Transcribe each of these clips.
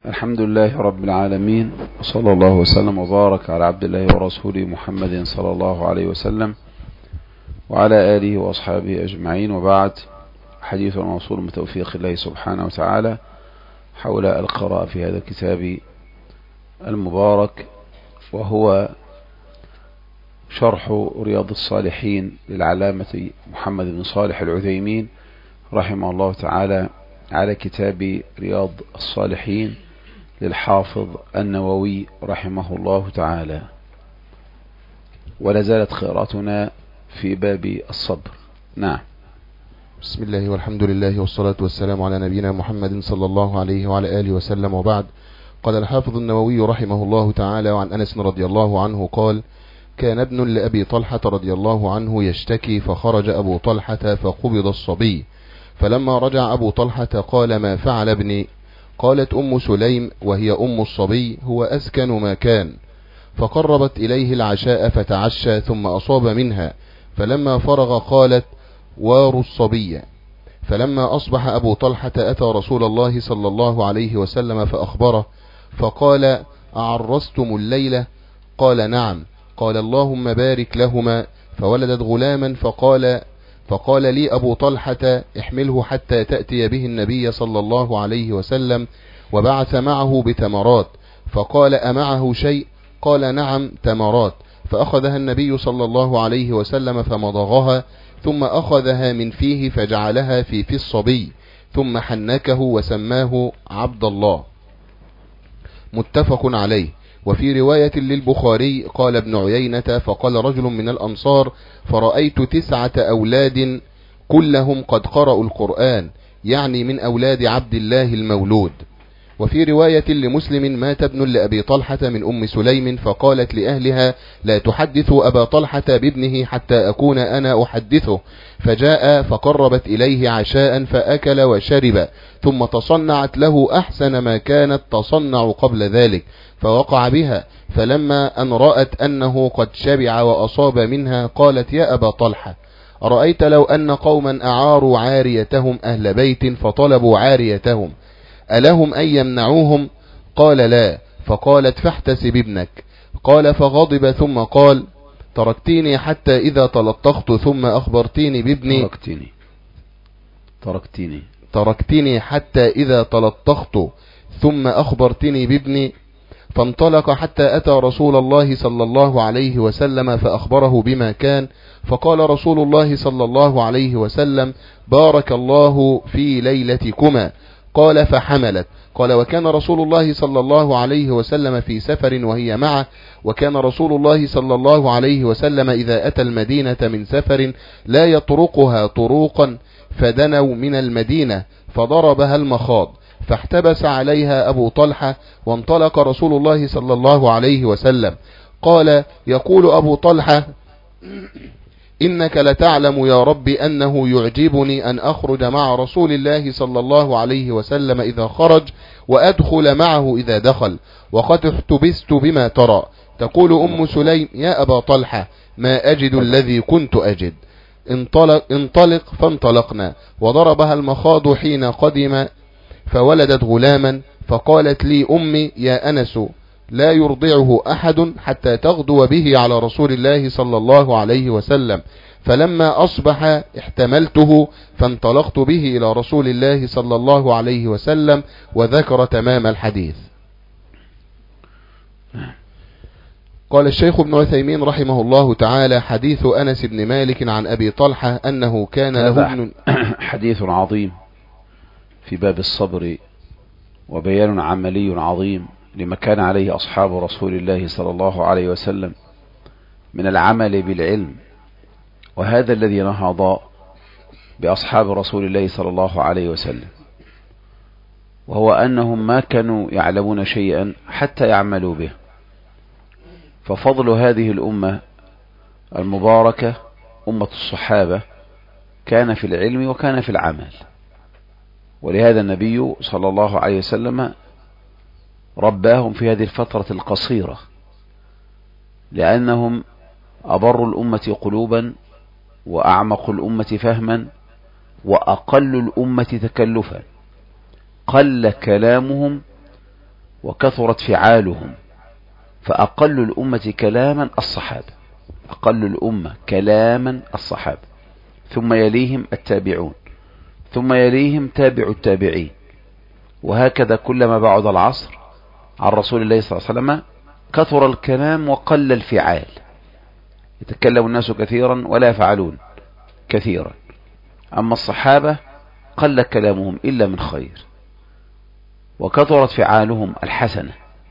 الحمد لله رب العالمين، وصلى الله وسلم وبارك على عبد الله ورسوله محمد صلى الله عليه وسلم وعلى آله وأصحابه أجمعين، وبعد. حديث موصول من توفيق الله سبحانه وتعالى حول القراءة في هذا الكتاب المبارك، وهو شرح رياض الصالحين للعلامة محمد بن صالح العثيمين رحمه الله تعالى على كتاب رياض الصالحين للحافظ النووي رحمه الله تعالى. ولا زالت قراءتنا في باب الصبر. نعم. بسم الله والحمد لله والصلاة والسلام على نبينا محمد صلى الله عليه وعلى آله وسلم، وبعد. قال الحافظ النووي رحمه الله تعالى عن أنس رضي الله عنه قال: كان ابن لأبي طلحة رضي الله عنه يشتكي، فخرج أبو طلحة فقبض الصبي، فلما رجع أبو طلحة قال: ما فعل ابني؟ قالت أم سليم وهي أم الصبي: هو أسكن ما كان. فقربت إليه العشاء فتعشى ثم أصاب منها، فلما فرغ قالت: وار الصبي. فلما أصبح أبو طلحة أتى رسول الله صلى الله عليه وسلم فأخبره، فقال: أعرستم الليلة؟ قال: نعم. قال: اللهم بارك لهما. فولدت غلاما، فقال لي أبو طلحة: احمله حتى تأتي به النبي صلى الله عليه وسلم، وبعث معه بتمرات. فقال: أمعه شيء؟ قال: نعم، تمرات. فأخذها النبي صلى الله عليه وسلم فمضغها، ثم أخذها من فيه فجعلها في الصبي، ثم حنكه وسماه عبد الله. متفق عليه. وفي رواية للبخاري قال ابن عيينة: فقال رجل من الأنصار: فرأيت 9 أولاد كلهم قد قرأوا القرآن، يعني من أولاد عبد الله المولود. وفي رواية لمسلم: مات ابن لأبي طلحة من أم سليم، فقالت لأهلها: لا تحدثوا أبا طلحة بابنه حتى أكون أنا أحدثه. فجاء فقربت إليه عشاء فأكل وشرب، ثم تصنعت له أحسن ما كانت تصنع قبل ذلك، فوقع بها. فلما أن رأت أنه قد شبع وأصاب منها قالت: يا أبا طلحة، أرأيت لو أن قوما أعاروا عاريتهم أهل بيت فطلبوا عاريتهم، ألهم أن يمنعوهم؟ قال: لا. فقالت: فاحتسب ابنك. قال: فغضب ثم قال: تركتيني حتى إذا تلطخت ثم أخبرتيني بابني. تركتيني حتى إذا تلطخت ثم أخبرتني بابني. فانطلق حتى أتى رسول الله صلى الله عليه وسلم فأخبره بما كان. فقال رسول الله صلى الله عليه وسلم: بارك الله في ليلتكما. قال: فحملت. قال: وكان رسول الله صلى الله عليه وسلم في سفر وهي معه، وكان رسول الله صلى الله عليه وسلم إذا أتى المدينة من سفر لا يطرقها طروقا، فدنوا من المدينة فضربها المخاض، فاحتبس عليها أبو طلحة، وانطلق رسول الله صلى الله عليه وسلم. قال: يقول أبو طلحة: إنك لتعلم يا رب أنه يعجبني أن أخرج مع رسول الله صلى الله عليه وسلم إذا خرج، وأدخل معه إذا دخل، وقد احتبست بما ترى. تقول أم سليم: يا أبا طلحة، ما أجد الذي كنت أجد. انطلق. فانطلقنا، وضربها المخاض حين قدم، فولدت غلاما. فقالت لي أمي: يا أنس، لا يرضعه أحد حتى تغدو به على رسول الله صلى الله عليه وسلم. فلما أصبح احتملته، فانطلقت به إلى رسول الله صلى الله عليه وسلم، وذكر تمام الحديث. قال الشيخ ابن عثيمين رحمه الله تعالى: حديث أنس بن مالك عن أبي طلحة أنه كان له ابن. حديث عظيم في باب الصبر، وبيان عملي عظيم لما كان عليه أصحاب رسول الله صلى الله عليه وسلم من العمل بالعلم، وهذا الذي نهض بأصحاب رسول الله صلى الله عليه وسلم، وهو أنهم ما كانوا يعلمون شيئا حتى يعملوا به. ففضل هذه الأمة المباركة أمة الصحابة كان في العلم وكان في العمل، ولهذا النبي صلى الله عليه وسلم رباهم في هذه الفترة القصيرة، لأنهم أبر الأمة قلوبا، وأعمق الأمة فهما، وأقل الأمة تكلفا. قل كلامهم وكثرت فعالهم، فأقل الأمة كلاما الصحابة، أقل الأمة كلاما الصحابة، ثم يليهم التابعون، ثم يليهم تابع التابعين، وهكذا كلما بعد العصر عن رسول الله صلى الله عليه وسلم كثر الكلام وقل الفعال، يتكلم الناس كثيرا ولا يفعلون كثيرا. أما الصحابة قل كلامهم إلا من خير، وكثرت فعالهم الحسنة،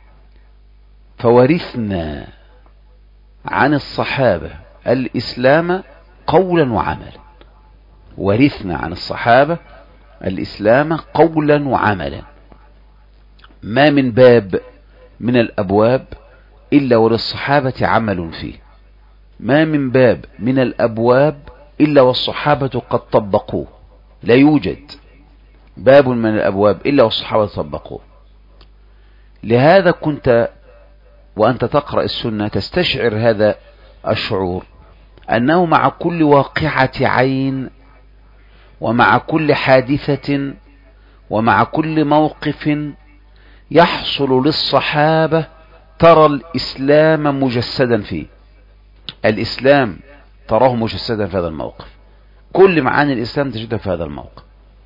فورثنا عن الصحابة الإسلام قولا وعملا، ورثنا عن الصحابة الإسلام قولا وعملا. ما من باب من الأبواب إلا وللصحابة عمل فيه، ما من باب من الأبواب إلا والصحابة قد طبقوه، لا يوجد باب من الأبواب إلا والصحابة طبقوه. لهذا كنت وأنت تقرأ السنة تستشعر هذا الشعور، أنه مع كل واقعة عين ومع كل حادثة ومع كل موقف يحصل للصحابة ترى الإسلام مجسدا فيه، الإسلام تراه مجسدا في هذا الموقف، كل معاني الإسلام تجدها في هذا الموقف.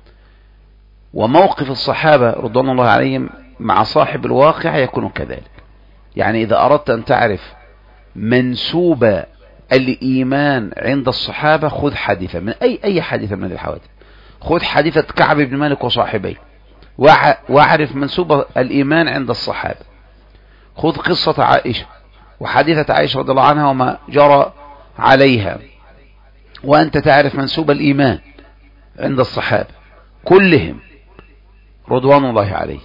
وموقف الصحابة رضوان الله عليهم مع صاحب الواقع يكون كذلك. يعني إذا أردت أن تعرف منسوب الإيمان عند الصحابة خذ حادثة من أي حادثة من الحوادث، خذ حادثة كعب بن مالك وصاحبيه واعرف منسوب الإيمان عند الصحابة، خذ قصة عائشة وحادثة عائشة رضي الله عنها وما جرى عليها، وأنت تعرف منسوب الإيمان عند الصحابة كلهم رضوان الله عليه.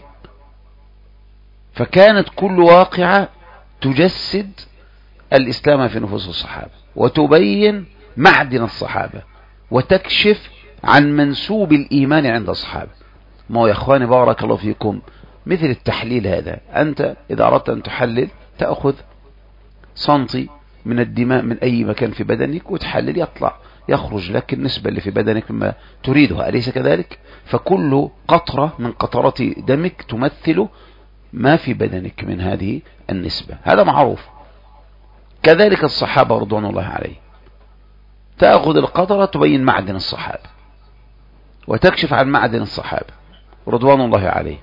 فكانت كل واقعة تجسد الإسلام في نفوس الصحابة وتبين معدن الصحابة وتكشف عن منسوب الإيمان عند الصحابة. ما هو يا أخواني بارك الله فيكم مثل التحليل هذا، أنت إذا أردت أن تحلل تأخذ سنتي من الدماء من أي مكان في بدنك وتحلل، يخرج لك النسبة اللي في بدنك مما تريدها، أليس كذلك؟ فكل قطرة من قطرات دمك تمثل ما في بدنك من هذه النسبة، هذا معروف. كذلك الصحابة رضوان الله عليه، تأخذ القطرة تبين معدن الصحابة وتكشف عن معدن الصحابة رضوان الله عليه.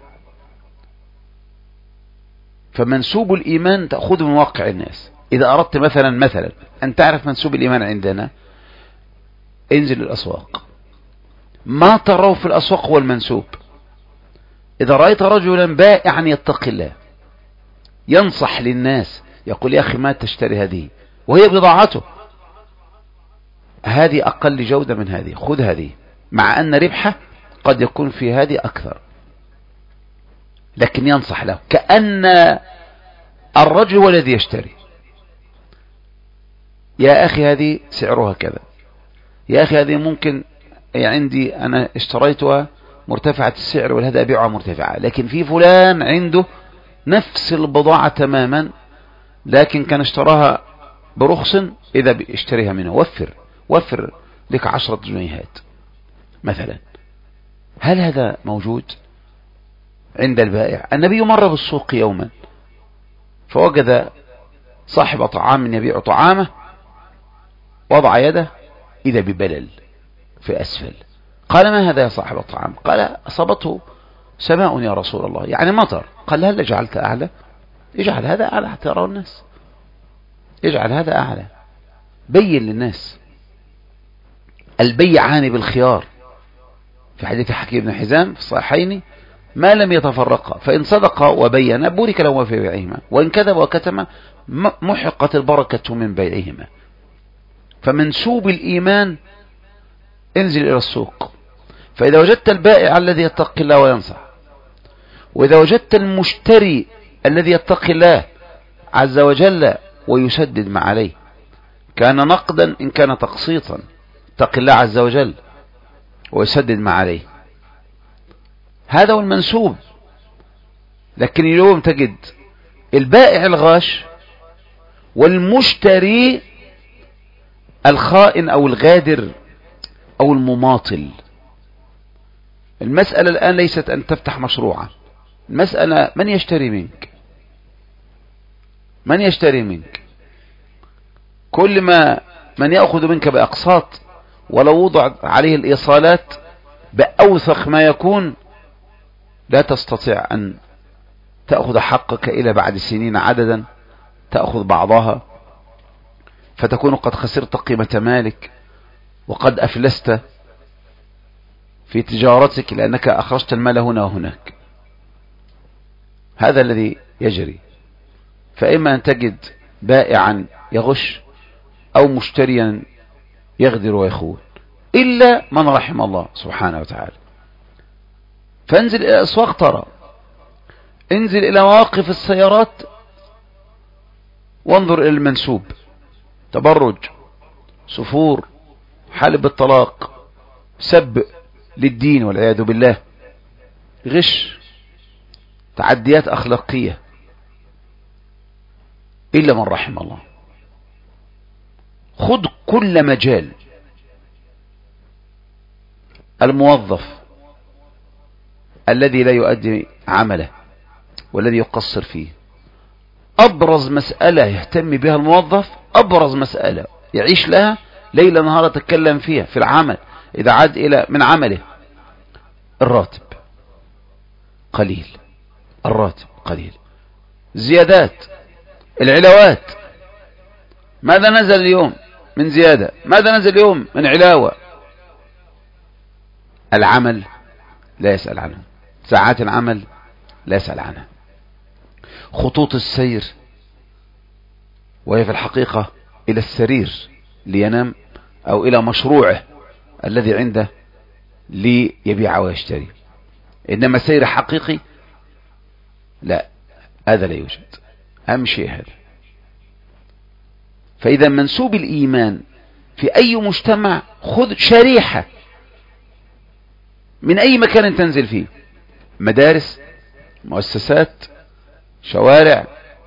فمنسوب الإيمان تأخذ من واقع الناس. إذا أردت مثلا أن تعرف منسوب الإيمان عندنا، انزل الأسواق، ما تراه في الأسواق هو المنسوب. إذا رأيت رجلا بائعا يتقي الله ينصح للناس يقول يا أخي ما تشتري هذه وهي بضاعته، هذه أقل جودة من هذه، خذ هذه، مع أن ربحه قد يكون في هذه أكثر، لكن ينصح له كأن الرجل هو الذي يشتري. يا أخي هذه سعرها كذا، يا أخي هذه ممكن عندي أنا اشتريتها مرتفعة السعر والهذا أبيعها مرتفعة، لكن في فلان عنده نفس البضاعة تماما لكن كان اشتراها برخص، إذا اشتريها منه وفر لك 10 جنيهات مثلا. هل هذا موجود عند البائع؟ النبي مر بالسوق يوما فوجد صاحب طعام يبيع طعامه، وضع يده إذا ببلل في أسفل، قال ما هذا يا صاحب الطعام؟ قال أصابته سماء يا رسول الله، يعني مطر. قال هل جعلت أعلى؟ اجعل هذا أعلى حتى يرى الناس، اجعل هذا أعلى، بين للناس. البيعان بالخيار في حديث حكيم بن حزام في الصحيحين ما لم يتفرقا، فإن صدقا وبينا بورك لهما في بيعهما، وإن كذب وكتم محقت البركة من بيعهما. فمنسوب الإيمان انزل إلى السوق، فإذا وجدت البائع الذي يتقي الله وينصح، وإذا وجدت المشتري الذي يتقي الله عز وجل ويسدد ما عليه، كان نقدا إن كان تقسيطا، اتق الله عز وجل ويسدد ما عليه، هذا هو المنسوب. لكن اليوم تجد البائع الغاش والمشتري الخائن أو الغادر أو المماطل. المسألة الآن ليست أن تفتح مشروعا، المسألة من يشتري منك؟ من يشتري منك؟ كل ما من يأخذ منك بأقساط، ولو وضع عليه الإيصالات بأوثق ما يكون لا تستطيع أن تأخذ حقك إلى بعد سنين عددا، تأخذ بعضها فتكون قد خسرت قيمة مالك وقد أفلست في تجارتك لأنك أخرجت المال هنا وهناك. هذا الذي يجري. فإما أن تجد بائعا يغش أو مشتريا يغدر ويخون، إلا من رحم الله سبحانه وتعالى. فانزل إلى أسواق ترى، انزل إلى مواقف السيارات وانظر إلى المنسوب، تبرج، سفور، حلب الطلاق، سب للدين والعياذ بالله، غش، تعديات أخلاقية، إلا من رحم الله. خذ كل مجال. الموظف الذي لا يؤدي عمله والذي يقصر فيه، أبرز مسألة يهتم بها الموظف، أبرز مسألة يعيش لها ليلا نهارا تتكلم فيها في العمل، إذا عاد إلى من عمله، الراتب قليل، الراتب قليل، زيادات، العلاوات، ماذا نزل اليوم من زيادة، ماذا نزل اليوم من علاوة. العمل لا يسأل عنه، ساعات العمل لا يسأل عنها، خطوط السير وهي في الحقيقة إلى السرير لينام أو إلى مشروعه الذي عنده ليبيع ويشتري، إنما سير حقيقي لا، هذا لا يوجد. أمشي هذا. فإذا منسوب الإيمان في أي مجتمع، خذ شريحة من أي مكان تنزل فيه، مدارس، مؤسسات، شوارع،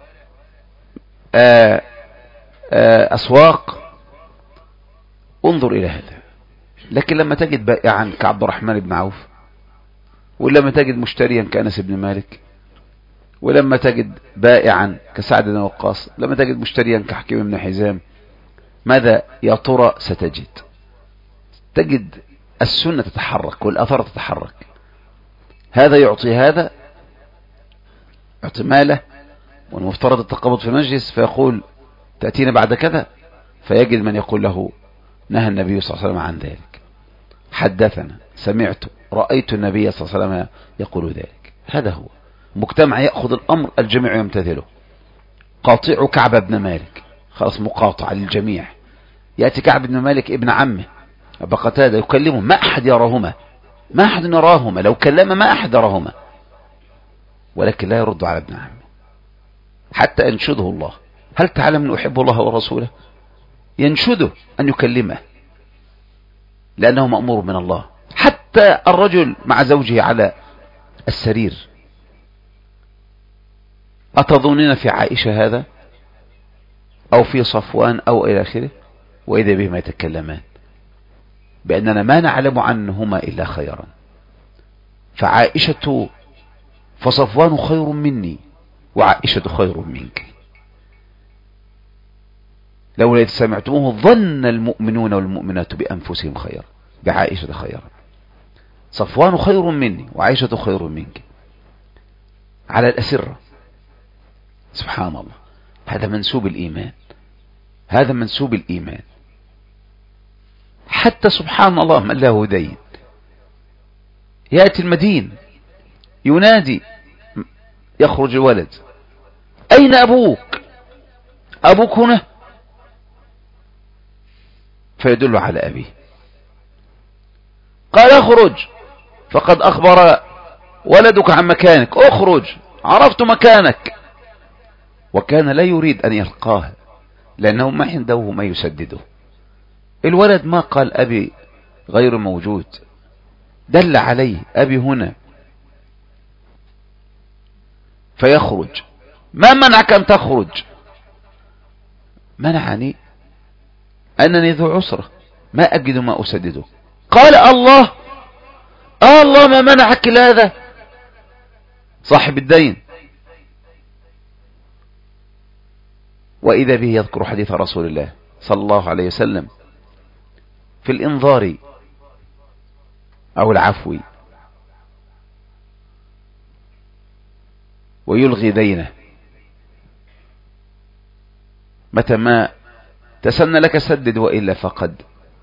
أسواق، انظر إلى هذا. لكن لما تجد بائعا كعبد الرحمن بن عوف، ولما تجد مشتريا كأنس بن مالك، ولما تجد بائعا كسعد بن وقاص، لما تجد مشتريا كحكيم بن حزام، ماذا يا ترى ستجد؟ تجد السنة تتحرك والأثار تتحرك. هذا يعطي هذا، يعطي ماله، والمفترض التقابض في المجلس، فيقول تأتينا بعد كذا، فيجد من يقول له نهى النبي صلى الله عليه وسلم عن ذلك، حدثنا، سمعت، رأيت النبي صلى الله عليه وسلم يقول ذلك. هذا هو مجتمع يأخذ الأمر الجميع يمتثله. قاطع كعب بن مالك، خلاص مقاطع للجميع. يأتي كعب بن مالك ابن عمه أبا قتادة يكلمه، ما أحد يراهما، ما أحد يراهما، لو كلم ما أحد يراهما، ولكن لا يرد على ابن عمه حتى ينشده الله. هل تعلم أن أحب الله ورسوله؟ ينشده أن يكلمه لأنه مأمور من الله. حتى الرجل مع زوجه على السرير، أتظنين في عائشة هذا أو في صفوان أو إلى آخره؟ وإذا بهما يتكلمان بأننا ما نعلم عنهما إلا خيرا. فعائشة فصفوان خير مني وعائشة خير منك، لولا إذ سمعتموه ظن المؤمنون والمؤمنات بأنفسهم خيرا، بعائشة خيرا. صفوان خير مني وعائشة خير منك على الأسرة. سبحان الله. هذا منسوب الإيمان، هذا منسوب الإيمان. حتى سبحان الله من له دين يأتي المدين ينادي، يخرج الولد، أين أبوك؟ أبوك هنا، فيدل على أبيه. قال اخرج فقد أخبر ولدك عن مكانك، اخرج عرفت مكانك. وكان لا يريد أن يلقاه لأنه ما عنده ما يسدده. الولد ما قال أبي غير موجود، دل عليه أبي هنا، فيخرج. ما منعك أن تخرج؟ منعني أنني ذو عسرة ما أجد ما أسدده. قال الله، الله ما منعك هذا؟ صاحب الدين. وإذا به يذكر حديث رسول الله صلى الله عليه وسلم في الإنظار أو العفو، ويلغي دينه متى ما تسنى لك سدد، وإلا فقد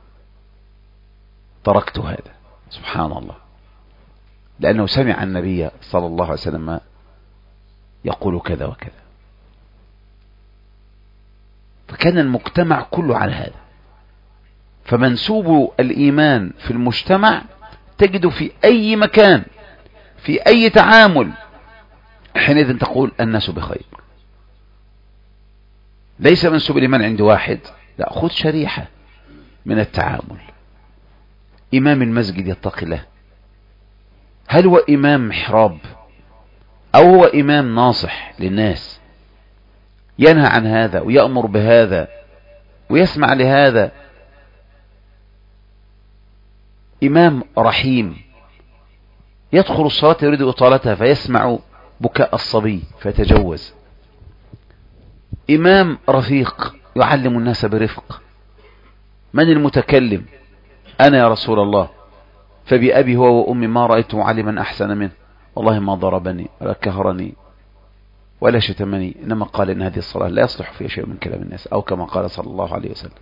تركت هذا. سبحان الله، لأنه سمع النبي صلى الله عليه وسلم يقول كذا وكذا، فكان المجتمع كله على هذا. فمنسوب الإيمان في المجتمع تجد في أي مكان، في أي تعامل، حينئذ تقول الناس بخير. ليس منسوب الإيمان عند واحد، لا، خذ شريحة من التعامل. إمام المسجد يتقي الله، هل هو إمام محراب أو هو إمام ناصح للناس ينهى عن هذا ويأمر بهذا ويسمع لهذا؟ إمام رحيم يدخل الصلاة يريد إطالتها فيسمع بكاء الصبي فيتجوز. إمام رفيق يعلم الناس برفق. من المتكلم؟ أنا يا رسول الله، فبأبي هو وأمي ما رأيت معلما أحسن منه، والله ما ضربني ولا كهرني ولا شتمني، إنما قال إن هذه الصلاة لا يصلح فيها شيء من كلام الناس، أو كما قال صلى الله عليه وسلم.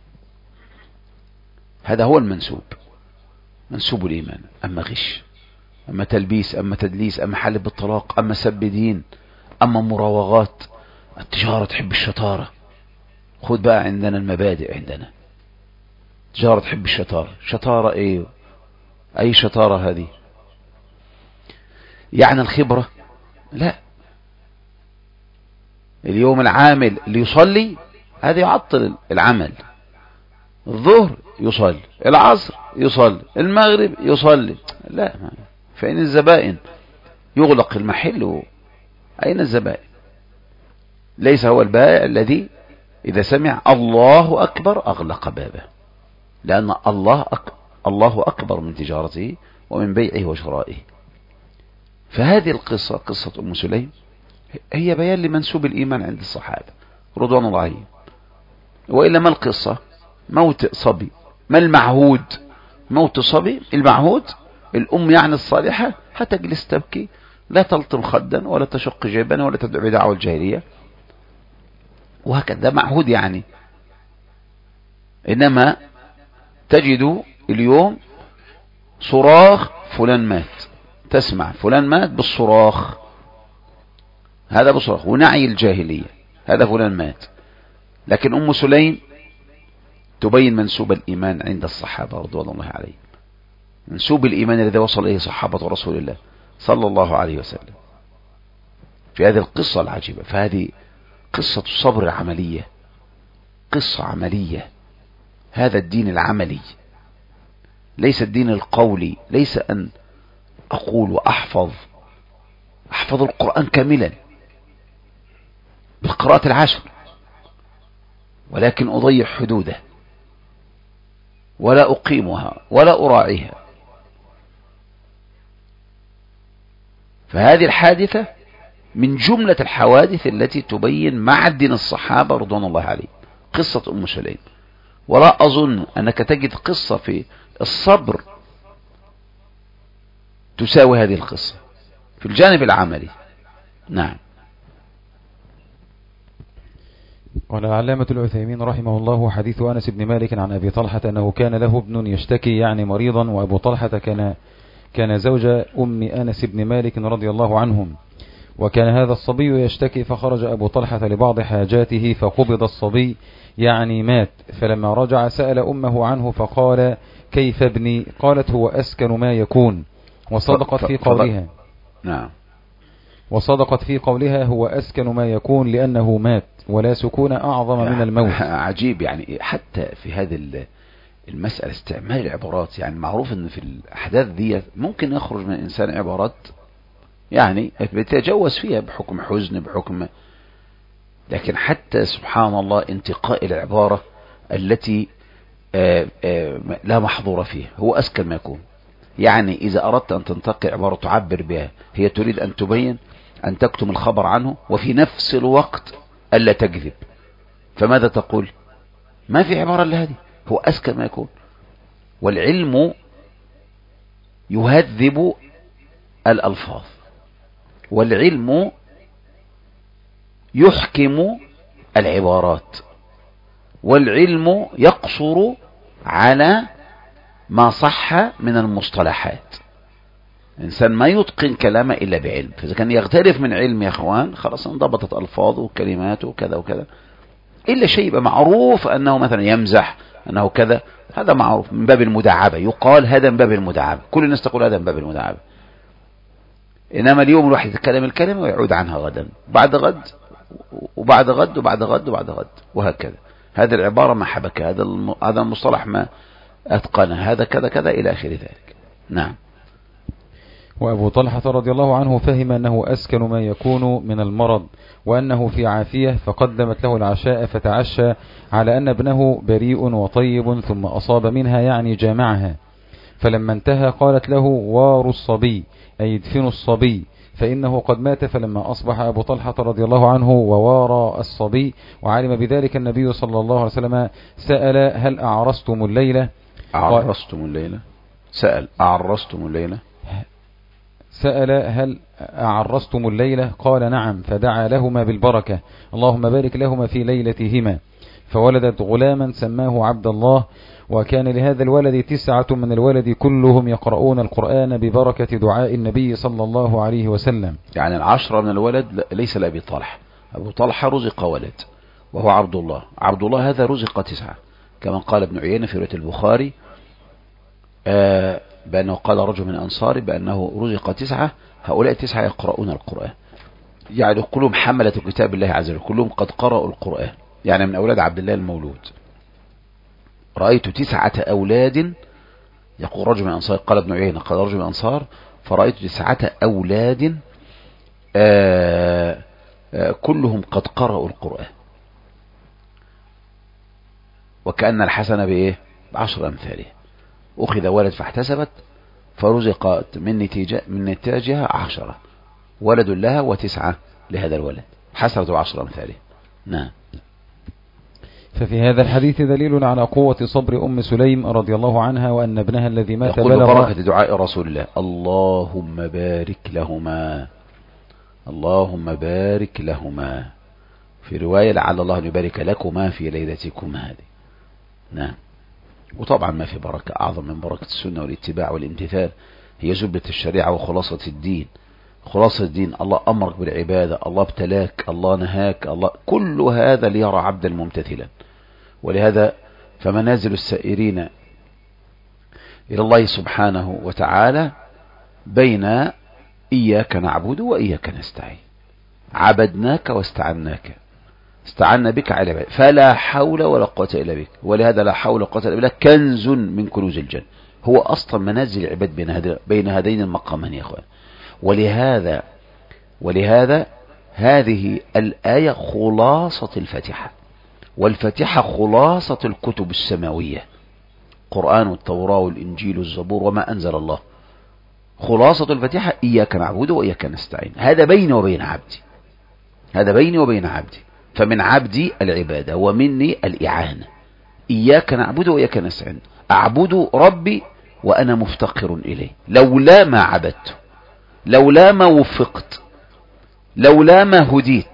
هذا هو المنسوب، منسوب الإيمان. أما غش، أما تلبيس، أما تدليس، أما حلف بالطلاق، أما سب دين، أما مراوغات، التجارة تحب الشطارة. خد بقى عندنا المبادئ، عندنا تجارة تحب الشطارة. شطارة ايه؟ اي شطارة هذه؟ يعني الخبرة؟ لا. اليوم العامل اللي يصلي هذا يعطل العمل. الظهر يصلي، العصر يصلي، المغرب يصلي، لا. فإن الزبائن يغلق المحل. أين الزبائن؟ ليس هو البائع الذي إذا سمع الله أكبر أغلق بابه، لأن الله أكبر من تجارته ومن بيعه وشرائه. فهذه القصة، قصة أم سليم، هي بيان لمنسوب الإيمان عند الصحابة رضوان الله عليهم. وإلا ما القصة؟ موت صبي. ما المعهود؟ موت صبي. المعهود الأم يعني الصالحة هتجلس تبكي، لا تلطم خدا ولا تشق جيبا ولا تدعو بدعوى الجاهلية، وهكذا معهود يعني. إنما تجد اليوم صراخ فلان مات، تسمع فلان مات بالصراخ، هذا بصراخ ونعي الجاهلية، هذا فلان مات. لكن أم سليم تبين منسوب الإيمان عند الصحابة رضوان الله عليهم، منسوب الإيمان الذي وصل إليه صحابة رسول الله صلى الله عليه وسلم في هذه القصة العجيبة. فهذه قصة الصبر العملية، قصة عملية. هذا الدين العملي، ليس الدين القولي. ليس أن أقول وأحفظ القرآن كاملا بالقراءة العشر، ولكن أضيع حدوده ولا أقيمها ولا أراعيها. فهذه الحادثة من جملة الحوادث التي تبين معدن الصحابة رضوان الله عليهم، قصة أم سليم. ولا أظن أنك تجد قصة في الصبر تساوي هذه القصة في الجانب العملي. نعم. قال العلامة العثيمين رحمه الله: حديث أنس بن مالك عن أبي طلحة أنه كان له ابن يشتكي، يعني مريضا، وأبو طلحة كان زوج أم أنس بن مالك رضي الله عنهم، وكان هذا الصبي يشتكي، فخرج أبو طلحة لبعض حاجاته فقبض الصبي، يعني مات. فلما رجع سأل أمه عنه فقال: كيف ابني؟ قالت: هو أسكن ما يكون. وصدقت في قولها. نعم. وصدقت في قولها: هو أسكن ما يكون، لأنه مات، ولا سكون أعظم من الموت. عجيب يعني، حتى في هذه المسألة استعمال العبارات. يعني معروف أن في الأحداث دي ممكن يخرج من الإنسان عبارات يعني بيتجوز فيها بحكم حزن، بحكم، لكن حتى سبحان الله انتقاء العبارة التي لا محظور فيها، هو أسكن ما يكون. يعني إذا أردت أن تنتقي عبارة تعبر بها، هي تريد أن تبين أن تكتم الخبر عنه وفي نفس الوقت ألا تكذب، فماذا تقول؟ ما في عبارة إلا هذه، هو أذكى ما يكون. والعلم يهذب الألفاظ، والعلم يحكم العبارات، والعلم يقصر على ما صح من المصطلحات. إنسان ما يتقن كلامه إلا بعلم، فإذا كان يغترف من علم يا أخوان خلاص انضبطت ألفاظه وكلماته وكذا وكذا، إلا شيء يبقى معروف أنه مثلا يمزح أنه كذا، هذا معروف من باب المداعبة، يقال هذا من باب المداعبة، كل الناس تقول هذا من باب المداعبة. إنما اليوم الواحد يتكلم الكلمة ويعود عنها غدا بعد غد وبعد غد وبعد غد وبعد غد وهكذا. هذه العبارة ما حبك، هذا المصطلح ما أتقنه، هذا كذا كذا إلى آخر ذلك. نعم. وأبو طلحة رضي الله عنه فهم أنه أسكن ما يكون من المرض وأنه في عافية، فقدمت له العشاء فتعشى على أن ابنه بريء وطيب، ثم أصاب منها يعني جامعها. فلما انتهى قالت له: وار الصبي، أي ادفنوا الصبي فإنه قد مات. فلما أصبح أبو طلحة رضي الله عنه ووارى الصبي وعلم بذلك النبي صلى الله عليه وسلم سأل: هل أعرستم الليلة؟ أعرستم الليلة؟ سأل: أعرستم الليلة؟ سأل: هل أعرستم الليلة؟ قال: نعم. فدعا لهما بالبركة: اللهم بارك لهما في ليلتهما. فولدت غلاما سماه عبد الله، وكان لهذا الولد 9 من الولد كلهم يقرؤون القرآن ببركة دعاء النبي صلى الله عليه وسلم. يعني 10 من الولد ليس لأبي طلحة، أبو طلحة رزق ولد وهو عبد الله، عبد الله هذا رزق 9، كما قال ابن عيينة في رواية البخاري بأنه قال رجل من أنصار بأنه رزق 9، هؤلاء 9 يقرؤون القرآن، يعني كلهم حملة كتاب الله عز وجل، كلهم قد قرأوا القرآن، يعني من أولاد عبد الله المولود. رأيت 9 أولاد، يقول رجل من الأنصار، قال ابن عيينة قال رجل من الأنصار، فرأيت 9 أولاد كلهم قد قرأوا القرآن، وكأن الحسنة بإيه؟ ب10 أمثاله. أخذ ولد فاحتسبت فرزقت من نتاجها 10، ولد لها و9 لهذا الولد، حسنة ب10 أمثاله. نعم. ففي هذا الحديث دليل على قوة صبر أم سليم رضي الله عنها، وأن ابنها الذي مات يقول ببركة دعاء رسول الله: اللهم بارك لهما، اللهم بارك لهما. في رواية: لعل الله أن يبارك لكما في ليلتكما هذه. نعم. وطبعا ما في بركة أعظم من بركة السنة والاتباع والامتثال، هي زبدة الشريعة وخلاصة الدين. خلاصة الدين: الله أمرك بالعبادة، الله ابتلاك، الله نهاك، الله، كل هذا ليرى عبدا ممتثلا. ولهذا فمنازل السائرين إلى الله سبحانه وتعالى بين إياك نعبد وإياك نستعين. عبدناك واستعناك، استعنا بك على عبادك، فلا حول ولا قوة إلا بك. ولهذا لا حول ولا قوة إلا بالله كنز من كنوز الجنة، هو أصلا منازل العباد بين هذين المقامين يا أخوان. ولهذا هذه الآية خلاصة الفاتحة، والفاتحة خلاصة الكتب السماوية، قرآن والتوراة والإنجيل والزبور وما أنزل الله. خلاصة الفاتحة: إياك نعبد وإياك نستعين. هذا بيني وبين عبدي، هذا بيني وبين عبدي، فمن عبدي العبادة ومني الإعانة. إياك نعبد وإياك نستعين، أعبد ربي وأنا مفتقر إليه، لولا ما عبدت، لولا ما وفقت، لولا ما هديت.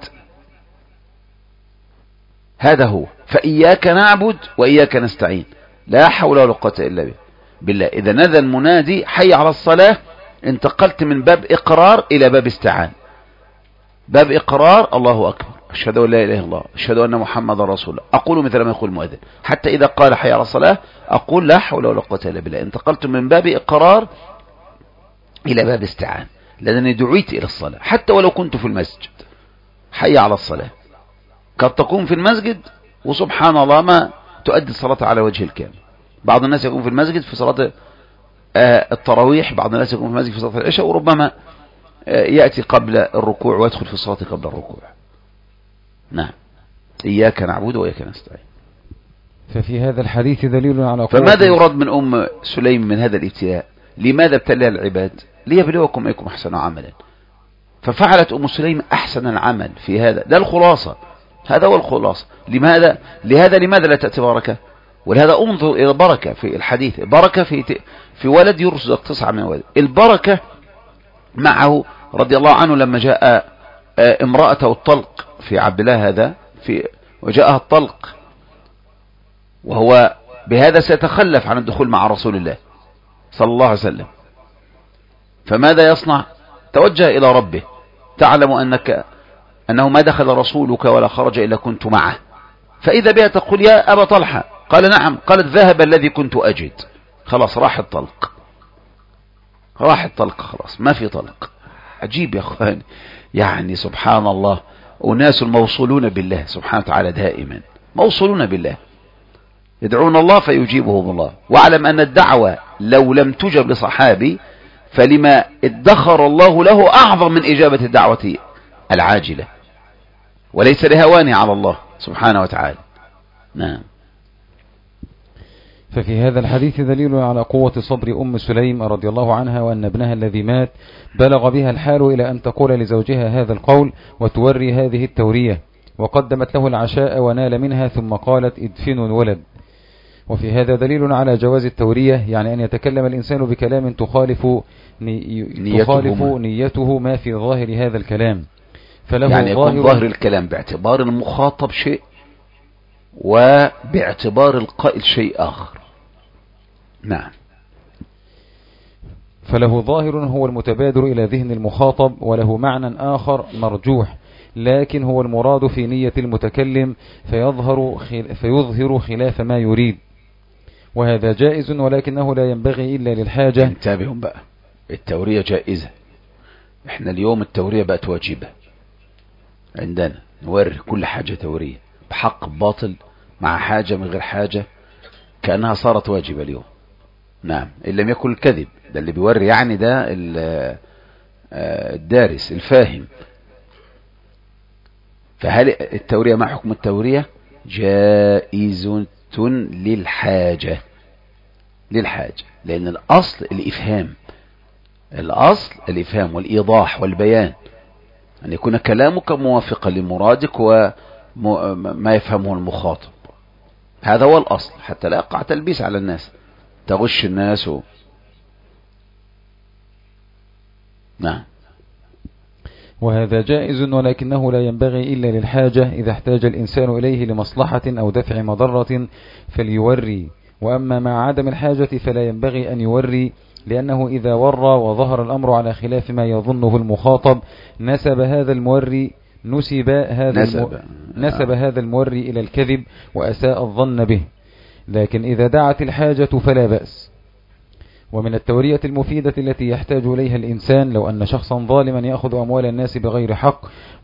هذا هو. فإياك نعبد وإياك نستعين، لا حول ولا قوة إلا بالله. إذا نادى المنادي حي على الصلاة، انتقلت من باب إقرار إلى باب استعان. باب إقرار: الله أكبر، أشهد أن لا إله إلا الله، أشهد أن محمد رسول الله، أقول مثل ما يقول المؤذن، حتى إذا قال حي على الصلاة أقول لا حول ولا قوة إلا بالله. انتقلت من باب إقرار إلى باب استعان، لأنني دعيت إلى الصلاة حتى ولو كنت في المسجد. حي على الصلاة، قد تكون في المسجد وسبحان الله ما تؤدي الصلاة على وجه الكامل. بعض الناس يكون في المسجد في صلاة التراويح، بعض الناس يكون في المسجد في صلاة العشاء، وربما يأتي قبل الركوع ويدخل في الصلاة قبل الركوع. نعم. إياك نعبد وإياك نستعين. ففي هذا الحديث دليل على قوة. فماذا يراد من أم سليم من هذا الابتلاء؟ لماذا ابتلى العباد؟ ليبلوكم أيكم أحسن عملا. ففعلت أم سليم أحسن العمل في هذا، ده الخلاصة، هذا هو الخلاصة. لماذا لا تأتي بركة؟ ولهذا انظر إلى البركة في الحديث، بركة في ولد يرزق 9 من ولد. البركة معه رضي الله عنه لما جاء امرأته الطلق في عبد الله هذا وجاءها الطلق، وهو بهذا سيتخلف عن الدخول مع رسول الله صلى الله عليه وسلم، فماذا يصنع؟ توجه إلى ربه، تعلم أنه ما دخل رسولك ولا خرج إلا كنت معه، فإذا بها تقول يا أبا طلحة، قال نعم، قالت ذهب الذي كنت أجد. خلاص راح الطلق، خلاص ما في طلق. عجيب يا أخواني، يعني سبحان الله، أناس موصولون بالله سبحانه وتعالى، دائما موصولون بالله، يدعون الله فيجيبهم الله. واعلم أن الدعوة لو لم تجب لصحابي فلما ادخر الله له أعظم من إجابة الدعوة العاجلة، وليس لهواني على الله سبحانه وتعالى. نعم. ففي هذا الحديث دليل على قوة صبر أم سليم رضي الله عنها، وأن ابنها الذي مات بلغ بها الحال إلى أن تقول لزوجها هذا القول وتوري هذه التورية، وقدمت له العشاء ونال منها ثم قالت ادفنوا الولد. وفي هذا دليل على جواز التورية، يعني أن يتكلم الإنسان بكلام تخالف نيته ما في ظاهر هذا الكلام، فله يعني يكون ظاهر الكلام باعتبار المخاطب شيء وباعتبار القائل شيء آخر. نعم. فله ظاهر هو المتبادر إلى ذهن المخاطب، وله معنى آخر مرجوح لكن هو المراد في نية المتكلم فيظهر خلاف ما يريد، وهذا جائز ولكنه لا ينبغي إلا للحاجة. انتبهوا بقى، التورية جائزة، احنا اليوم التورية بقت واجبة عندنا، نوري كل حاجة تورية، بحق باطل مع حاجة من غير حاجة، كأنها صارت واجبة اليوم. نعم، إن لم يكن الكذب، ده اللي بيوري يعني ده الدارس الفاهم. فهل التورية ما حكم التورية؟ جائزة للحاجة، لأن الأصل الإفهام والإيضاح والبيان، أن يكون كلامك موافقا لمرادك وما يفهمه المخاطب، هذا هو الأصل، حتى لا يقع تلبيس على الناس، تغش الناس نعم. وهذا جائز ولكنه لا ينبغي إلا للحاجة، إذا احتاج الإنسان إليه لمصلحة أو دفع مضرة فليوري، وأما مع عدم الحاجة فلا ينبغي أن يوري، لأنه إذا ورى وظهر الأمر على خلاف ما يظنه المخاطب نسب هذا الموري إلى الكذب وأساء الظن به، لكن إذا دعت الحاجة فلا بأس. ومن التورية المفيدة التي يحتاج إليها الإنسان، لو أن شخصا ظالما يأخذ أموال الناس بغير حق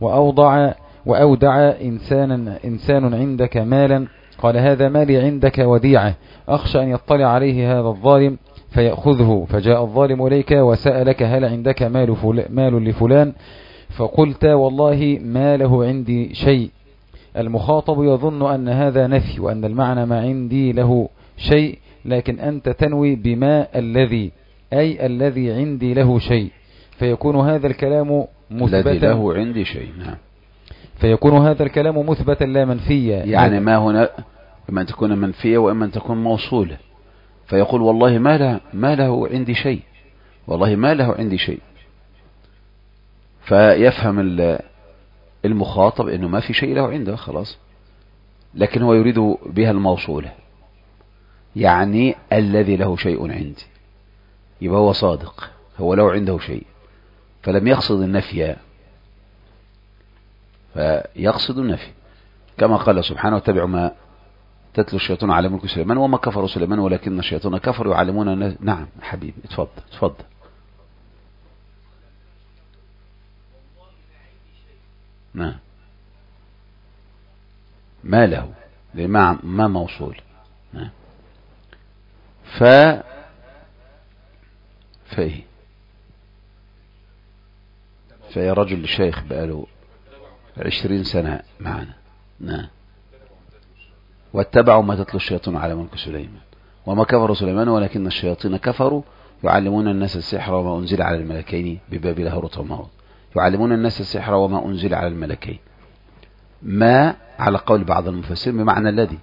وأودع إنسان عندك مالا، قال هذا مالي عندك وديعة، أخشى أن يطلع عليه هذا الظالم فيأخذه، فجاء الظالم إليك وسألك هل عندك مال لفلان، فقلت والله ما له عندي شيء، المخاطب يظن أن هذا نفي، وأن المعنى ما عندي له شيء، لكن أنت تنوي بما الذي عندي له شيء، فيكون هذا الكلام مثبتا، الذي له عندي شيء. نعم. فيكون هذا الكلام مثبتا لا منفيا، يعني ما هنا إما أن تكون منفية وإما أن تكون موصولة، فيقول والله ما له عندي شيء، والله ما له عندي شيء، فيفهم المخاطب أنه ما في شيء له عنده خلاص، لكن هو يريد بها الموصولة، يعني الذي له شيء عندي، يبقى هو صادق، هو لو عنده شيء، فلم يقصد النفي، فيقصد النفي، كما قال سبحانه واتبعوا ما تتلو الشيطان على ملك سليمان وما كفر سليمان ولكن الشيطان كفر يعلمون الناس. نعم حبيبي، اتفضل. نعم، ما له ما موصول. نعم. فيا رجل الشيخ بقاله 20 سنة معنا. نعم. واتبعوا ما تتلو الشياطين على ملك سليمان وما كفر سليمان ولكن الشياطين كفروا يعلمون الناس السحر وما أنزل على الملكين ببابل هاروت وماروت. يعلمون الناس السحر وما أنزل على الملكين. ما على قول بعض المفسرين بمعنى الذي،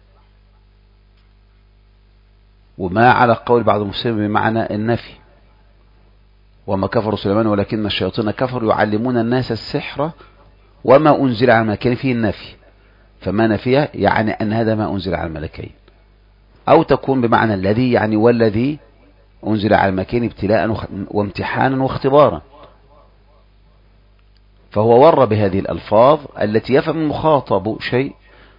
وما على قول بعض المفسرين بمعنى النفي. وما كفر سليمان ولكن الشياطين كفروا يعلمون الناس السحر وما أنزل على الملكين، فيه النفي، فما نفيه يعني أن هذا ما أنزل على الملكين. أو تكون بمعنى الذي يعني والذي أنزل على الملكين ابتلاء وامتحانا واختبارا. فهو ور بهذه الألفاظ التي يفهم المخاطب شيء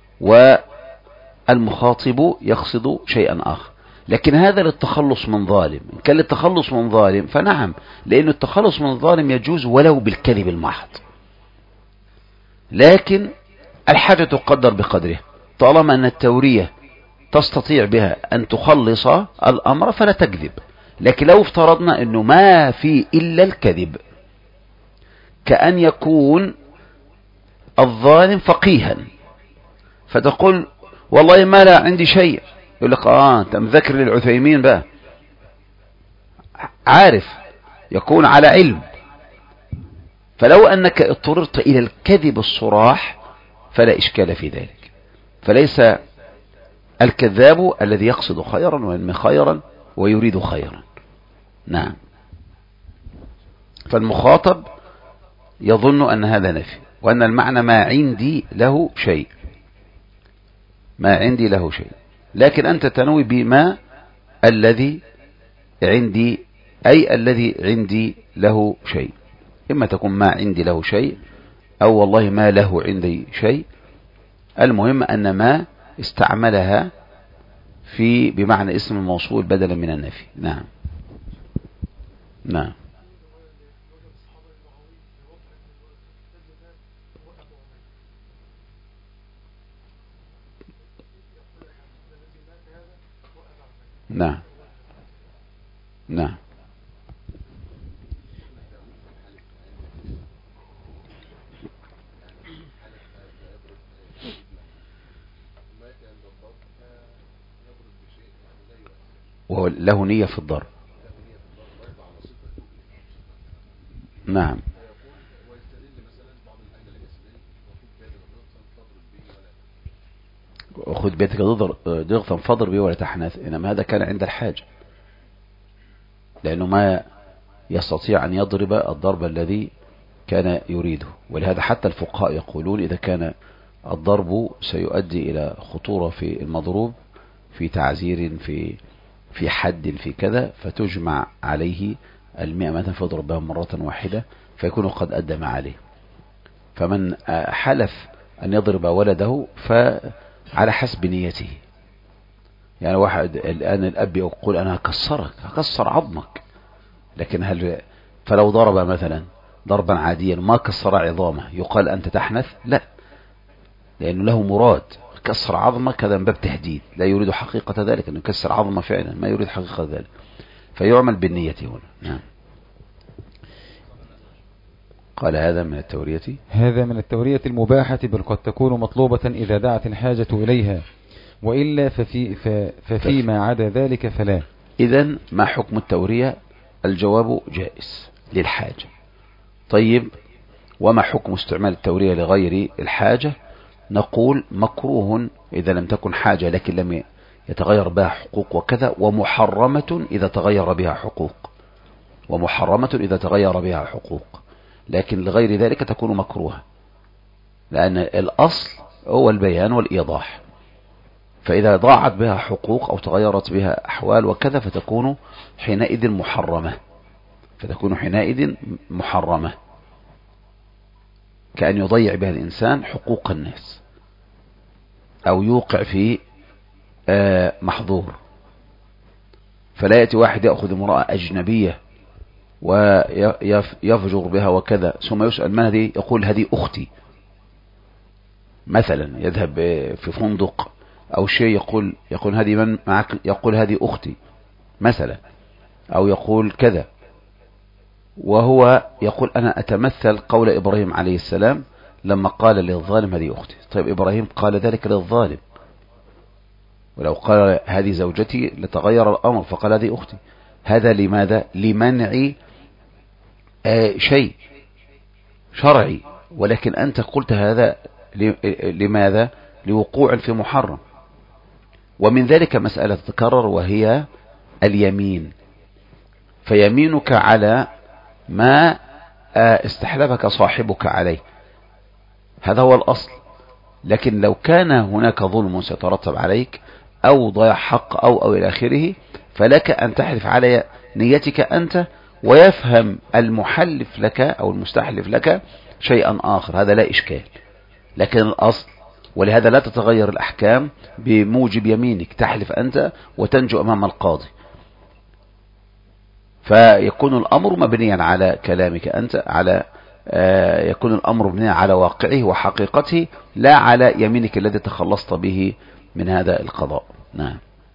والمخاطب يقصد شيئا آخر. لكن هذا للتخلص من ظالم. إن كان للتخلص من ظالم فنعم، لأن التخلص من الظالم يجوز ولو بالكذب المحض، لكن الحاجة تقدر بقدرها. طالما أن التورية تستطيع بها أن تخلص الأمر فلا تكذب. لكن لو افترضنا أنه ما في إلا الكذب، كأن يكون الظالم فقيها فتقول والله ما لا عندي شيء، يقول لك أنت مذكر للعثيمين بقى، عارف، يكون على علم. فلو أنك اضطررت إلى الكذب الصراح فلا إشكال في ذلك. فليس الكذاب الذي يقصد خيرا وينمي خيرا ويريد خيرا. نعم. فالمخاطب يظن أن هذا نفي، وأن المعنى ما عندي له شيء، ما عندي له شيء. لكن أنت تنوي بما الذي عندي، أي الذي عندي له شيء. إما تكون ما عندي له شيء أو والله ما له عندي شيء. المهم أن ما استعملها في بمعنى اسم الموصول بدلا من النفي. نعم. نعم. نعم. نعم. وهو له نية في الضرب. نعم. خذ بيتك ضغطا فاضرب به ولا تحنث. إنما هذا كان عند الحاجة، لأنه ما يستطيع أن يضرب الضرب الذي كان يريده. ولهذا حتى الفقهاء يقولون إذا كان الضرب سيؤدي إلى خطورة في المضروب، في تعزير، في حد، في كذا، فتجمع عليه 100 مثلا فيضرب بها مرة واحدة فيكون قد أدى ما عليه. فمن حلف أن يضرب ولده فعلى حسب نيته. يعني واحد الآن الأب يقول أنا هكسر عظمك، لكن فلو ضرب مثلا ضربا عاديا ما كسر عظامه يقال أنت تحنث؟ لا، لأنه له مراد. كسر عظمه كذا من باب تهديد، لا يريد حقيقة ذلك، أنه يكسر عظمه فعلا، ما يريد حقيقة ذلك، فيعمل بالنية هنا. نعم. قال هذا من التورية، هذا من التورية المباحة، بل قد تكون مطلوبة إذا دعت الحاجة إليها، وإلا ففيما عدا ذلك فلا. إذن ما حكم التورية؟ الجواب جائز للحاجة. طيب، وما حكم استعمال التورية لغير الحاجة؟ نقول مكروه إذا لم تكن حاجة لكن لم يتغير بها حقوق وكذا، ومحرمة إذا تغير بها حقوق، ومحرمة إذا تغير بها حقوق. لكن لغير ذلك تكون مكروهة، لأن الأصل هو البيان والإيضاح. فإذا ضاعت بها حقوق أو تغيرت بها أحوال وكذا فتكون حينئذ محرمة، كأن يضيع بها الإنسان حقوق الناس أو يوقع في محظور. فلا يأتي واحد يأخذ امرأة أجنبية ويفجر بها وكذا، ثم يسأل من هذه؟ يقول هذه أختي مثلا. يذهب في فندق أو شيء يقول هذه من معك؟ يقول هذه أختي مثلا، أو يقول كذا، وهو يقول أنا أتمثل قول إبراهيم عليه السلام لما قال للظالم هذه أختي. طيب إبراهيم قال ذلك للظالم، ولو قال هذه زوجتي لتغير الأمر، فقال هذه أختي. هذا لماذا؟ لمنع شيء شرعي، ولكن أنت قلت هذا لماذا؟ لوقوع في محرم. ومن ذلك مسألة تتكرر وهي اليمين، فيمينك على ما استحلفك صاحبك عليه، هذا هو الأصل. لكن لو كان هناك ظلم سيترتب عليك أو ضياع حق أو إلى آخره، فلك أن تحلف على نيتك أنت، ويفهم المحلف لك أو المستحلف لك شيئا آخر، هذا لا إشكال. لكن الأصل، ولهذا لا تتغير الأحكام بموجب يمينك، تحلف أنت وتنجو أمام القاضي، فيكون الأمر مبنيا على كلامك أنت، يكون الأمر مبنيا على واقعه وحقيقته، لا على يمينك الذي تخلصت به من هذا القضاء. نعم.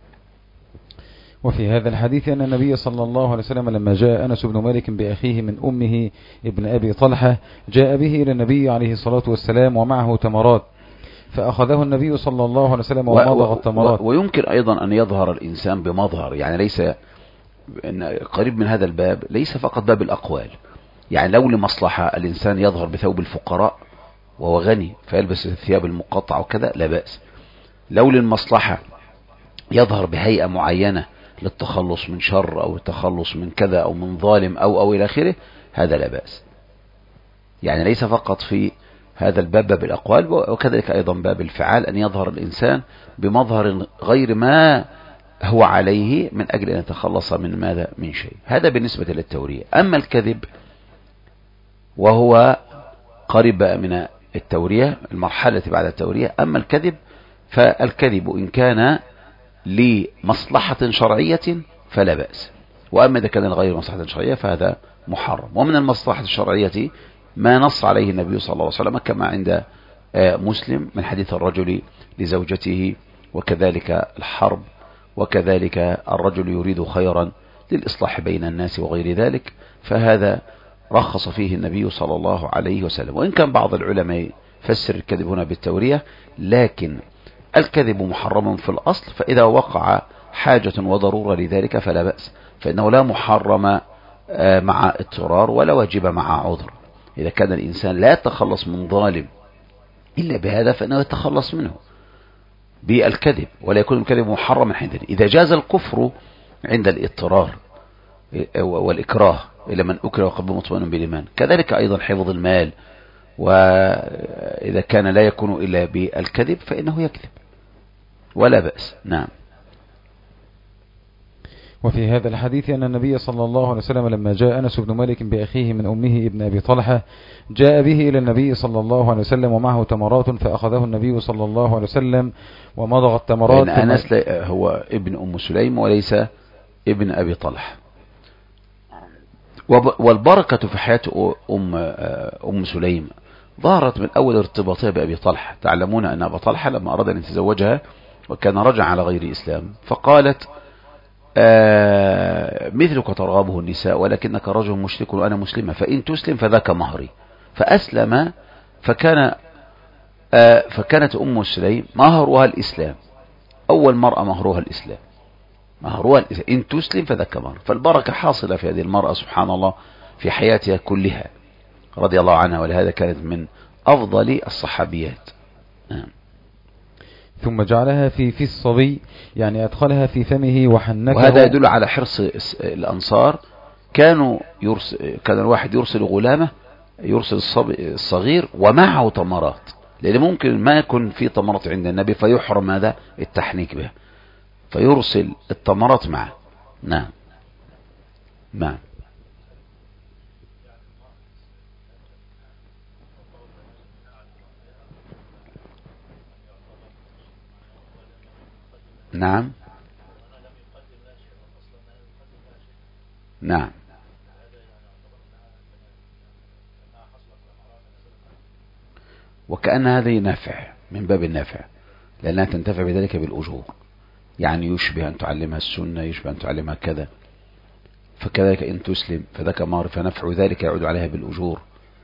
وفي هذا الحديث أن النبي صلى الله عليه وسلم لما جاء أنس بن مالك بأخيه من أمه ابن أبي طلحة، جاء به إلى النبي عليه الصلاة والسلام ومعه تمرات، فأخذه النبي صلى الله عليه وسلم ومضغ التمرات. ويمكن أيضا أن يظهر الإنسان بمظهر، يعني ليس قريب من هذا الباب، ليس فقط باب الأقوال، يعني لو لمصلحة الإنسان يظهر بثوب الفقراء وهو غني فيلبس الثياب المقطعة وكذا لا بأس. لو للمصلحة يظهر بهيئة معينة للتخلص من شر أو التخلص من كذا أو من ظالم أو إلى آخره، هذا لا بأس. يعني ليس فقط في هذا الباب باب الأقوال، وكذلك أيضا باب الفعال، أن يظهر الإنسان بمظهر غير ما هو عليه من أجل أن يتخلص من ماذا؟ من شيء. هذا بالنسبة للتورية. أما الكذب وهو قريب من التورية، المرحلة بعد التورية. أما الكذب فالكذب إن كان لمصلحة شرعية فلا بأس، وأما إذا كان غير مصلحة شرعية فهذا محرم. ومن المصلحة الشرعية ما نص عليه النبي صلى الله عليه وسلم كما عند مسلم من حديث الرجل لزوجته، وكذلك الحرب، وكذلك الرجل يريد خيرا للإصلاح بين الناس وغير ذلك، فهذا رخص فيه النبي صلى الله عليه وسلم. وإن كان بعض العلماء يفسر الكذب هنا بالتورية، لكن الكذب محرم في الأصل، فإذا وقع حاجة وضرورة لذلك فلا بأس، فإنه لا محرم مع اضطرار ولا واجب مع عذر. إذا كان الإنسان لا يتخلص من ظالم إلا بهذا فإنه يتخلص منه بالكذب، ولا يكون الكذب محرما حينئذ. إذا جاز الكفر عند الاضطرار والإكراه إلى من أكره وقلبه مطمئن بالإيمان، كذلك أيضا حفظ المال، وإذا كان لا يكون إلا بالكذب فإنه يكذب ولا بأس. نعم. وفي هذا الحديث أن النبي صلى الله عليه وسلم لما جاء أنس بن مالك بأخيه من أمه ابن أبي طلحة، جاء به إلى النبي صلى الله عليه وسلم ومعه تمرات، فأخذه النبي صلى الله عليه وسلم ومضغ التمرات. أنس هو ابن أم سليم وليس ابن أبي طلحة. والبركة في حياة أم سليم ظهرت من أول ارتباطها بأبي طلحة. تعلمون أن أبا طلحة لما أراد أن يتزوجها وكان رجع على غير إسلام، فقالت مثلك ترغبه النساء ولكنك رجل مشرك وأنا مسلمة، فإن تسلم فذاك مهري. فأسلم، فكانت أم سليم مهرها الإسلام، أول مرأة مهرها الإسلام، إن تسلم فذاك مهر. فالبركة حاصلة في هذه المرأة سبحان الله في حياتها كلها رضي الله عنها، ولهذا كانت من أفضل الصحابيات. ثم جعلها في الصبي، يعني أدخلها في فمه وحنكه. وهذا يدل على حرص الأنصار. كان الواحد يرسل غلامه، يرسل الصغير ومعه تمرات، لأن ممكن ما يكون في تمرات عند النبي فيحرم هذا التحنيك بها، فيرسل التمرات معه. نعم. نعم. نعم. نعم. وكأن هذه نافع من باب النافع، لأنها تنتفع بذلك بالأجور، يعني يشبه أن تعلمها السنة، يشبه أن تعلمها كذا. فكذلك إن تسلم فذاك مهر، فنفع ذلك يعود عليها بالأجور،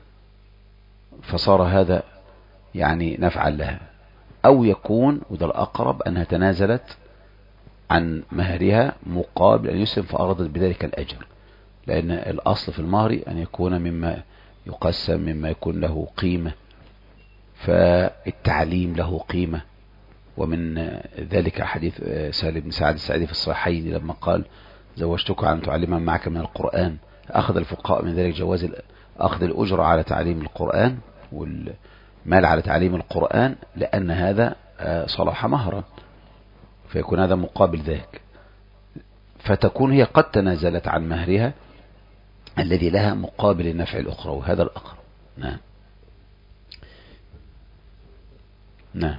فصار هذا يعني نفعا لها. أو يكون، وده الأقرب، أنها تنازلت عن مهرها مقابل أن يسلم فأرادت بذلك الأجر، لأن الأصل في المهر أن يكون مما يقسم، مما يكون له قيمة، فالتعليم له قيمة. ومن ذلك حديث سهل بن سعد الساعدي في الصحيحين لما قال زوجتك عن تعلمها معك من القرآن. أخذ الفقهاء من ذلك جواز أخذ الأجرة على تعليم القرآن والمال على تعليم القرآن، لأن هذا صلاح مهرا، فيكون هذا مقابل ذلك، فتكون هي قد تنازلت عن مهرها الذي لها مقابل النفع الأخرى، وهذا الأقرب. نعم نعم.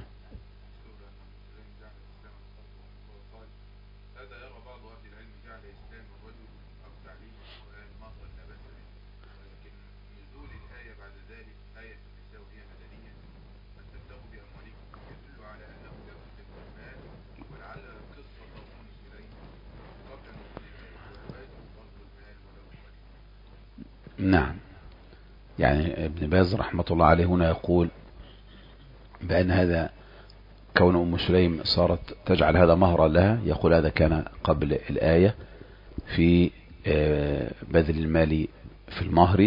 نعم، يعني ابن باز رحمة الله عليه هنا يقول بأن هذا كون أم سليم صارت تجعل هذا مهرا لها، يقول هذا كان قبل الآية في بذل المال في المهر،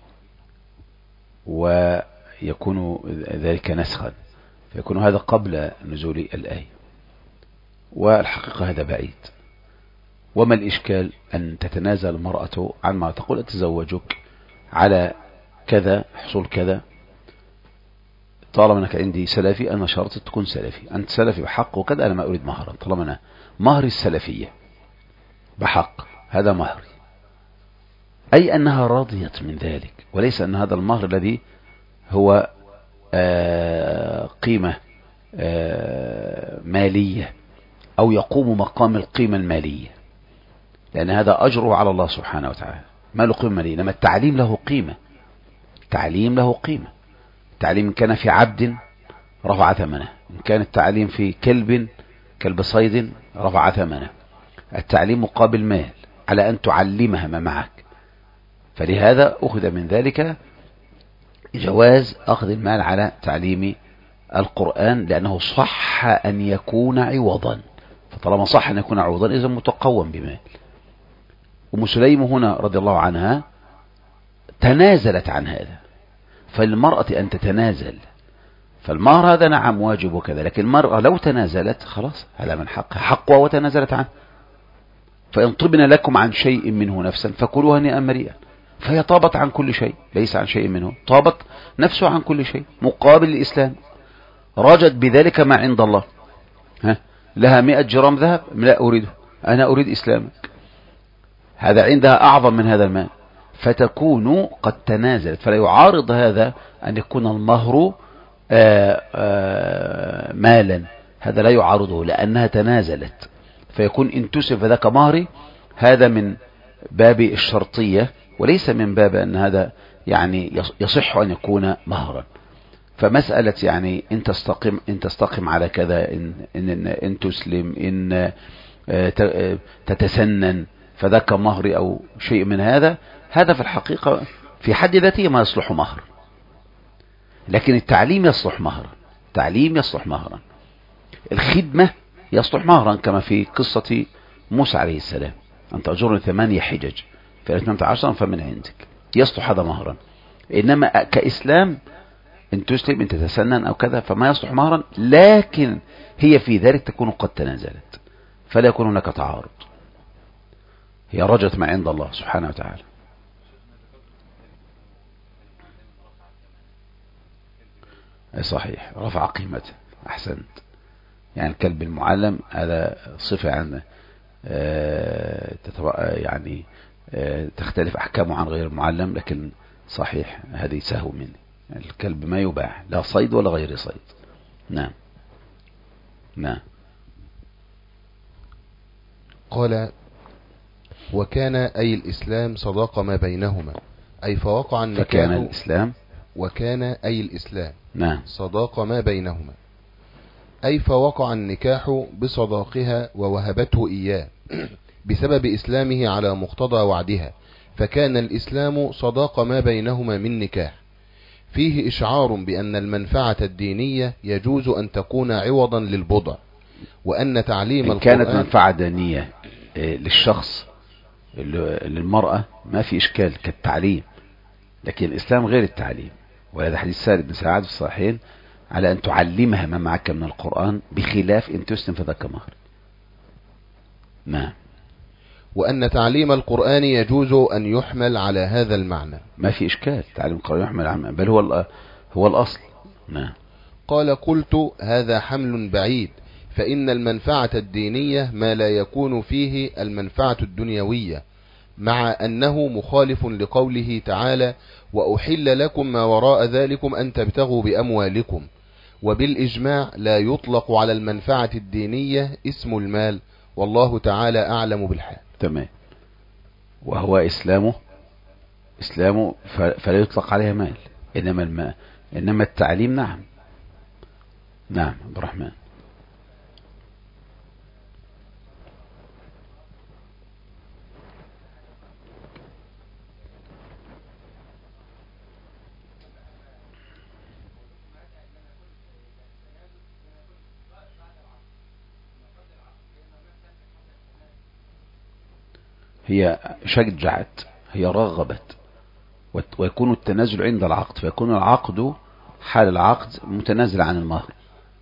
ويكون ذلك نسخا، فيكون هذا قبل نزول الآية، والحقيقة هذا بعيد. وما الإشكال أن تتنازل المرأة عن ما تقول أتزوجك على كذا حصول كذا، طالما أنك عندي سلفي أنا شرط تكون سلفي، أنت سلفي بحق وكذا، أنا ما أريد مهرا، طالما أنا مهر السلفية بحق هذا مهري، أي أنها رضيت من ذلك، وليس أن هذا المهر الذي هو قيمة مالية أو يقوم مقام القيمة المالية، لأن هذا أجره على الله سبحانه وتعالى، ما له قيمة مالية. إنما التعليم له قيمة، التعليم له قيمة. التعليم إن كان في عبد رفع ثمنه، إن كان التعليم في كلب صيد رفع ثمنه. التعليم مقابل مال على أن تعلمها ما معك، فلهذا أخذ من ذلك جواز أخذ المال على تعليم القرآن، لأنه صح أن يكون عوضا، فطالما صح أن يكون عوضا إذا متقوم بمال. أم سليم هنا رضي الله عنها تنازلت عن هذا، فالمرأة أن تتنازل، فالمهر هذا نعم واجب وكذا، لكن المرأة لو تنازلت خلاص هذا من حقها وتنازلت عنه. فإن طبن لكم عن شيء منه نفسا فكلوها هنيئا مريئا، فهي طابت عن كل شيء، ليس عن شيء منه، طابت نفسه عن كل شيء مقابل الإسلام، رجت بذلك ما عند الله. لها 100 جرام ذهب، لا أريده، أنا أريد إسلامك، هذا عندها أعظم من هذا المال، فتكون قد تنازلت. فلا يعارض هذا أن يكون المهر مالا، هذا لا يعارضه لأنها تنازلت، فيكون إن تسلم فذاك مهري، هذا من باب الشرطية وليس من باب أن هذا يعني يصح أن يكون مهرا. فمسألة يعني إن تستقم على كذا، إن تسلم، إن تتسنن فذاك مهر أو شيء من هذا في الحقيقة في حد ذاته ما يصلح مهر، لكن التعليم يصلح مهرا، التعليم يصلح مهرا، الخدمة يصلح مهرا، كما في قصة موسى عليه السلام، أن تأجرني 8 حجج فإن أتممت 10 فمن عندك، يصلح هذا مهرا. إنما كإسلام إن تسلم إن تتسنن أو كذا فما يصلح مهرا، لكن هي في ذلك تكون قد تنازلت، فلا يكون هناك تعارض، هي رجت ما عند الله سبحانه وتعالى. صحيح، رفع قيمته، أحسنت. يعني الكلب المعلم هذا صفة عندنا يعني تختلف أحكامه عن غير المعلم، لكن صحيح هذه سهو مني، الكلب ما يباع لا صيد ولا غير صيد. نعم نعم. قال وكان أي الإسلام صداق ما بينهما، أي فوقع النكاح. فكان الإسلام وكان أي الإسلام نعم صداق ما بينهما، أي فوقع النكاح بصداقها ووهبته إياه بسبب إسلامه على مقتضى وعدها، فكان الإسلام صداق ما بينهما من نكاح، فيه إشعار بأن المنفعة الدينية يجوز أن تكون عوضا للبضع، وأن تعليم إن كانت القرآن منفعة دينية للشخص للمرأة ما في إشكال كالتعليم، لكن الإسلام غير التعليم. وهذا حديث سهل بن سعد في الصحيحين على أن تعلمها ما معك من القرآن، بخلاف إن تسلم فذاك مهر. نعم. وأن تعليم القرآن يجوز أن يحمل على هذا المعنى. ما في إشكال، تعليم القرآن يحمل على، بل هو الأصل. نعم. قال قلت هذا حمل بعيد، فإن المنفعة الدينية ما لا يكون فيه المنفعة الدنيوية، مع أنه مخالف لقوله تعالى وأحل لكم ما وراء ذلكم أن تبتغوا بأموالكم. وبالإجماع لا يطلق على المنفعة الدينية اسم المال، والله تعالى أعلم بالحال. تمام. وهو إسلامه فلا يطلق عليه مال، إنما التعليم. نعم. نعم عبد الرحمن. هي شجعت، هي رغبت، ويكون التنازل عند العقد، فيكون العقد حال العقد متنازل عن المهر،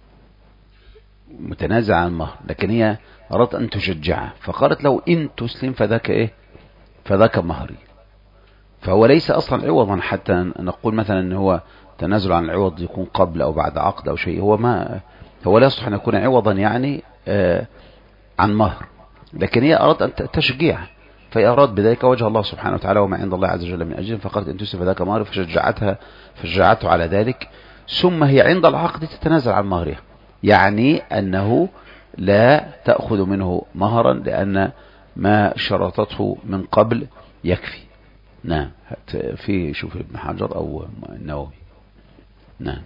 لكن هي أردت أن تشجعه، فقالت له إن تسلم فذاك إيه، فذاك مهري. فهو ليس أصلا عوضا حتى نقول مثلا أن هو تنازل عن العوض يكون قبل أو بعد عقد أو شيء، هو لا يصلح أن يكون عوضا يعني عن مهر، لكن هي أردت أن تشجيعه، فأراد بذلك وجه الله سبحانه وتعالى وما عند الله عز وجل من أجل، فقالت إن تسلم فذاك مهري، فشجعته على ذلك. ثم هي عند العقد تتنازل عن مهرها، يعني أنه لا تأخذ منه مهرا لأن ما شرطته من قبل يكفي. نعم. في شوف ابن حجر أو النووي. نعم.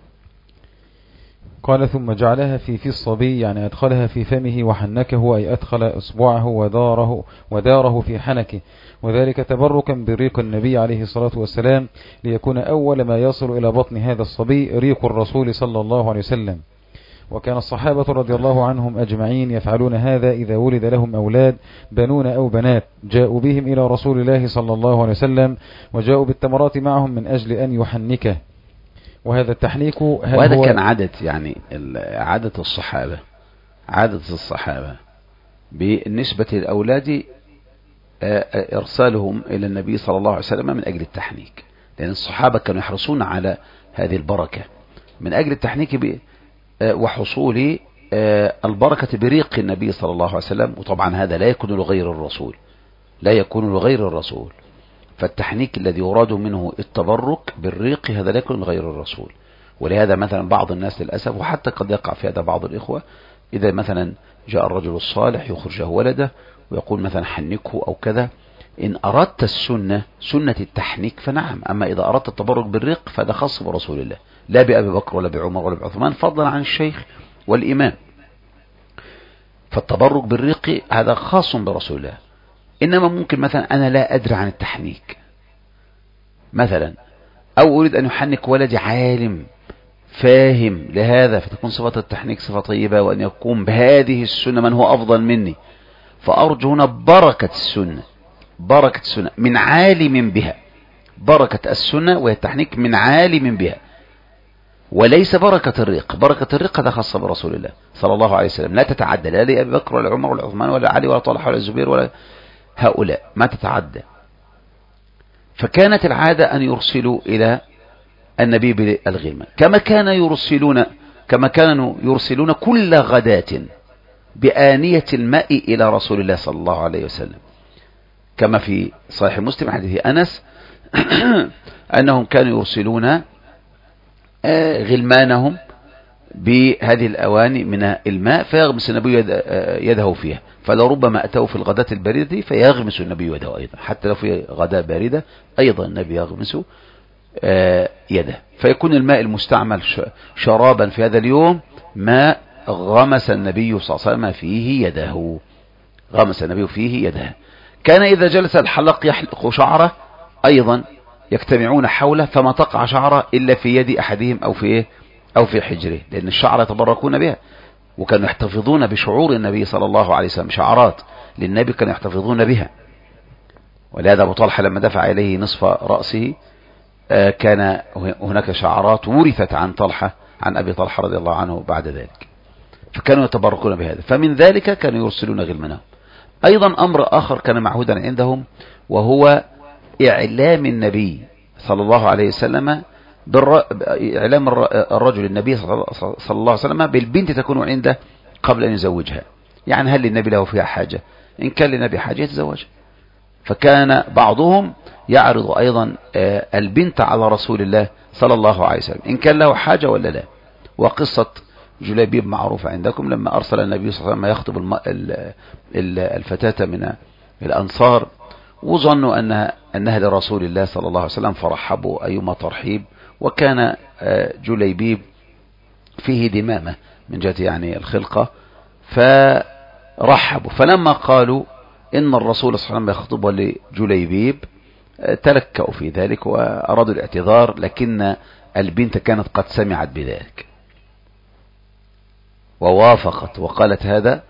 قال ثم جعلها في الصبي، يعني أدخلها في فمه وحنكه، أي أدخل إصبعه وداره في حنكه، وذلك تبركا بريق النبي عليه الصلاة والسلام، ليكون أول ما يصل إلى بطن هذا الصبي ريق الرسول صلى الله عليه وسلم. وكان الصحابة رضي الله عنهم أجمعين يفعلون هذا إذا ولد لهم أولاد بنون أو بنات، جاءوا بهم إلى رسول الله صلى الله عليه وسلم، وجاءوا بالتمرات معهم من أجل أن يحنكه. وهذا التحنيك وهذا كان عادة، يعني عادة الصحابة بالنسبة للأولاد إرسالهم إلى النبي صلى الله عليه وسلم من أجل التحنيك، لأن الصحابة كانوا يحرصون على هذه البركة من أجل التحنيك وحصول البركة بريق النبي صلى الله عليه وسلم. وطبعا هذا لا يكون لغير الرسول، فالتحنيك الذي يراد منه التبرك بالريق هذا لا يكون لغير الرسول. ولهذا مثلا بعض الناس للأسف، وحتى قد يقع في هذا بعض الإخوة، إذا مثلا جاء الرجل الصالح يخرجه ولده ويقول مثلا حنكه أو كذا، إن أردت سنة التحنيك فنعم، أما إذا أردت التبرك بالريق فهذا خاص برسول الله، لا بأبي بكر ولا بعمر ولا بعثمان، فضلا عن الشيخ والإمام. فالتبرك بالريق هذا خاص برسول الله. إنما ممكن مثلا أنا لا أدري عن التحنيك مثلا، أو أريد أن يحنك ولدي عالم فاهم لهذا، فتكون صفة التحنيك صفة طيبة، وأن يقوم بهذه السنة من هو أفضل مني، فأرجو هنا بركة السنة من عالم بها، بركة السنة والتحنيك من عالم بها، وليس بركة الرق هذا خاصة برسول الله صلى الله عليه وسلم، لا تتعدى لا لأبي بكر ولا عمر ولا عثمان ولا علي ولا طلحة ولا الزبير ولا هؤلاء، ما تتعدى. فكانت العادة أن يرسلوا إلى النبي بالغلمان، كما كانوا يرسلون كل غداة بآنية الماء إلى رسول الله صلى الله عليه وسلم، كما في صحيح مسلم حديث أنس أنهم كانوا يرسلون غلمانهم بهذه الأواني من الماء، فيغمس النبي يده فيها، فلربما أتوا في الغداة الباردة فيغمس النبي يده أيضا، حتى لو في غداة باردة أيضا النبي يغمس يده، فيكون الماء المستعمل شرابا في هذا اليوم ما غمس النبي صلى الله عليه وسلم فيه يده. كان إذا جلس الحلق يحلق شعره أيضا يجتمعون حوله، فما تقع شعره إلا في يد أحدهم أو في حجره، لأن الشعر يتبركون بها. وكانوا يحتفظون بشعور النبي صلى الله عليه وسلم، شعارات للنبي كانوا يحتفظون بها. ولهذا أبو طلحة لما دفع إليه نصف رأسه كان هناك شعارات ورثت عن طلحة عن أبي طلحة رضي الله عنه بعد ذلك، فكانوا يتبركون بهذا. فمن ذلك كانوا يرسلون غلمانهم. أيضا أمر آخر كان معهودا عندهم، وهو إعلام النبي صلى الله عليه وسلم إعلام الرجل النبي صلى الله عليه وسلم بالبنت تكون عنده قبل أن يزوجها. يعني هل للنبي له فيها حاجة؟ إن كان للنبي حاجة يتزوجها. فكان بعضهم يعرض أيضا البنت على رسول الله صلى الله عليه وسلم إن كان له حاجة ولا لا. وقصة جليبيب معروفة عندكم، لما أرسل النبي صلى الله عليه وسلم يخطب الفتاة من الأنصار، وظنوا أنها لرسول الله صلى الله عليه وسلم، فرحبوا أيما ترحيب. وكان جليبيب فيه دمامة من جهة يعني الخلقة، فرحبوا. فلما قالوا إن الرسول صلى الله عليه وسلم يخطب لجليبيب تلكأوا في ذلك وأرادوا الاعتذار، لكن البنت كانت قد سمعت بذلك ووافقت وقالت هذا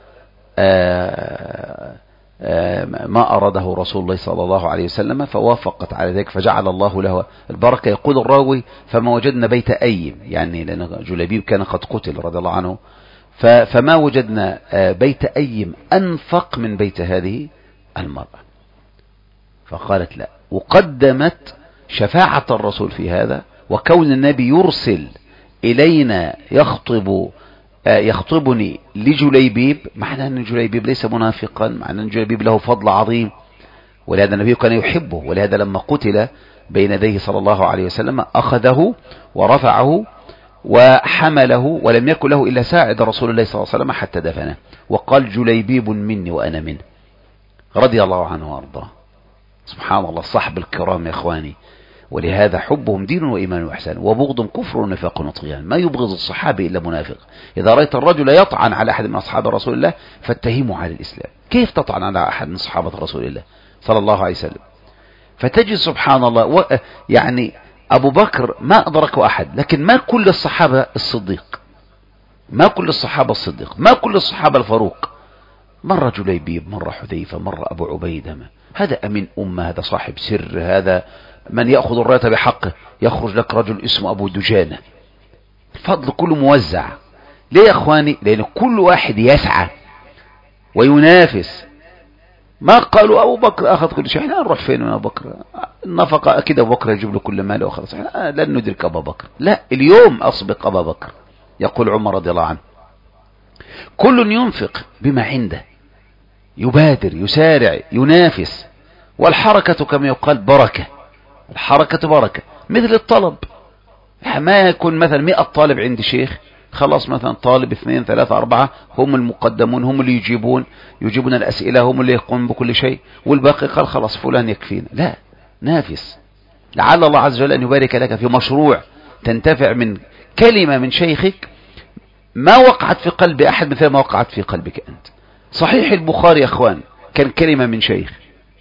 ما أراده رسول الله صلى الله عليه وسلم، فوافقت على ذلك فجعل الله له البركة. يقول الراوي فما وجدنا بيت أيم، يعني لأن جليبيب كان قد قتل رضي الله عنه، فما وجدنا بيت أيم أنفق من بيت هذه المرأة. فقالت لا، وقدمت شفاعة الرسول في هذا، وكون النبي يرسل إلينا يخطبني لجليبيب، معنى أن جليبيب ليس منافقا، معنى أن جليبيب له فضل عظيم، ولهذا النبي كان يحبه. ولهذا لما قتل بين يديه صلى الله عليه وسلم أخذه ورفعه وحمله، ولم يكن له إلا ساعد رسول الله صلى الله عليه وسلم حتى دفنه، وقال جليبيب مني وأنا منه رضي الله عنه وأرضاه. سبحان الله، الصحب الكرام يا إخواني. ولهذا حبهم دين وإيمان وإحسان، وبغضهم كفر ونفاق وطغيان. ما يبغض الصحابة إلا منافق. إذا رأيت الرجل يطعن على أحد من أصحاب رسول الله فاتهمه على الإسلام. كيف تطعن على أحد من صحابة رسول الله صلى الله عليه وسلم؟ فتجد سبحان الله يعني أبو بكر ما أدركه أحد، لكن ما كل الصحابة الصديق، ما كل الصحابة الصديق، ما كل الصحابة الفاروق. مرة جليبيب، مرة حذيفة، مرة أبو عبيدة. هذا أمين أمة، هذا صاحب سر، هذا من يأخذ الراية بحقه. يخرج لك رجل اسمه أبو دجانة، الفضل كله موزع. ليه يا أخواني؟ لأن كل واحد يسعى وينافس. ما قالوا أبو بكر أخذ كل شيء، احنا نروح فين من أبو بكر؟ النفقة أكيد أبو بكر يجيب له كل ماله وخلاص، احنا لن ندرك أبو بكر. لا، اليوم أسبق أبو بكر. يقول عمر رضي الله عنه كل ينفق بما عنده، يبادر، يسارع، ينافس. والحركة كما يقال بركة، الحركة بركة. مثل الطلب، ما يكون مثلا 100 طالب عند شيخ، خلاص مثلا طالب 2 3 4 هم المقدمون، هم اللي يجيبون الأسئلة، هم اللي يقومون بكل شيء، والباقي قال خلاص فلان يكفينا. لا، نافس، لعل الله عز وجل أن يبارك لك في مشروع تنتفع من كلمة من شيخك ما وقعت في قلب أحد مثل ما وقعت في قلبك أنت. صحيح البخاري يا أخوان كان كلمة من شيخ،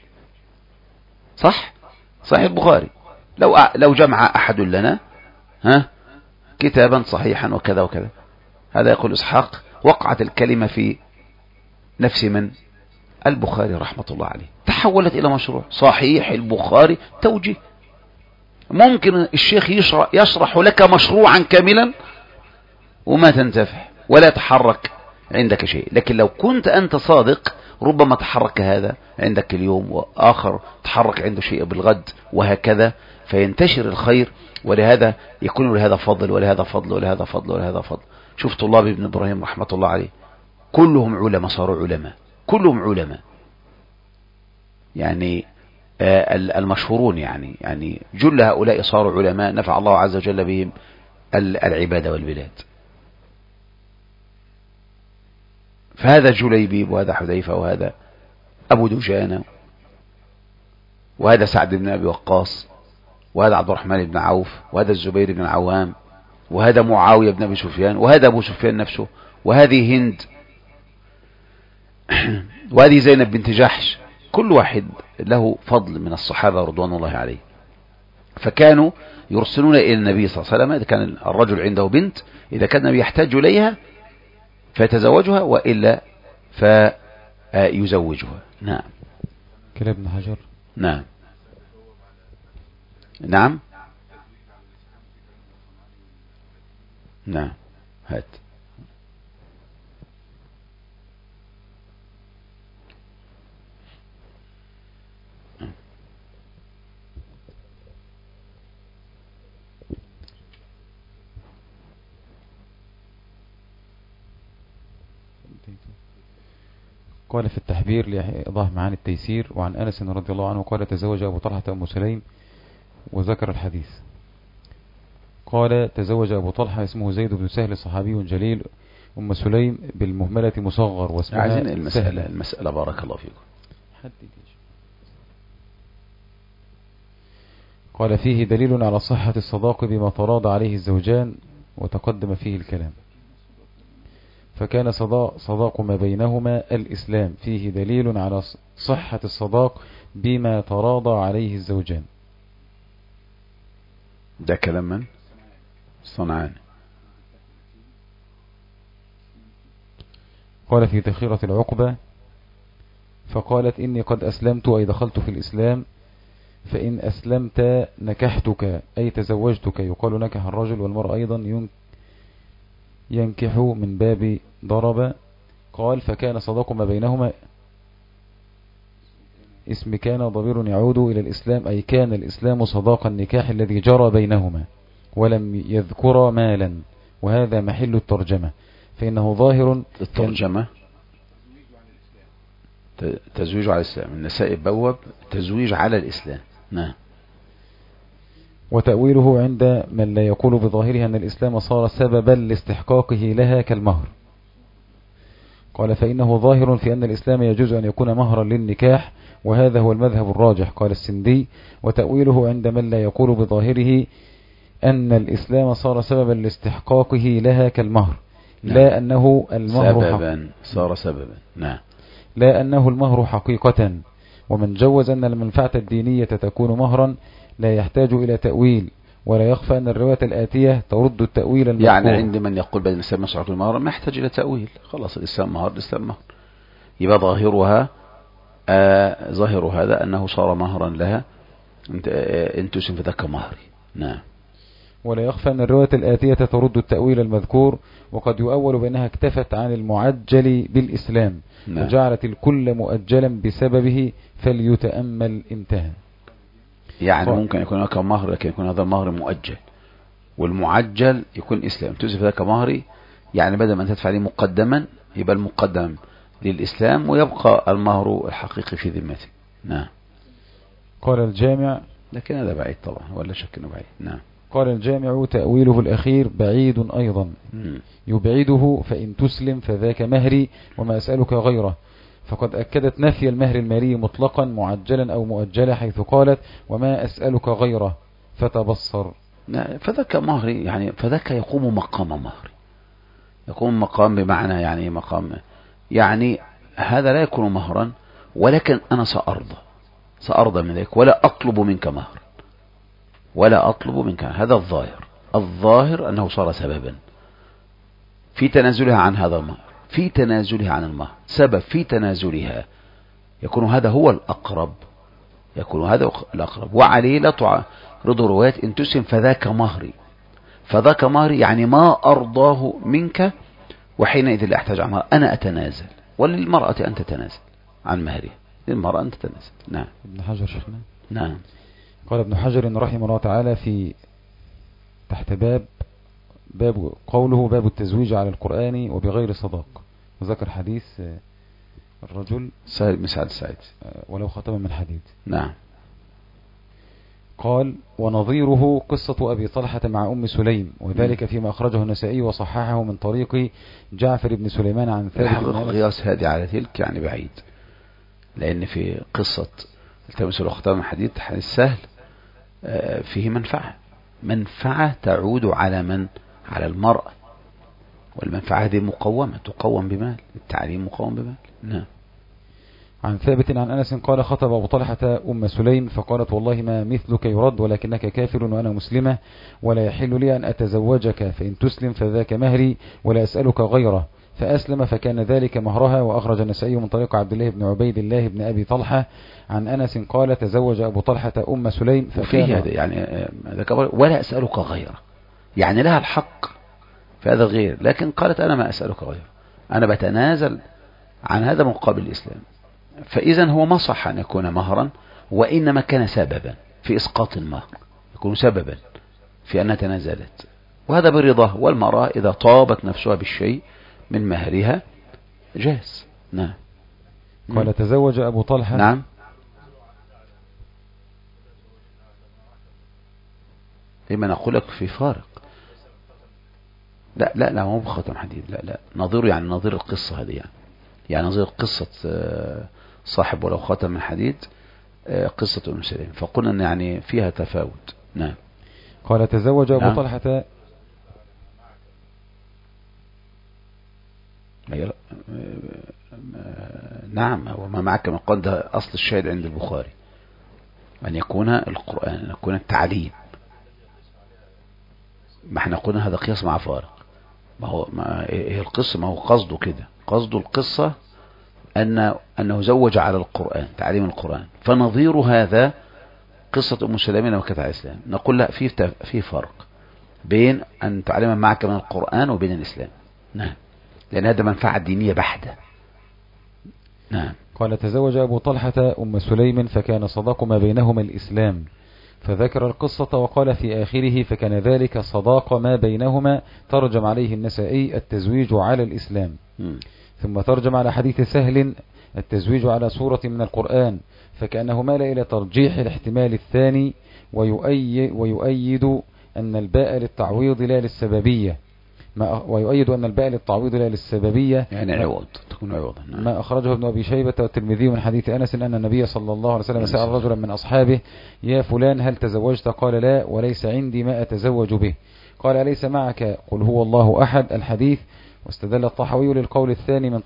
صح؟ صحيح البخاري لو جمع أحد لنا كتابا صحيحا وكذا وكذا، هذا يقول إسحاق وقعت الكلمة في نفس من البخاري رحمة الله عليه، تحولت إلى مشروع. صحيح البخاري توجيه، ممكن الشيخ يشرح لك مشروعا كاملا وما تنتفع ولا تحرك عندك شيء. لكن لو كنت أنت صادق ربما تحرك هذا عندك اليوم وآخر تحرك عنده شيء بالغد، وهكذا فينتشر الخير. ولهذا يكون لهذا فضل ولهذا فضل ولهذا فضل ولهذا فضل. شوف طلاب ابن إبراهيم رحمة الله عليه كلهم علماء، صاروا علماء، كلهم علماء، يعني المشهورون، يعني جل هؤلاء صاروا علماء نفع الله عز وجل بهم العباد والبلاد. فهذا جليبيب، وهذا حذيفة، وهذا أبو دجانة، وهذا سعد بن أبي وقاص، وهذا عبد الرحمن بن عوف، وهذا الزبير بن العوام، وهذا معاوية بن أبي سفيان، وهذا أبو سفيان نفسه، وهذه هند، وهذه زينب بنت جحش. كل واحد له فضل من الصحابة رضوان الله عليه. فكانوا يرسلون إلى النبي صلى الله عليه وسلم إذا كان الرجل عنده بنت، إذا كان النبي يحتاج إليها فيتزوجها وإلا فيزوجها. نعم. كلام ابن حجر. نعم نعم نعم. هات. قال في التحبير لإيضاح معاني التيسير: وعن أنس رضي الله عنه قال: تزوج أبو طلحة أم سليم، وذكر الحديث. قال: تزوج أبو طلحة اسمه زيد بن سهل صحابي جليل، أم سليم بالمهملة مصغر واسمها عايزين سهل. المسألة بارك الله فيكم. قال: فيه دليل على صحة الصداق بما تراضى عليه الزوجان، وتقدم فيه الكلام. فكان صداق ما بينهما الإسلام، فيه دليل على صحة الصداق بما تراضى عليه الزوجان. ده كلام من؟ صنعاني. قال: في تخيرة العقبة، فقالت: إني قد أسلمت، أي دخلت في الإسلام، فإن أسلمت نكحتك، أي تزوجتك. يقال نكح الرجل، والمرأة أيضا ينكح من باب ضرب. قال: فكان صداق ما بينهما، اسم كان ضمير يعود إلى الإسلام، أي كان الإسلام صداق النكاح الذي جرى بينهما، ولم يذكر مالا، وهذا محل الترجمة، فإنه ظاهر. الترجمة تزويج على الإسلام، النساء بواب تزويج على الإسلام. نعم. وتأويله عند من لا يقول بظاهره أن الإسلام صار سببا لاستحقاقه لها كالمهر. قال: فإنه ظاهر في أن الإسلام يجوز أن يكون مهرا للنكاح، وهذا هو المذهب الراجح. قال السندي: وتأويله عند من لا يقول بظاهره أن الإسلام صار سببا لاستحقاقه لها كالمهر. نعم. لا أنه المهر سببا صار سببا. نعم. لا أنه المهر حقيقة. ومن جوز أن المنفعة الدينية تكون مهرا لا يحتاج إلى تأويل، ولا يخفى أن الرواية الآتية ترد التأويل المذكور. يعني عند من يقول بأن الإسلام يصعق المهر ما يحتاج إلى تأويل، خلاص الإسلام مهر، الإسلام مهر. يبقى ظاهرها ظاهر هذا أنه صار مهرا لها، إن تسلم فذاك مهري. نعم. ولا يخفى أن الرواية الآتية ترد التأويل المذكور، وقد يؤول بأنها اكتفت عن المعجل بالإسلام. نعم. وجعلت الكل مؤجلا بسببه، فليتأمل. انتهى. يعني ممكن يكون هناك مهر، لكن يكون هذا المهر مؤجل، والمعجل يكون إسلام. تسلم فذاك مهري، يعني بدل ما أن تدفع لي مقدما يبقى المقدم للإسلام، ويبقى المهر الحقيقي في ذمتك. نعم. قال الجامع، لكن هذا بعيد طبعا، ولا شك انه بعيد. نعم. قال الجامع: تأويله الأخير بعيد أيضا. يبعده: فإن تسلم فذاك مهري، وما أسألك غيره. فقد أكدت نفي المهر المالي مطلقا معجلا أو مؤجلا، حيث قالت: وما أسألك غيره، فتبصر. فذاك مهري، يعني فذاك يقوم مقام مهري، يقوم مقام بمعنى يعني مقام، يعني هذا لا يكون مهرا، ولكن أنا سأرضى من ذلك، ولا أطلب منك مهر، ولا أطلب منك. هذا الظاهر أنه صار سببا في تنازلها عن هذا المهر، في تنازلها عن المهر، سبب في تنازلها، يكون هذا هو الأقرب، يكون هذا الأقرب. وعليه لا تعرض رواية إن تسلم فذاك مهري، فذاك مهري يعني ما أرضاه منك، وحينئذ لا أحتاج عن مهر، أنا أتنازل. وللمرأة أن تتنازل عن مهرها، للمرأة أن تتنازل. نعم. ابن حجر شيخنا. نعم. قال ابن حجر رحمه الله تعالى في تحت باب قوله: باب التزويج على القرآن وبغير صداق، وذكر حديث الرجل سهل بن سعد السعيد: ولو خاتما من حديد. نعم. قال: ونظيره قصة أبي طلحة مع أم سليم، وذلك فيما أخرجه النسائي وصححه من طريق جعفر بن سليمان عن ثابت بن أنس. قياس هذه على تلك يعني بعيد، لأن في قصة التمس الأختام من حديد سهل فيه منفعة تعود على من؟ على المرأة، والمنفعة هذه مقومة، تقوم بمال، التعليم مقوم بمال. نعم. عن ثابت عن أنس قال: خطب أبو طلحة أم سليم، فقالت: والله ما مثلك يرد، ولكنك كافر وأنا مسلمة، ولا يحل لي أن أتزوجك، فإن تسلم فذاك مهري، ولا أسألك غيره، فأسلم فكان ذلك مهرها. وأخرج النسائي من طريق عبد الله بن عبيد الله بن أبي طلحة عن أنس قال تزوج أبو طلحة أم سليم ففيه هذا يعني ولا أسألك غيره، يعني لها الحق في هذا الغير، لكن قالت أنا ما أسألك غيره، أنا بتنازل عن هذا مقابل الإسلام. فإذا هو ما صح أن يكون مهرا، وإنما كان سببا في إسقاط المهر، يكون سببا في أنها تنازلت، وهذا برضاه. والمرأة إذا طابت نفسها بالشيء من مهرها جاز. نعم. قال تزوج أبو طلحة. نعم. لما نقول لك في فارق. لا لا لا، مو بخاتم حديد، لا لا، نظير يعني نظير القصة هذه، يعني نظير قصة صاحب ولو خاتم من حديد، قصة أم سليم، فقلنا أن يعني فيها تفاوت. نعم. قال تزوج أبو طلحة. نعم، وما معك من قال ده أصل الشاهد عند البخاري، أن يكون القرآن، أن يكون التعليم. ما احنا قلنا هذا قياس مع فارق. ما هو هي القصة، ما هو قصده كده، قصده القصة أنه زوج على القرآن، تعليم القرآن، فنظير هذا قصة أم سليم لما كانت على الإسلام. نقول لا، في فرق بين أن تعلم معك من القرآن وبين الإسلام. نعم، لأن هذا منفعة دينية بحتة. نعم. قال تزوج أبو طلحة أم سليم فكان صداق ما بينهما الإسلام، فذكر القصة وقال في آخره فكان ذلك صداق ما بينهما. ترجم عليه النسائي التزويج على الإسلام. ثم ترجم على حديث سهل التزويج على سورة من القرآن، فكأنه مال إلى ترجيح الاحتمال الثاني، ويؤيد أن الباء للتعويض لا للسببية، يعني عوض، تكون عوضا. نعم. ما أخرجه ابن أبي شيبة والترمذي من حديث أنس أن النبي صلى الله عليه وسلم سأل رجلا من أصحابه يا فلان هل تزوجت؟ قال لا، وليس عندي ما أتزوج به. قال أليس معك قل هو الله أحد؟ الحديث. واستدل الطحاوي للقول الثاني من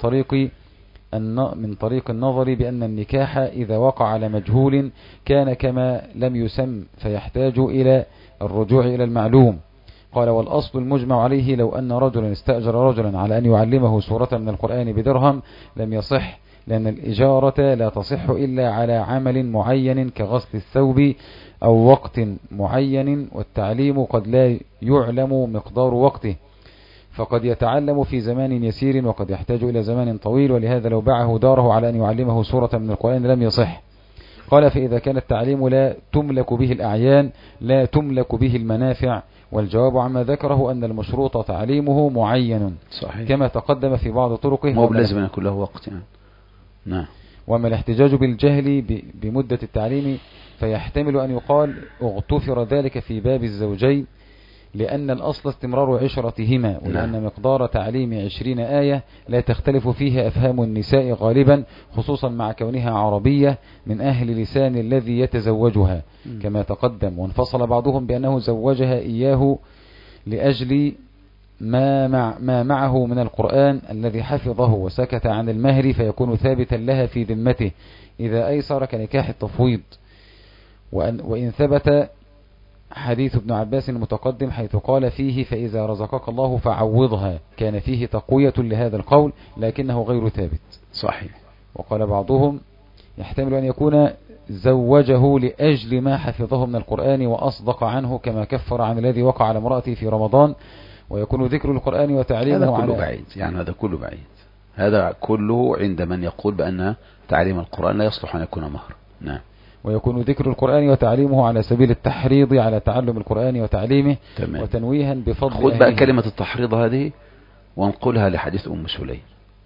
طريق النظر بأن النكاح إذا وقع على مجهول كان كما لم يسم، فيحتاج إلى الرجوع إلى المعلوم. قال والأصل المجمع عليه لو أن رجلا استأجر رجلا على أن يعلمه سورة من القرآن بدرهم لم يصح، لأن الإجارة لا تصح إلا على عمل معين كغسل الثوب أو وقت معين، والتعليم قد لا يعلم مقدار وقته، فقد يتعلم في زمان يسير وقد يحتاج إلى زمان طويل، ولهذا لو باعه داره على أن يعلمه سورة من القرآن لم يصح. قال فإذا كان التعليم لا تملك به الأعيان لا تملك به المنافع، والجواب عما ذكره أن المشروط تعليمه معين. صحيح. كما تقدم في بعض طرقه. مو بلازم أن يكون له وقت يعني. نعم. وما الاحتجاج بالجهل بمدة التعليم فيحتمل أن يقال اغتفر ذلك في باب الزوجين، لأن الأصل استمرار عشرتهما، ولأن مقدار تعليم 20 آية لا تختلف فيها أفهام النساء غالبا، خصوصا مع كونها عربية من أهل لسان الذي يتزوجها كما تقدم. وانفصل بعضهم بأنه زوجها إياه لأجل ما معه من القرآن الذي حفظه، وسكت عن المهر فيكون ثابتا لها في ذمته إذا أيسر كنكاح التفويض. وإن ثبت حديث ابن عباس المتقدم حيث قال فيه فإذا رزقك الله فعوضها، كان فيه تقوية لهذا القول لكنه غير ثابت. صحيح. وقال بعضهم يحتمل أن يكون زوجه لأجل ما حفظه من القرآن وأصدق عنه كما كفر عن الذي وقع على امرأته في رمضان، ويكون ذكر القرآن وتعليمه هذا كله بعيد، يعني هذا كله بعيد، هذا كله عند من يقول بأن تعليم القرآن لا يصلح أن يكون مهر. نعم. ويكون ذكر القرآن وتعليمه على سبيل التحريض على تعلم القرآن وتعليمه. تمام. وتنويها بفضل خذ بقى كلمة التحريض هذه وانقلها لحديث أم سليم.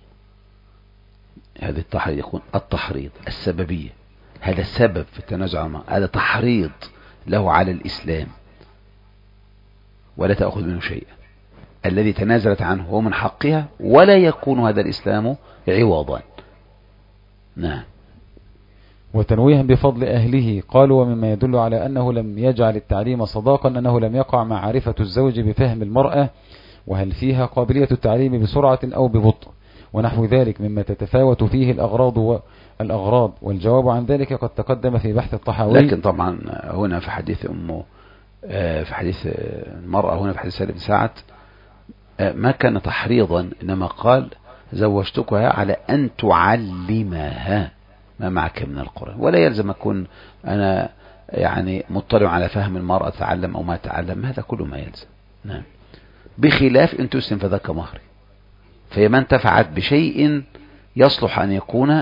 هذا التحريض يكون التحريض السببية، هذا السبب في التنازع عنه، هذا تحريض له على الإسلام ولا تأخذ منه شيئا. الذي تنازلت عنه هو من حقها، ولا يكون هذا الإسلام عوضا. نعم. وتنويها بفضل أهله. قالوا ومما يدل على أنه لم يجعل التعليم صداقا أنه لم يقع معرفة الزوج بفهم المرأة، وهل فيها قابلية التعليم بسرعة أو ببطء ونحو ذلك مما تتفاوت فيه الأغراض. والجواب عن ذلك قد تقدم في بحث الطحاوي. لكن طبعا هنا في حديث في حديث المرأة، هنا في حديث سهل بن سعد ما كان تحريضا، إنما قال زوجتكها على أن تعلمها ما معك من القرآن، ولا يلزم أكون أنا يعني مطلع على فهم المرأة تعلم أو ما تعلم، هذا كله ما يلزم. نعم. بخلاف إن تسلم فذاك مهري، فهي ما انتفعت بشيء يصلح أن يكون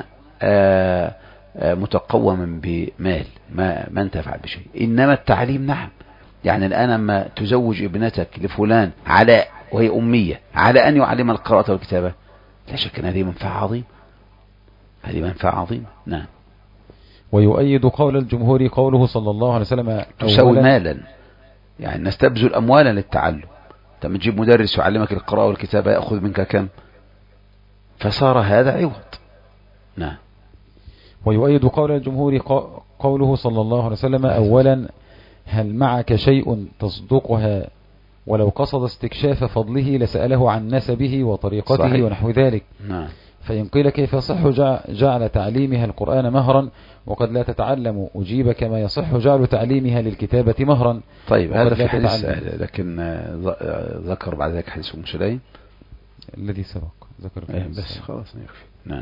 متقوما بمال، ما انتفعت بشيء. إنما التعليم نعم، يعني الآن لما تزوج ابنتك لفلان على وهي أمية على أن يعلم القراءة والكتابة، لا شك أن هذه منفعة عظيمة، هذه منفعة عظيمة. نعم. ويؤيد قول الجمهور قوله صلى الله عليه وسلم تساوي مالا، يعني نستبذل أموالا للتعلم. لما تجيب مدرس يعلمك القراءة والكتابة يأخذ منك كم؟ فصار هذا عوض. نعم. ويؤيد قول الجمهور قوله صلى الله عليه وسلم أولا هل معك شيء تصدقها، ولو قصد استكشاف فضله لسأله عن نسبه وطريقته صحيح. ونحو ذلك. نعم. فإن قيل كيف يصح جعل تعليمها القرآن مهرا وقد لا تتعلم، أجيب كما يصح جعل تعليمها للكتابة مهرا. طيب هذا في حديث، لكن ذكر بعد ذلك حديث أم سليم الذي سبق ذكر بس خلاص يكفي. نعم.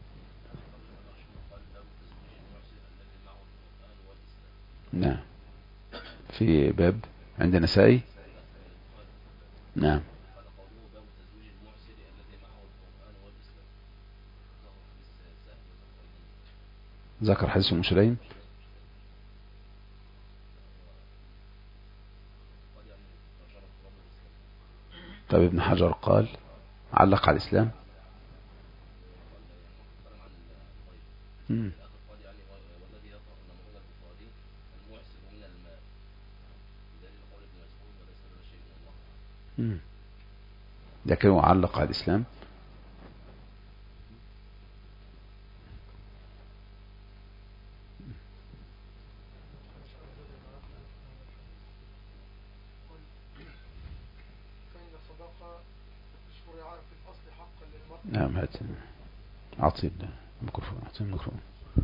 نعم. في باب عند النسائي. نعم. ذكر حديث أم سليم. طيب ابن حجر قال علق على الإسلام. ده كان معلق على الإسلام. نعم. هات أعطي الميكروفون. أعطي الميكروفون.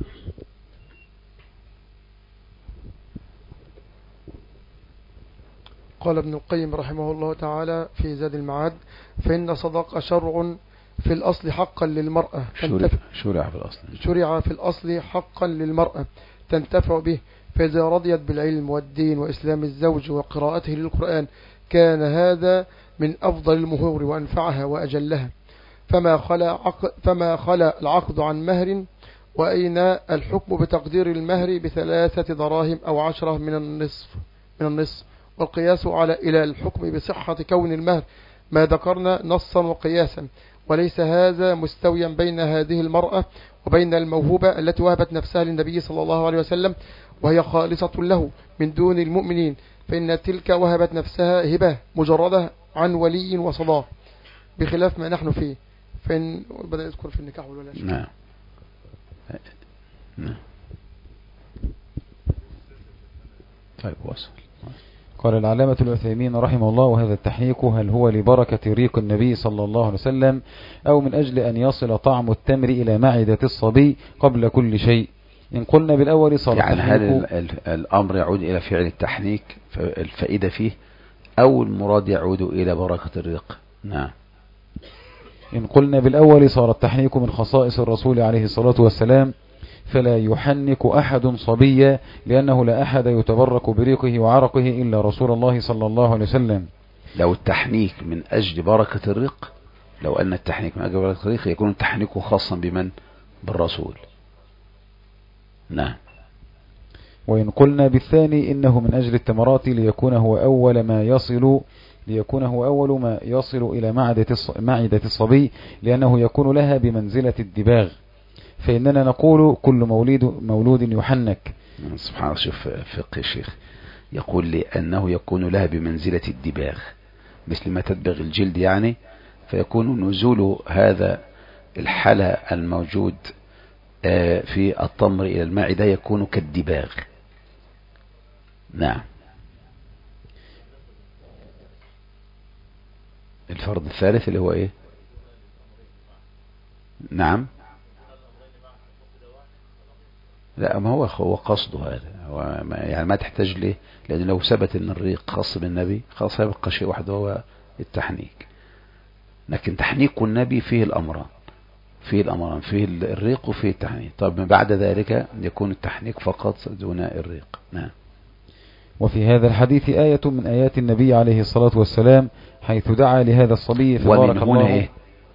قال ابن القيم رحمه الله تعالى في زاد المعاد: فإن صدق شرع في الأصل حقا للمرأة، شرع في الأصل حقا للمرأة تنتفع به، فإذا رضيت بالعلم والدين وإسلام الزوج وقراءته للقرآن كان هذا من أفضل المهور وأنفعها وأجلها. فما خلا العقد عن مهر، وأين الحكم بتقدير المهر ب3 دراهم أو 10 من النصف، والقياس إلى الحكم بصحة كون المهر ما ذكرنا نصا وقياسا، وليس هذا مستويا بين هذه المرأة وبين الموهوبة التي وهبت نفسها للنبي صلى الله عليه وسلم وهي خالصة له من دون المؤمنين، فإن تلك وهبت نفسها هبة مجردة عن ولي وصداق، بخلاف ما نحن فيه. فإن بدأ يذكر في النكاح والولاء. نعم. طيب وصل. قال العلامة العثيمين رحمه الله: وهذا التحنيك هل هو لبركة ريق النبي صلى الله عليه وسلم أو من أجل أن يصل طعم التمر إلى معدة الصبي قبل كل شيء؟ إن قلنا بالأول صار يعني هل الأمر يعود إلى فعل التحنيك الفائدة فيه، أو المراد يعود إلى بركة الريق؟ نعم. إن قلنا بالأول صار التحنيك من خصائص الرسول عليه الصلاة والسلام، فلا يحنك أحد صبيا لأنه لا أحد يتبرك بريقه وعرقه إلا رسول الله صلى الله عليه وسلم. لو التحنيك من أجل بركة الريق، لو أن التحنيك من أجل بركة الريق يكون التحنيك خاصا بمن؟ بالرسول. نعم. وإن قلنا بالثاني إنه من أجل التمرات ليكون هو أول ما يصل إلى معدة الصبي، لأنه يكون لها بمنزلة الدباغ، فإننا نقول كل مولود يحنك. سبحان الله. شوف فقه الشيخ يقول لي أنه يكون لها بمنزلة الدباغ، مثل ما تدبغ الجلد يعني، فيكون نزول هذا الحلى الموجود في التمر إلى المعدة يكون كالدباغ. نعم. الفرض الثالث اللي هو ايه؟ نعم. لا، ما هو قصده هذا، هو يعني ما تحتاج ليه، لأن لو ثبت ان الريق خاص بالنبي خلاص هيبقى شيء واحد هو التحنيك. لكن تحنيك النبي فيه الأمران، فيه الريق وفيه التحنيك. طب من بعد ذلك يكون التحنيك فقط دون الريق. نعم. وفي هذا الحديث آية من آيات النبي عليه الصلاة والسلام حيث دعا لهذا الصبي فبارك الله. إيه؟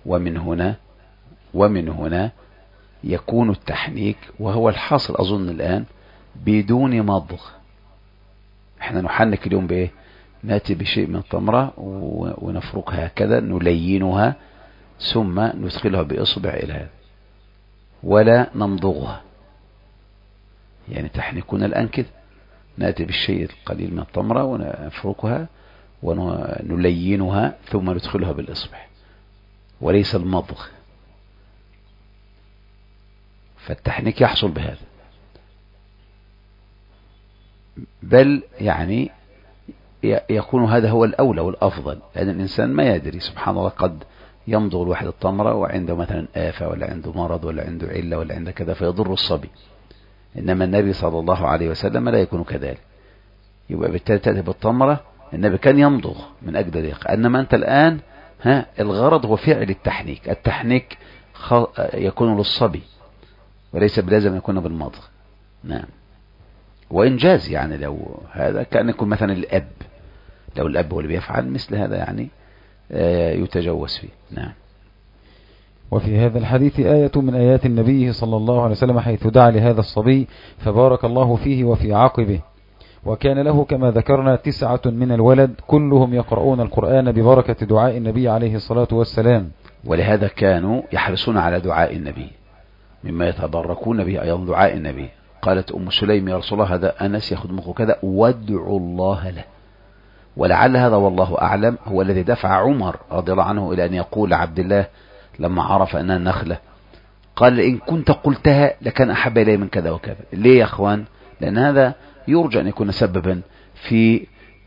ومن هنا يكون التحنيك، وهو الحاصل أظن الآن، بدون مضغ. احنا نحنك اليوم بإيه؟ نأتي بشيء من التمرة ونفركها هكذا، نلينها ثم ندخلها بإصبع إلى هذا ولا نمضغها. يعني تحنكنا الآن كده، نأتي بالشيء القليل من التمرة ونفركها ونلينها ثم ندخلها بالإصبع، وليس المضغ. فالتحنيك يحصل بهذا، بل يعني يكون هذا هو الأولى والأفضل، لأن الإنسان ما يدري سبحان الله، قد يمضغ الواحد التمرة وعنده مثلا آفة ولا عنده مرض ولا عنده علة ولا عنده كذا فيضر الصبي. إنما النبي صلى الله عليه وسلم لا يكون كذلك، يبقى بالتالي تأتي بالتمرة. النبي كان يمضغ من أجل ذلك، إنما أنت الآن الغرض هو فعل التحنيك. التحنيك يكون للصبي وليس بلازم يكون بالمضغ. نعم. وإنجاز يعني لو هذا كان يكون مثلا الأب، لو الأب هو اللي بيفعل مثل هذا يعني يتجوز فيه. نعم. وفي هذا الحديث آية من آيات النبي صلى الله عليه وسلم حيث دعا لهذا الصبي فبارك الله فيه وفي عاقبه. وكان له كما ذكرنا 9 من الولد كلهم يقرؤون القرآن ببركة دعاء النبي عليه الصلاة والسلام. ولهذا كانوا يحرصون على دعاء النبي، مما يتبركون به أيضا دعاء النبي. قالت أم سليم يا رسول الله هذا أنس يخدمك كذا وادعوا الله له. ولعل هذا والله أعلم هو الذي دفع عمر رضي الله عنه إلى أن يقول لعبد الله لما عرف أنها نخلة، قال إن كنت قلتها لكان أحب إلي من كذا وكذا. ليه يا أخوان؟ لأن هذا يرجى أن يكون سببا في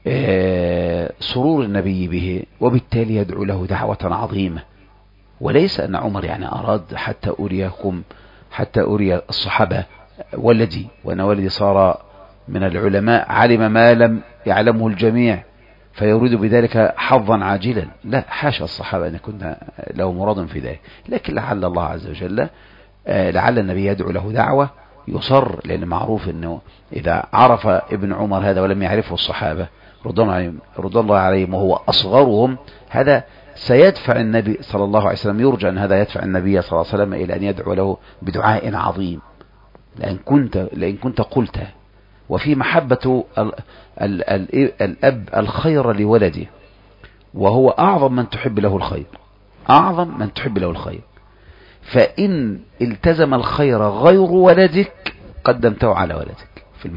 سرور النبي به، وبالتالي يدعو له دعوة عظيمة. وليس أن عمر يعني أراد حتى أري الصحابة ولدي، وأن ولدي صار من العلماء علم ما لم يعلمه الجميع فيريد بذلك حظا عاجلا. لا، حاشا الصحابة أن يكون له مراد في ذلك، لكن لعل الله عز وجل لعل النبي يدعو له دعوة يصر، لأن معروف أنه إذا عرف ابن عمر هذا ولم يعرفه الصحابة رضوان الله عليهم وهو أصغرهم، هذا سيدفع النبي صلى الله عليه وسلم، يرجى أن هذا يدفع النبي صلى الله عليه وسلم إلى أن يدعو له بدعاء عظيم لأن كنت قلته. وفي محبة الأب الخير لولده، وهو أعظم من تحب له الخير، فإن التزم الخير غير ولدك قدمته على ولدك في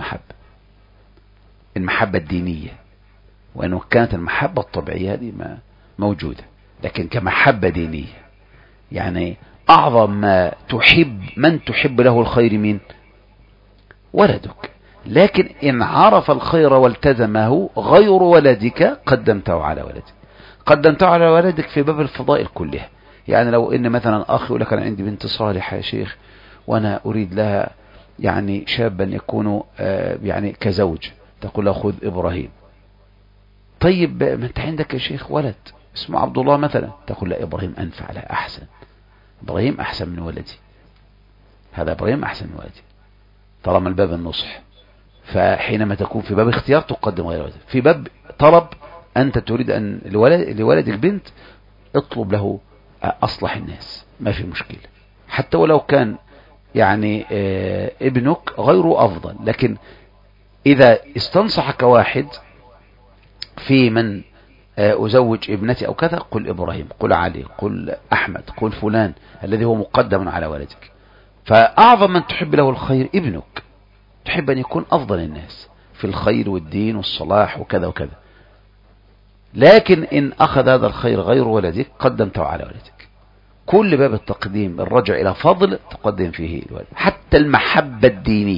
المحبة الدينية. وأنه كانت المحبة الطبيعية هذه موجودة، لكن كمحبة دينية يعني أعظم ما تحب من تحب له الخير من ولدك. لكن إن عرف الخير والتزمه غير ولدك قدمته على ولدك في باب الفضائل كلها. يعني لو إن مثلا أخي يقول لك أنا عندي بنت صالحة يا شيخ وأنا أريد لها يعني شابا يكون يعني كزوج، تقول له خذ إبراهيم. طيب ما أنت عندك يا شيخ ولد اسمه عبد الله مثلا، تقول لا إبراهيم أنفع لها أحسن، إبراهيم أحسن من ولدي، هذا إبراهيم أحسن من ولدي، طالما الباب النصح. فحينما تكون في باب اختيار تقدم غير ولدك، في باب طلب أنت تريد أن لولد البنت اطلب له أصلح الناس، ما في مشكلة، حتى ولو كان يعني ابنك غيره أفضل. لكن إذا استنصحك واحد في من أزوج ابنتي أو كذا، قل إبراهيم، قل علي، قل أحمد، قل فلان الذي هو مقدم على ولدك. فأعظم من تحب له الخير ابنك، تحب أن يكون أفضل الناس في الخير والدين والصلاح وكذا وكذا. لكن إن أخذ هذا الخير غير ولدك قدمته على ولدك. كل باب التقديم الرجع إلى فضل تقدم فيه الولد. حتى المحبة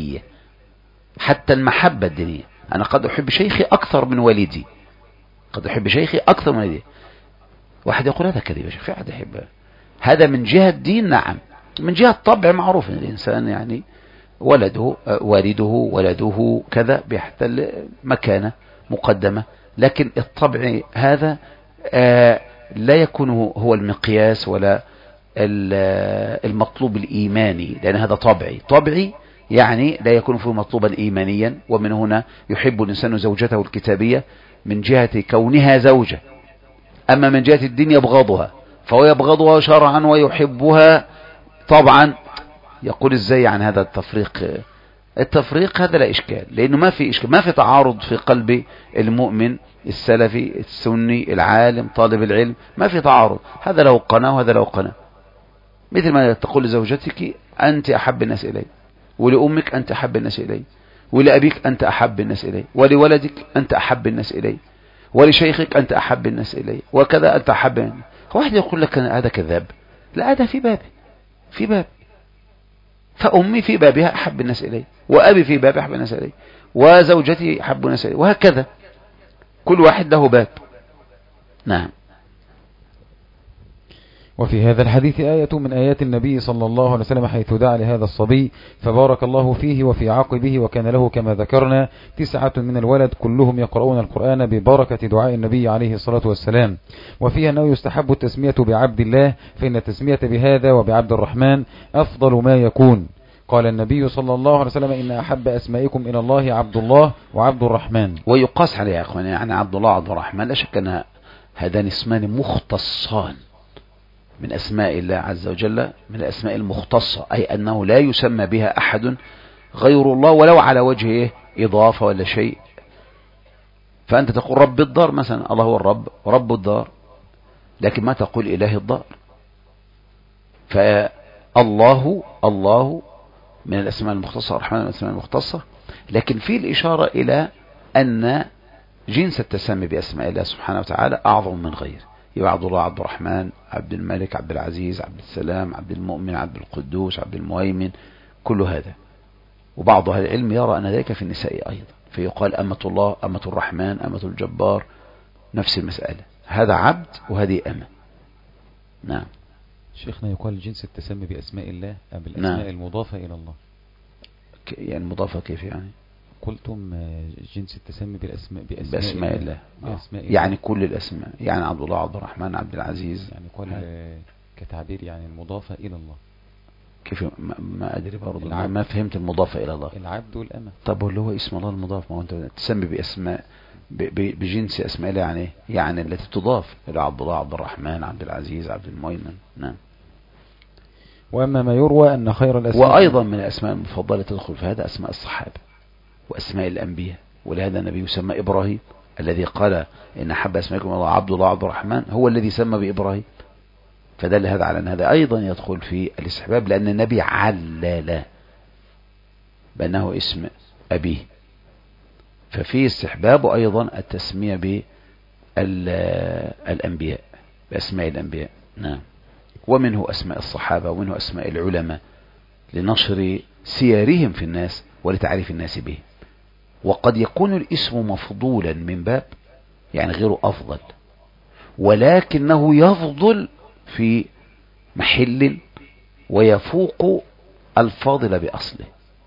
الدينية، أنا قد أحب شيخي أكثر من والدي، واحد يقول هذا كذب يا شيخ، في أحد يحب هذا من جهة الدين؟ نعم. من جهة الطبع معروف أن الإنسان يعني ولده كذا بيحتل مكانة مقدمة، لكن الطبع هذا لا يكون هو المقياس ولا المطلوب الإيماني، لأن هذا طبعي يعني لا يكون فيه مطلوبا إيمانيا. ومن هنا يحب الإنسان زوجته الكتابية من جهة كونها زوجة، أما من جهة الدين يبغضها، فهو يبغضها شرعا ويحبها طبعا. يقول ازاي عن هذا التفريق هذا لا إشكال، لأنه ما في إشكال، ما في تعارض في قلب المؤمن السلفي السني العالم طالب العلم، ما في تعارض، هذا له قناة وهذا له قناة. مثل ما تقول لزوجتك أنت أحب الناس إلي، ولأمك أنت أحب الناس إلي، ولأبيك أنت أحب الناس إلي، ولولدك أنت أحب الناس إلي، ولشيخك أنت أحب الناس إلي، وكذا أنت أحب. واحد يقول لك هذا كذاب، لا، هذا في باب فأمي في بابها أحب الناس إلي، وأبي في بابه أحب الناس إلي، وزوجتي أحب الناس إلي، وهكذا كل واحد له باب. نعم. وفي هذا الحديث آية من آيات النبي صلى الله عليه وسلم، حيث دعا لهذا الصبي فبارك الله فيه وفي عقبه، وكان له كما ذكرنا 9 من الولد كلهم يقرؤون القرآن ببركة دعاء النبي عليه الصلاة والسلام. وفيها أنه يستحب التسمية بعبد الله، فإن التسمية بهذا وبعبد الرحمن أفضل ما يكون. قال النبي صلى الله عليه وسلم إن أحب أسمائكم إلى الله عبد الله وعبد الرحمن. ويقاس عليه يا أخواني، يعني عبد الله وعبد الرحمن لا شك أن هذان اسمان مختصان من أسماء الله عز وجل، من الأسماء المختصة، أي أنه لا يسمى بها أحد غير الله ولو على وجه إضافة ولا شيء. فأنت تقول رب الدار مثلا، الله هو الرب رب الدار، لكن ما تقول إله الدار. فالله من الأسماء المختصة، الرحمن من الأسماء المختصة، لكن في الإشارة إلى أن جنس التسمي بأسماء الله سبحانه وتعالى أعظم من غيره. يبقى عبد الله، عبد الرحمن، عبد الملك، عبد العزيز، عبد السلام، عبد المؤمن، عبد القدوس، عبد المهيمن، كل هذا. وبعض أهل العلم يرى أن ذلك في النساء أيضا، فيقال أمة الله، أمة الرحمن، أمة الجبار، نفس المسألة، هذا عبد وهذه أمة. نعم. شيخنا يقال جنس التسمي بأسماء الله أم بالأسماء نعم. المضافة إلى الله؟ يعني المضافة كيف يعني؟ قلتم جنس التسمي بأسماء الله. بأسماء يعني الله. كل الأسماء، يعني عبد الله، عبد الرحمن، عبد العزيز، يعني قال كتعبير يعني المضافة إلى الله. كيف؟ ما أدري برضه، ما فهمت المضافة إلى الله. العبد والأمة. طب اللي هو اسم الله المضاف، ما هو أنت تسمي بأسماء بجنس أسماء الله، يعني يعني التي تضاف إلى عبد الله، عبد الرحمن، عبد العزيز، عبد المؤمن. نعم. وأما ما يروى أن خير الأسماء، وأيضا من الأسماء المفضلة تدخل في هذا أسماء الصحابة وأسماء الأنبياء. ولهذا النبي يسمى إبراهيم، الذي قال إن أحب أسمائكم الله عبد الله عبد الرحمن، هو الذي سمى بإبراهيم. فدل هذا على أن هذا أيضا يدخل في الاستحباب، لأن النبي علل بأنه اسم أبيه، ففي استحباب أيضا التسمية بالأنبياء، بأسماء الأنبياء. نعم. ومنه أسماء الصحابة، ومنه أسماء العلماء لنشر سيرهم في الناس ولتعريف الناس به. وقد يكون الاسم مفضولا من باب يعني غيره أفضل، ولكنه يفضل في محل ويفوق الفاضل بأصله.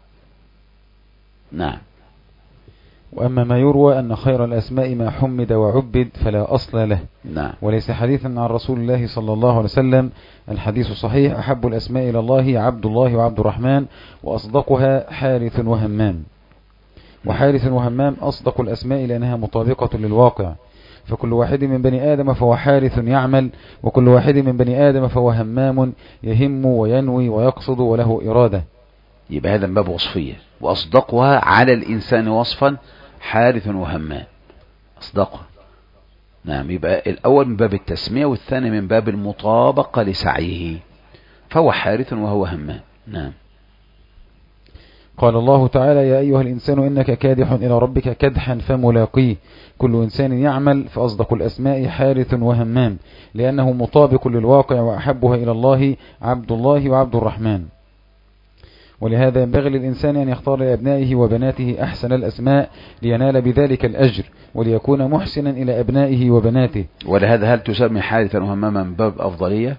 نعم. وأما ما يروى أن خير الأسماء ما حمد وعبد فلا أصل له. نعم. وليس حديثا عن رسول الله صلى الله عليه وسلم. الحديث صحيح: أحب الأسماء إلى الله عبد الله وعبد الرحمن، وأصدقها حارث وهمام. وحارث وهمام أصدق الأسماء لأنها مطابقة للواقع، فكل واحد من بني آدم فهو حارث يعمل، وكل واحد من بني آدم فهو همام يهم وينوي ويقصد وله إرادة. يبقى هذا من باب وصفية، وأصدقها على الإنسان وصفا حارث وهمام، أصدقها. نعم. يبقى الأول من باب التسمية، والثاني من باب المطابقة لسعيه، فهو حارث وهو همام. نعم. قال الله تعالى: يا أيها الإنسان إنك كادح إلى ربك كدحا فملاقيه. كل إنسان يعمل، فأصدق الأسماء حارث وهمام، لأنه مطابق للواقع، وأحبها إلى الله عبد الله وعبد الرحمن. ولهذا ينبغي للإنسان أن يختار لأبنائه وبناته أحسن الأسماء لينال بذلك الأجر، وليكون محسنا إلى أبنائه وبناته. ولهذا هل تسمي حارثا وهماما من باب أفضلية؟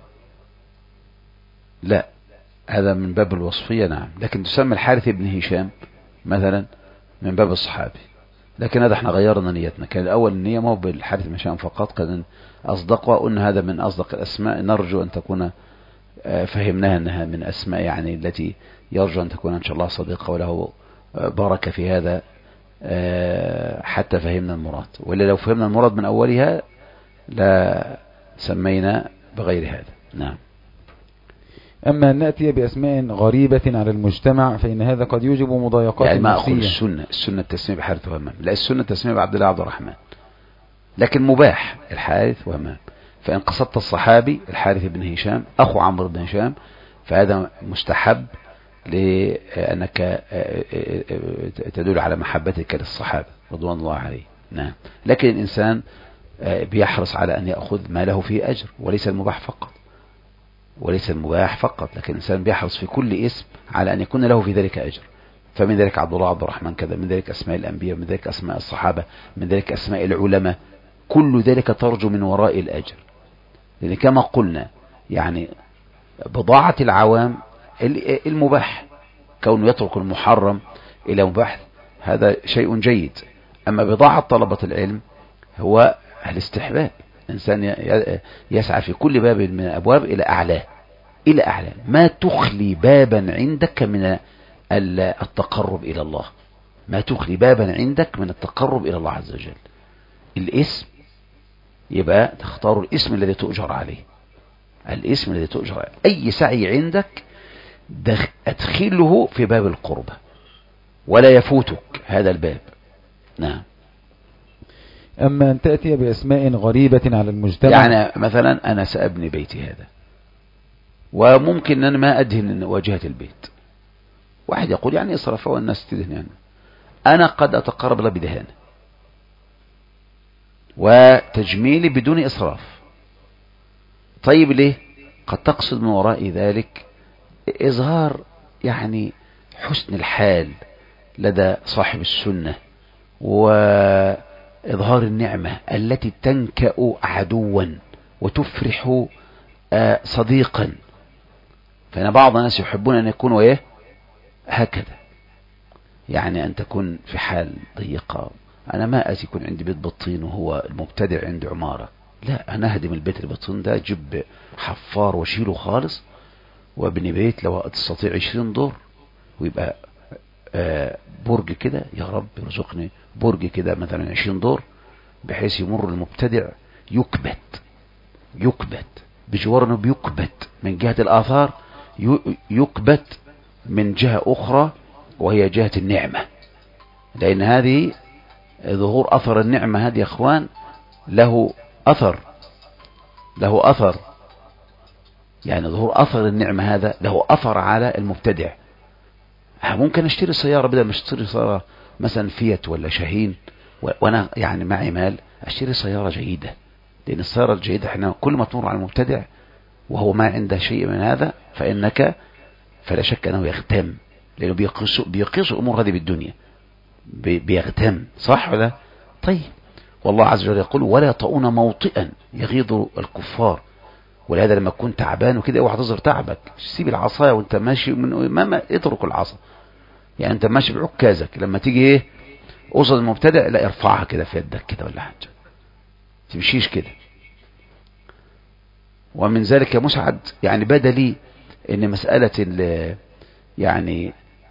لا، هذا من باب الوصفية. نعم. لكن تسمى الحارث ابن هشام مثلا من باب الصحابي، لكن هذا احنا غيرنا نيتنا. كان الأول النية ما هو بالحارث بن هشام فقط، كان أصدقها، قلنا هذا من أصدق الأسماء، نرجو أن تكون فهمناها أنها من أسماء يعني التي يرجو أن تكون إن شاء الله صديقة وله بركة في هذا حتى فهمنا المراد، وإلا لو فهمنا المراد من أولها لا سمينا بغير هذا. نعم. أما أن نأتي بأسماء غريبة على المجتمع فإن هذا قد يوجب مضايقات يعني ما أقول نفسية. السنة التسمية بحارث وهمام، لا، السنة التسمية بعبد الله عبد الرحمن، لكن مباح الحارث وهمام. فإن قصدت الصحابي الحارث بن هشام أخو عمرو بن هشام فهذا مستحب لأنك تدل على محبتك للصحابة رضوان الله عليه. نعم. لكن الإنسان بيحرص على أن يأخذ ما له فيه أجر، وليس المباح فقط، لكن الإنسان بيحرص في كل اسم على أن يكون له في ذلك أجر. فمن ذلك عبد الله عبد الرحمن كذا، من ذلك أسماء الأنبياء، من ذلك أسماء الصحابة، من ذلك أسماء العلماء، كل ذلك ترجو من وراء الأجر. لأن كما قلنا يعني بضاعة العوام المباح، كونه يترك المحرم إلى مباح هذا شيء جيد. أما بضاعة طلبة العلم هو الاستحباب، الإنسان يسعى في كل باب من الأبواب إلى أعلاه، ما تخلي بابا عندك من التقرب إلى الله، ما تخلي بابا عندك من التقرب إلى الله عز وجل. الاسم يبقى تختار الاسم الذي تؤجر عليه، أي سعي عندك أدخله في باب القربة ولا يفوتك هذا الباب. نعم. أما أن تأتي بأسماء غريبة على المجتمع، يعني مثلا أنا سأبني بيتي هذا، وممكن أن ما أدهن واجهة البيت. واحد يقول يعني إصرافه والناس تدهن، يعني أنا قد أتقرب له بدهانه وتجميلي بدون إسراف. طيب ليه؟ قد تقصد من وراء ذلك إظهار يعني حسن الحال لدى صاحب السنة، وإظهار النعمة التي تنكأ عدوا وتفرح صديقا. فإن بعض الناس يحبون أن يكونوا إيه هكذا، يعني أن تكون في حال ضيقة. أنا ما أتي يكون عندي بيت بطين وهو المبتدع عنده عمارة، لا، أنا أهدم البيت البطين ده، أجيب حفار وشيله خالص وابني بيت لو تستطيع 20 دور، ويبقى برج كده، يا رب يرزقني برج كده مثلا 20 دور، بحيث يمر المبتدع يكبت بجوار، بيكبت من جهة الآثار، يكبت من جهة أخرى وهي جهة النعمة. لأن هذه ظهور أثر النعمة هذه يا أخوان له أثر، يعني ظهور أثر النعمة هذا له أثر على المبتدع. ممكن أشتري سيارة بدل ما أشتري سيارة مثلا فيات ولا شاهين، وأنا يعني معي مال، أشتري سيارة جيدة. لأن السيارة الجيدة احنا كل ما تمر على المبتدع وهو ما عنده شيء من هذا فلا شك أنه يغتم، لأنه بيقيس الأمور هذه بالدنيا، بيغتم، صح ولا؟ طيب، والله عز وجل يقول ولا يطؤون موطئا يغيظ الكفار. ولهذا لما تكون تعبان وكده اوعى تظهر تعبك، سيب العصايه وانت ماشي ما اترك العصا، يعني انت ماشي بعكازك، لما تيجي ايه قصد المبتدئ لا ارفعها كده في يدك كده ولا حاجه، تمشيش كده. ومن ذلك يا مسعد يعني بدا لي ان مساله يعني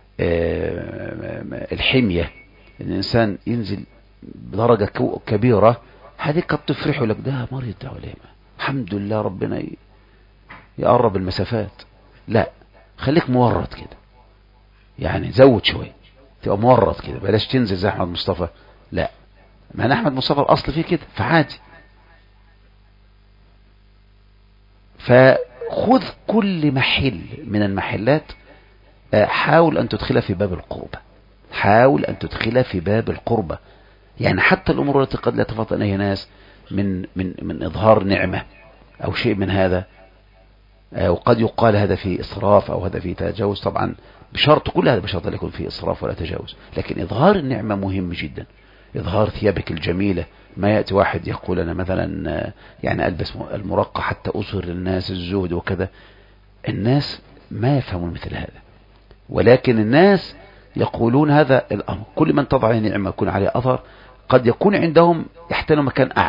الحميه، ان الانسان ينزل بدرجه كبيره، هذه قد تفرحه لك، ده مريض ده ولا الحمد لله ربنا يقرب المسافات. لا، خليك مورط كده، يعني زود شوية، تبقى مورط كده، بلاش تنزل زي أحمد مصطفى. لا، ما أنا أحمد مصطفى الأصل فيه كده، فعادي. فخذ كل محل من المحلات، حاول أن تدخلها في باب القربة، يعني حتى الأمور التي قد لا تفضل أي ناس من إظهار نعمة أو شيء من هذا، وقد يقال هذا في إسراف أو هذا في تجاوز، طبعا بشرط، كل هذا بشرط لا يكون فيه إسراف ولا تجاوز، لكن إظهار النعمة مهم جدا. إظهار ثيابك الجميلة، ما يأتي واحد يقول أنا مثلا يعني ألبس المرقع حتى أظهر للناس الزهد وكذا، الناس ما يفهمون مثل هذا، ولكن الناس يقولون هذا الأمر، كل من تضع نعمة يكون عليه أثر، قد يكون عندهم يحتل مكان أعلى،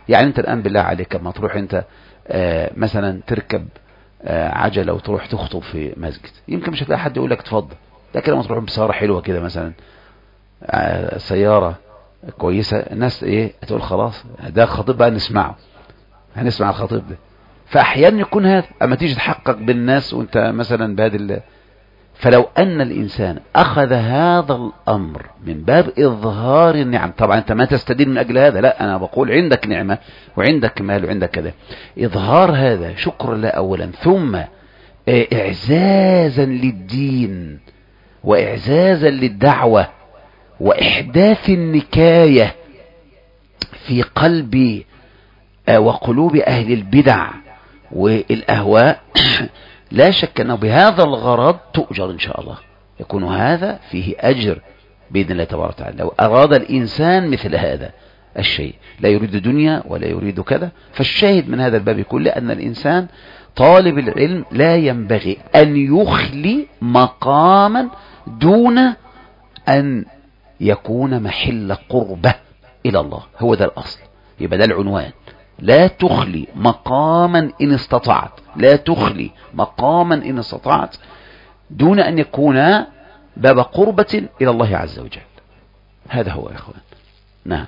يعني انت الآن بالله عليك لما تروح انت مثلا تركب عجلة وتروح تخطب في مسجد، يمكن مش هتلاقي حد يقول لك اتفضل، لكن لما تروح بسيارة حلوة كده مثلا سيارة كويسة، الناس ايه هتقول خلاص ده خطيب بقى نسمعه، هنسمع الخطيب ده. فأحيانا يكون هذا، اما تيجي تحقق بالناس وانت مثلا بهذه. فلو أن الإنسان أخذ هذا الأمر من باب إظهار النعم، طبعا أنت ما تستدين من أجل هذا، لا أنا بقول عندك نعمة وعندك مال وعندك كذا، إظهار هذا شكر الله أولا، ثم إعزازا للدين وإعزازا للدعوة وإحداث النكاية في قلب وقلوب أهل البدع والأهواء، لا شك أنه بهذا الغرض تؤجر إن شاء الله، يكون هذا فيه أجر بإذن الله تبارك وتعالى. لو أراد الإنسان مثل هذا الشيء، لا يريد دنيا ولا يريد كذا، فالشاهد من هذا الباب كله أن الإنسان طالب العلم لا ينبغي أن يخلي مقاما دون أن يكون محل قربة إلى الله، هو ده الأصل، يبقى ده العنوان. لا تخلي مقاما إن استطعت، لا تخلي مقاما إن استطعت دون أن يكون باب قربة إلى الله عز وجل. هذا هو يا إخوان. نعم.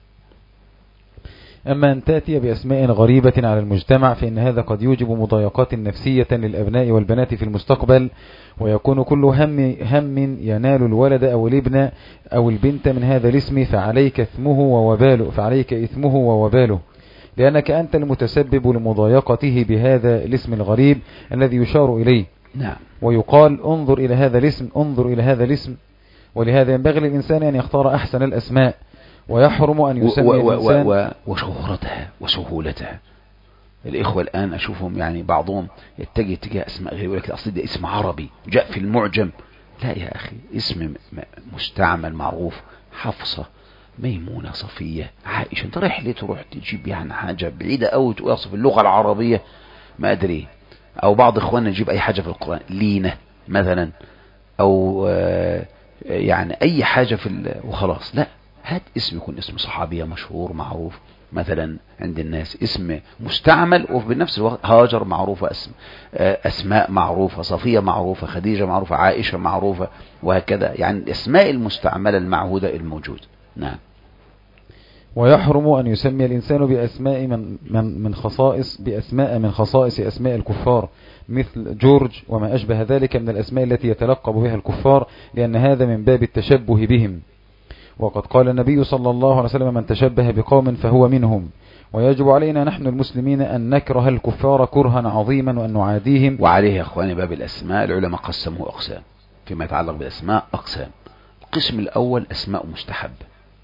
أما أن تأتي بأسماء غريبة على المجتمع فإن هذا قد يوجب مضايقات نفسية للأبناء والبنات في المستقبل، ويكون كل هم ينال الولد أو الابن أو البنت من هذا الاسم فعليك إثمه ووباله، لأنك أنت المتسبب لمضايقته بهذا الاسم الغريب الذي يشار إليه. نعم. ويقال انظر إلى هذا الاسم، انظر إلى هذا الاسم. ولهذا ينبغي للإنسان أن يختار أحسن الأسماء، ويحرم أن يسمي الإنسان وشهرتها وسهولتها. الإخوة الآن أشوفهم يعني بعضهم يتجه اتجاه أسماء غير، يقول لك أصل ده اسم عربي جاء في المعجم. لا يا أخي، اسم مستعمل معروف، حفصة، ميمونة، صفية، عائشة. انت رايح ليه تروح تجيب يعني حاجة بعيدة أوي تقول في اللغة العربية ما أدري، أو بعض إخواننا يجيب أي حاجة في القرآن، لينة مثلا، أو يعني أي حاجة وخلاص. لا، هات اسم يكون اسم صحابية مشهور معروف مثلا عند الناس، اسم مستعمل وبنفس الوقت هاجر معروفة، أسماء معروفة، صفية معروفة، خديجة معروفة، عائشة معروفة، وهكذا، يعني الأسماء المستعملة المعهودة الموجود. نعم. ويحرم أن يسمي الإنسان بأسماء من خصائص أسماء الكفار، مثل جورج وما أشبه ذلك من الأسماء التي يتلقب بها الكفار، لأن هذا من باب التشبه بهم. وقد قال النبي صلى الله عليه وسلم: من تشبه بقوم فهو منهم. ويجب علينا نحن المسلمين أن نكره الكفار كرها عظيما وأن نعاديهم. وعليه يا أخواني باب الأسماء العلماء قسموه أقسام فيما يتعلق بالأسماء، أقسام. القسم الأول أسماء مستحبة،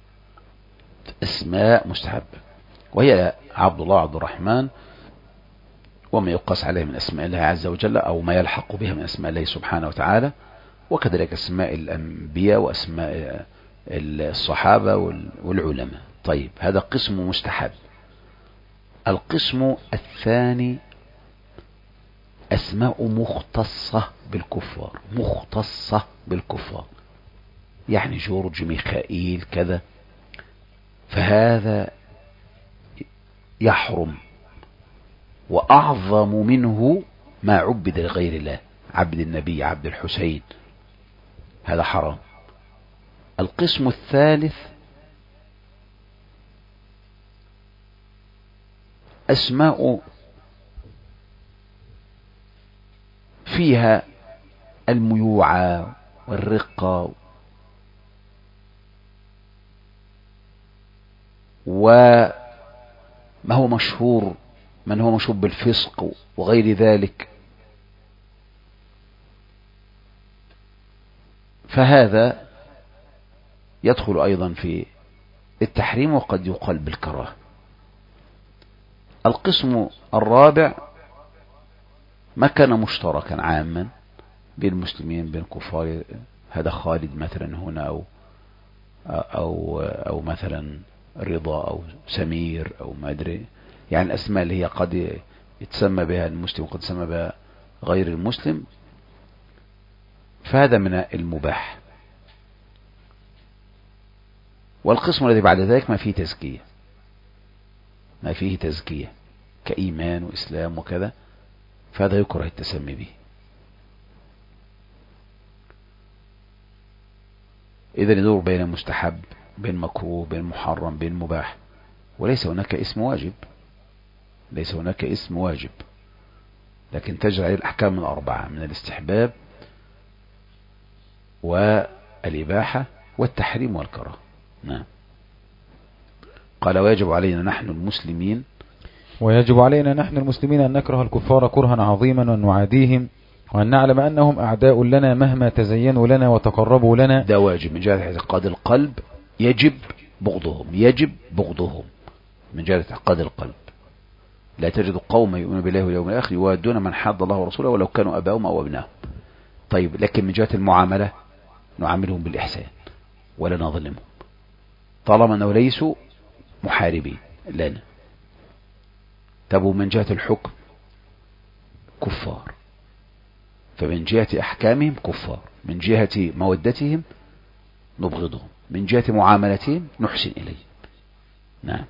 أسماء مستحبة، وهي عبد الله، عبد الرحمن، وما يقاس عليه من أسماء الله عز وجل أو ما يلحق بها من أسماء الله سبحانه وتعالى، وكذلك أسماء الأنبياء وأسماء الصحابة والعلماء. طيب، هذا قسم مستحب. القسم الثاني أسماء مختصة بالكفار، مختصة بالكفار، يعني جورج، ميخائيل، كذا، فهذا يحرم. وأعظم منه ما عبد لغير الله، عبد النبي، عبد الحسين، هذا حرام. القسم الثالث أسماء فيها الميوعة والرقة وما هو مشهور، من هو مشهور بالفسق وغير ذلك، فهذا يدخل أيضا في التحريم وقد يقال بالكراهة. القسم الرابع ما كان مشتركا عاما بين المسلمين بين الكفار، هذا خالد مثلا هنا أو مثلا رضا أو سمير أو ما أدري، يعني الأسماء اللي هي قد يتسمى بها المسلم وقد يتسمى بها غير المسلم، فهذا من المباح. والقسم الذي بعد ذلك ما فيه تزكية، ما فيه تزكية كإيمان وإسلام وكذا، فهذا يكره التسمي به. إذا يدور بين مستحب، بين مكروه، بين محرم، بين مباح، وليس هناك اسم واجب، ليس هناك اسم واجب، لكن تجري عليه الأحكام الأربعة من الاستحباب والإباحة والتحريم والكراهة. نعم. قال ويجب علينا نحن المسلمين، ويجب علينا نحن المسلمين أن نكره الكفار كرها عظيما وأن نعاديهم، وأن نعلم أنهم أعداء لنا مهما تزينوا لنا وتقربوا لنا. ده واجب من جهة اعتقاد القلب، يجب بغضهم، يجب بغضهم من جهة اعتقاد القلب. لا تجد قوما يؤمنون بالله واليوم الآخر يوادون من حاد الله ورسوله ولو كانوا أباهم أو أبناهم. طيب، لكن من جهة المعاملة نعاملهم بالإحسان ولا نظلمهم طالما أنه ليسوا محاربين لنا. تبوا من جهة الحكم كفار، فمن جهة أحكامهم كفار، من جهة مودتهم نبغضهم، من جهة معاملتهم نحسن إليهم. نعم.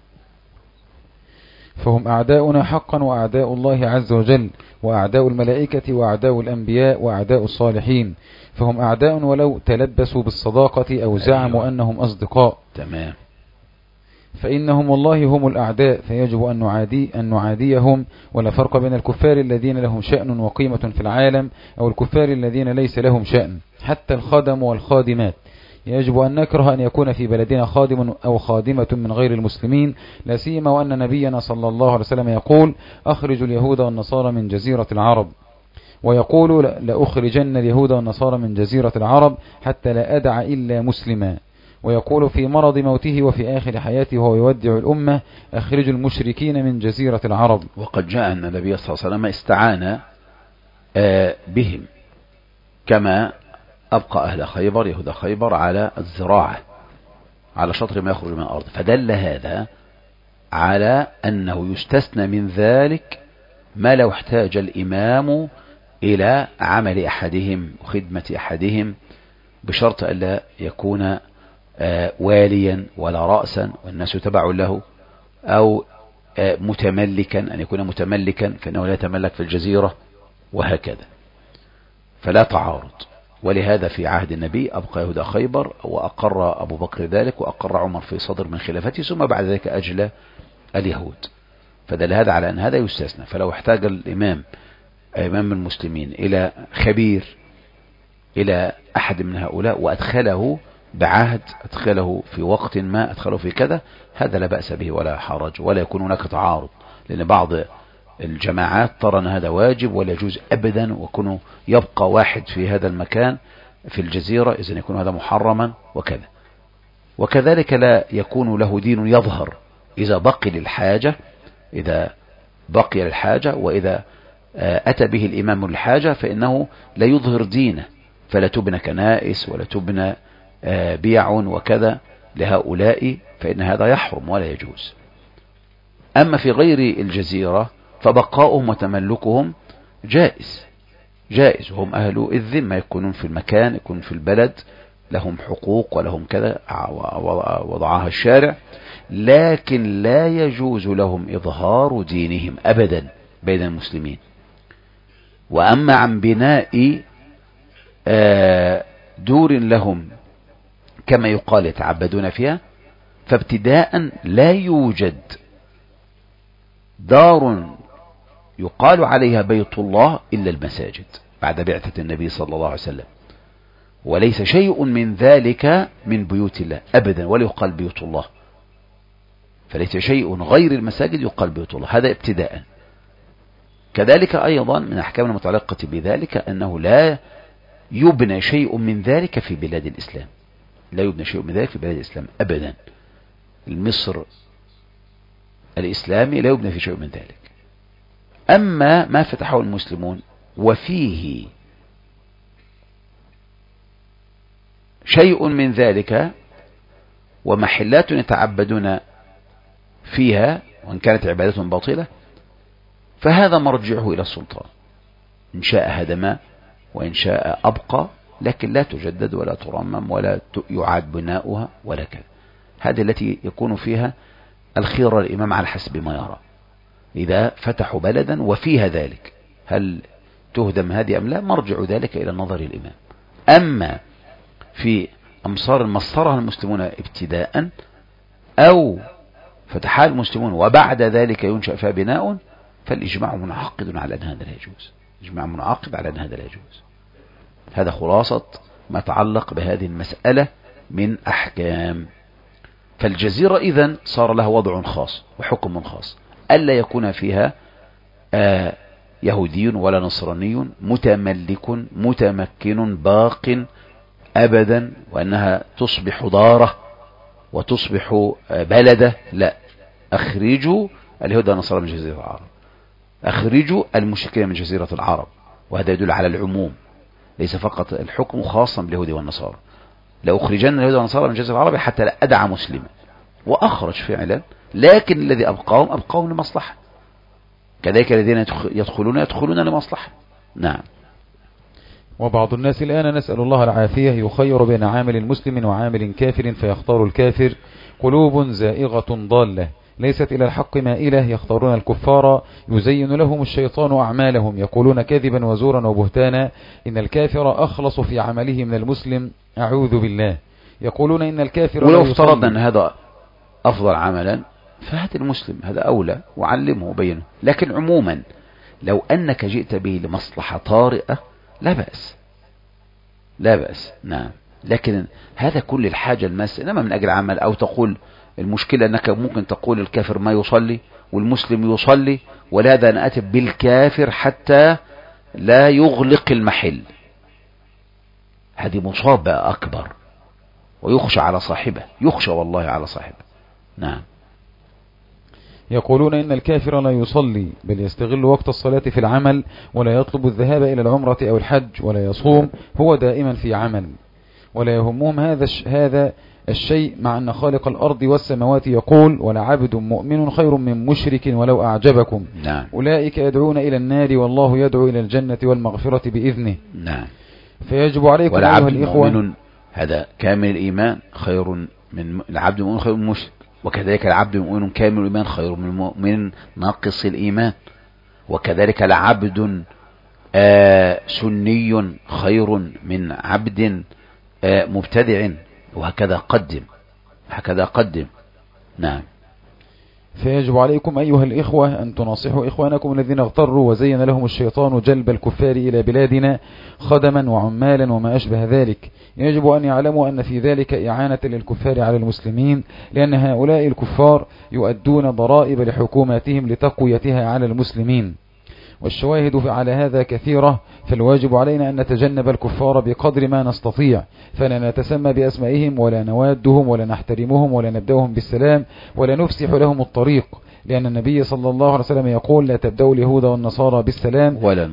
فهم أعداؤنا حقا وأعداء الله عز وجل، وأعداء الملائكة وأعداء الأنبياء وأعداء الصالحين، فهم أعداء ولو تلبسوا بالصداقة أو زعموا أنهم أصدقاء. تمام. فإنهم والله هم الأعداء، فيجب أن نعاديهم، ولا فرق بين الكفار الذين لهم شأن وقيمة في العالم أو الكفار الذين ليس لهم شأن. حتى الخدم والخادمات يجب أن نكره أن يكون في بلدنا خادم أو خادمة من غير المسلمين، لا سيما وأن نبينا صلى الله عليه وسلم يقول أخرج اليهود والنصارى من جزيرة العرب، ويقول لأخرجن اليهود والنصارى من جزيرة العرب حتى لا أدع إلا مسلما، ويقول في مرض موته وفي آخر حياته وهو يودع الأمة أخرج المشركين من جزيرة العرب. وقد جاء أن النبي صلى الله عليه وسلم استعان بهم كما أبقى أهل خيبر يهود خيبر على الزراعة على شطر ما يخرج من الأرض، فدل هذا على أنه يستثنى من ذلك ما لو احتاج الإمام إلى عمل أحدهم وخدمة أحدهم بشرط ألا يكون واليا ولا رأسا والناس تبع له، أو متملكا أن يكون متملكا فإنه لا يتملك في الجزيرة، وهكذا، فلا تعارض. ولهذا في عهد النبي أبقى يهود خيبر، وأقر أبو بكر ذلك، وأقر عمر في صدر من خلافته، ثم بعد ذلك أجلى اليهود. فدل هذا على أن هذا يستثنى. فلو احتاج الإمام إمام المسلمين إلى خبير إلى أحد من هؤلاء وأدخله بعهد، أدخله في وقت ما، أدخله في كذا، هذا لا بأس به ولا حرج ولا يكون هناك تعارض. لأن بعض الجماعات ترى أن هذا واجب ولا يجوز أبدا، وكونوا يبقى واحد في هذا المكان في الجزيرة إذن يكون هذا محرما وكذا. وكذلك لا يكون له دين يظهر إذا بقي للحاجة، إذا بقي للحاجة، وإذا أتى به الإمام للحاجة فإنه لا يظهر دينه، فلا تبنى كنائس ولا تبنى بيع وكذا لهؤلاء، فإن هذا يحرم ولا يجوز. أما في غير الجزيرة فبقاؤهم وتملكهم جائز، جائز، وهم أهل الذمة، يكونون في المكان، يكونون في البلد، لهم حقوق ولهم كذا وضعها الشارع، لكن لا يجوز لهم إظهار دينهم أبدا بين المسلمين. وأما عن بناء دور لهم كما يقال يتعبدون فيها، فابتداء لا يوجد دار يقال عليها بيت الله إلا المساجد بعد بعثة النبي صلى الله عليه وسلم، وليس شيء من ذلك من بيوت الله أبدا ولا يقال بيوت الله، فليس شيء غير المساجد يقال بيوت الله، هذا ابتداء. كذلك أيضا من أحكام المتعلقة بذلك أنه لا يبنى شيء من ذلك في بلاد الإسلام، لا يبنى شيء من ذلك في بلاد الإسلام أبدا. المصر الإسلامي لا يبنى في شيء من ذلك. أما ما فتحه المسلمون وفيه شيء من ذلك ومحلات يتعبدون فيها وإن كانت عبادتهم باطلة، فهذا مرجعه إلى السلطان، إن شاء هدم وإن شاء أبقى، لكن لا تجدد ولا ترمم ولا يعاد بناؤها ولا كذا. هذه التي يكون فيها الخيرة الإمام على حسب ما يرى. إذا فتحوا بلدا وفيها ذلك هل تهدم هذه أم لا، مرجع ذلك إلى نظر الإمام. أما في أمصار مصرها المسلمون ابتداء أو فتحها المسلمون وبعد ذلك ينشأ فيها بناء، فالإجماع منعقد على أن هذا لا يجوز. إجماع منعقد على أن هذا لا يجوز. هذا خلاصة ما تعلق بهذه المسألة من أحكام. فالجزيرة إذن صار لها وضع خاص وحكم خاص، ألا يكون فيها يهودي ولا نصراني متملك متمكن باق أبدا، وأنها تصبح دارة وتصبح بلدة. لا، أخرجوا اليهود والنصارى من جزيرة العرب، أخرجوا المشركين من جزيرة العرب. وهذا يدل على العموم، ليس فقط الحكم خاصا باليهود والنصارى. لو أخرجنا اليهود والنصارى من جزيرة العرب حتى لا أدعى مسلما، وأخرج فعلا، لكن الذي أبقاهم لمصلحة. كذلك الذين يدخلون لمصلحة. نعم. وبعض الناس الآن نسأل الله العافية يخير بين عامل مسلم وعامل كافر فيختار الكافر. قلوب زائغة ضالة ليست إلى الحق مائلة، يختارون الكفار يزين لهم الشيطان أعمالهم، يقولون كذبا وزورا وبهتانا إن الكافر أخلص في عمله من المسلم، أعوذ بالله. يقولون إن الكافر، ولو افترضنا أن هذا أفضل عملا فهذا المسلم هذا أولى وعلمه وبينه. لكن عموما لو أنك جئت به لمصلحة طارئة لا بأس، لا بأس. نعم. لكن هذا كل الحاجة الماس، إنما من أجل عمل. أو تقول المشكلة أنك ممكن تقول الكافر ما يصلي والمسلم يصلي، ولهذا أنا أتب بالكافر حتى لا يغلق المحل. هذه مصابة أكبر ويخشى على صاحبه، يخشى والله على صاحبه. نعم. يقولون إن الكافر لا يصلي بل يستغل وقت الصلاة في العمل، ولا يطلب الذهاب إلى العمرة أو الحج، ولا يصوم، هو دائما في عمل، ولا يهمهم هذا الشيء، مع أن خالق الأرض والسماوات يقول ولعبد مؤمن خير من مشرك ولو أعجبكم. نعم. أولئك يدعون إلى النار والله يدعو إلى الجنة والمغفرة بإذنه. نعم. فيجب عليكم أيها الإخوة، مؤمن هذا كامل الإيمان خير من العبد المؤمن خير من مشرك، وكذلك العبد المؤمن كامل الإيمان خير من المؤمن ناقص الإيمان، وكذلك العبد سني خير من عبد مبتدع، وهكذا قدم. نعم. فيجب عليكم أيها الإخوة أن تناصحوا إخوانكم الذين اغتروا وزين لهم الشيطان جلب الكفار إلى بلادنا خدما وعمالا وما أشبه ذلك. يجب أن يعلموا أن في ذلك إعانة للكفار على المسلمين، لأن هؤلاء الكفار يؤدون ضرائب لحكوماتهم لتقويتها على المسلمين، والشواهد على هذا كثيرة. فالواجب علينا أن نتجنب الكفار بقدر ما نستطيع، فلا نتسمى بأسمائهم ولا نوادهم ولا نحترمهم ولا نبدأهم بالسلام ولا نفسح لهم الطريق، لأن النبي صلى الله عليه وسلم يقول لا تبدأوا اليهود والنصارى بالسلام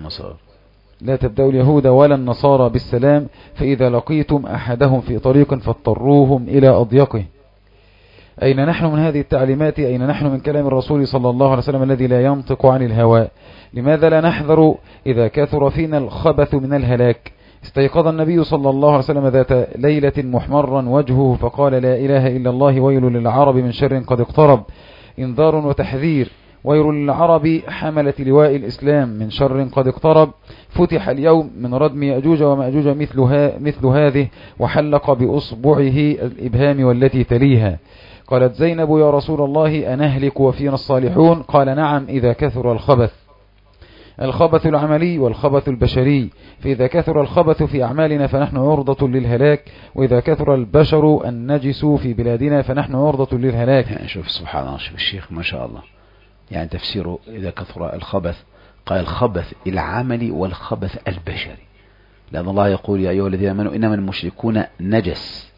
ولا النصارى بالسلام، فإذا لقيتم أحدهم في طريق فاضطروهم إلى أضيقه. أين نحن من هذه التعليمات؟ أين نحن من كلام الرسول صلى الله عليه وسلم الذي لا ينطق عن الهوى؟ لماذا لا نحذر إذا كثر فينا الخبث من الهلاك؟ استيقظ النبي صلى الله عليه وسلم ذات ليلة محمرا وجهه فقال لا إله إلا الله ويل للعرب من شر قد اقترب، إنذار وتحذير. ويل للعرب حملة لواء الإسلام من شر قد اقترب، فتح اليوم من ردم يأجوج ومأجوج مثل هذه، وحلق بأصبعه الإبهام والتي تليها. قالت زينب يا رسول الله أنهلك وفينا الصالحون؟ قال نعم إذا كثر الخبث العملي والخبث البشري، فإذا كثر الخبث في أعمالنا فنحن عرضة للهلاك، وإذا كثر البشر النجس في بلادنا فنحن عرضة للهلاك. يعني شوف سبحان الله، شوف الشيخ ما شاء الله، يعني تفسيره إذا كثر الخبث قال الخبث العملي والخبث البشري، لأن الله يقول يا أيها الذين آمنوا إنما المشركون نجس،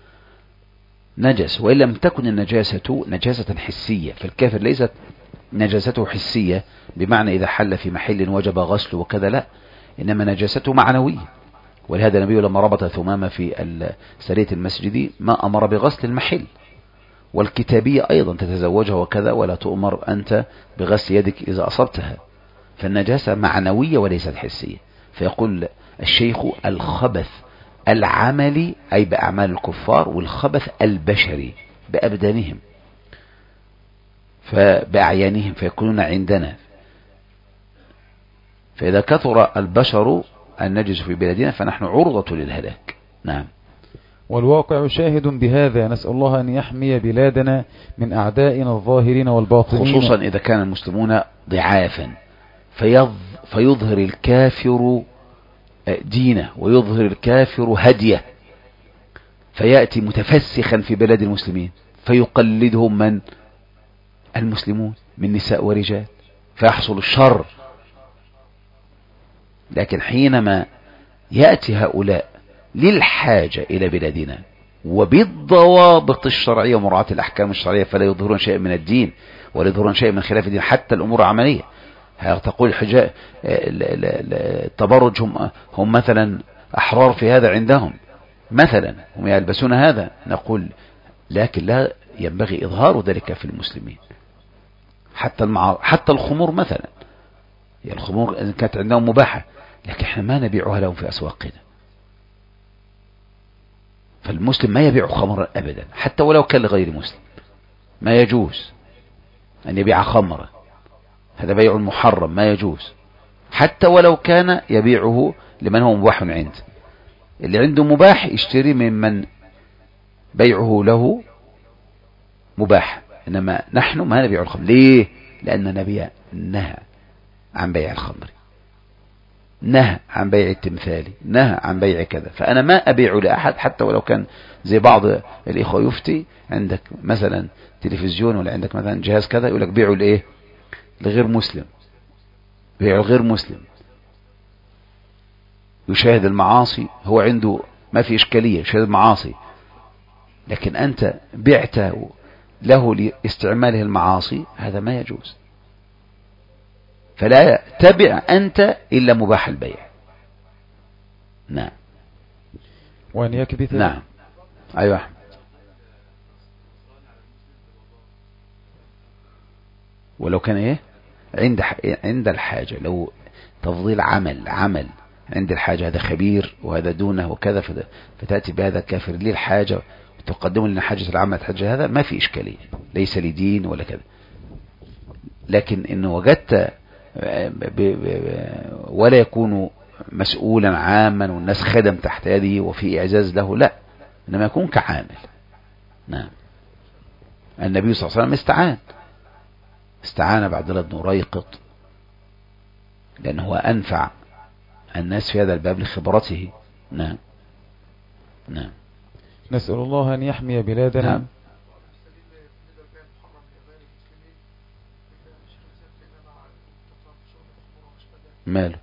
وإن لم تكن النجاسة نجاسة حسية، فالكافر ليست نجاسته حسية بمعنى إذا حل في محل وجب غسله وكذا، لا، إنما نجاسته معنوية. ولهذا النبي لما ربط ثمامة في سرية المسجد ما أمر بغسل المحل، والكتابية أيضا تتزوجها وكذا، ولا تؤمر أنت بغسل يدك إذا أصبتها، فالنجاسة معنوية وليست حسية. فيقول الشيخ الخبث العملي أي بأعمال الكفار، والخبث البشري بأبدانهم. فبأعيانهم فيكونون عندنا. فإذا كثر البشر النجس في بلادنا فنحن عرضة للهلاك. نعم. والواقع شاهد بهذا، نسأل الله أن يحمي بلادنا من أعدائنا الظاهرين والباطنين، خصوصا إذا كان المسلمون ضعافا فيظهر الكافر دينه ويظهر الكافر هديه، فيأتي متفسخا في بلاد المسلمين فيقلدهم من المسلمون من نساء ورجال فيحصل الشر. لكن حينما يأتي هؤلاء للحاجة إلى بلادنا وبالضوابط الشرعية ومراعاة الأحكام الشرعية فلا يظهرون شيء من الدين ولا يظهرون شيء من خلاف الدين، حتى الأمور العملية. تقول الحجاء التبرج هم مثلا أحرار في هذا عندهم، مثلا هم يلبسون هذا، نقول لكن لا ينبغي إظهار ذلك في المسلمين. حتى الخمور مثلا، الخمور كانت عندهم مباحة لكن احنا ما نبيعها لهم في أسواقنا. فالمسلم ما يبيع خمرا أبدا حتى ولو كان لغير مسلم، ما يجوز أن يبيع خمرا، هذا بيع محرم ما يجوز، حتى ولو كان يبيعه لمن هو مباح عنده. اللي عنده مباح يشتري ممن بيعه له مباح، إنما نحن ما نبيع الخمر. ليه؟ لأن النبي نهى عن بيع الخمر، نهى عن بيع التمثال، نهى عن بيع كذا. فأنا ما أبيع لأحد حتى ولو كان زي بعض الإخوة يفتي عندك مثلا تلفزيون ولا عندك مثلا جهاز كذا يقول لك بيعوا لإيه؟ لغير مسلم، بيعوا غير مسلم يشاهد المعاصي، هو عنده ما في إشكالية يشاهد المعاصي، لكن أنت بعته له لاستعماله المعاصي، هذا ما يجوز. فلا تبع أنت إلا مباح البيع. نعم. وأن يكبت. نعم. أيوة. ولو كان إيه عند الحاجة، لو تفضيل عمل عند الحاجة، هذا خبير وهذا دونه وكذا، فتأتي بهذا كافر ليه الحاجة وتقدم لنا حاجة العمل حاجة، هذا ما في إشكالية، ليس لدين ولا كذا. لكن إن وجدت ولا يكون مسؤولا عاما والناس خدم تحت يده وفي إعزاز له، لا، إنما يكون كعامل. نعم. النبي صلى الله عليه وسلم استعان بعبد الله بن ريقط لأنه هو أنفع الناس في هذا الباب لخبرته. نعم. نعم. نسأل الله أن يحمي بلادنا. نعم. ماله؟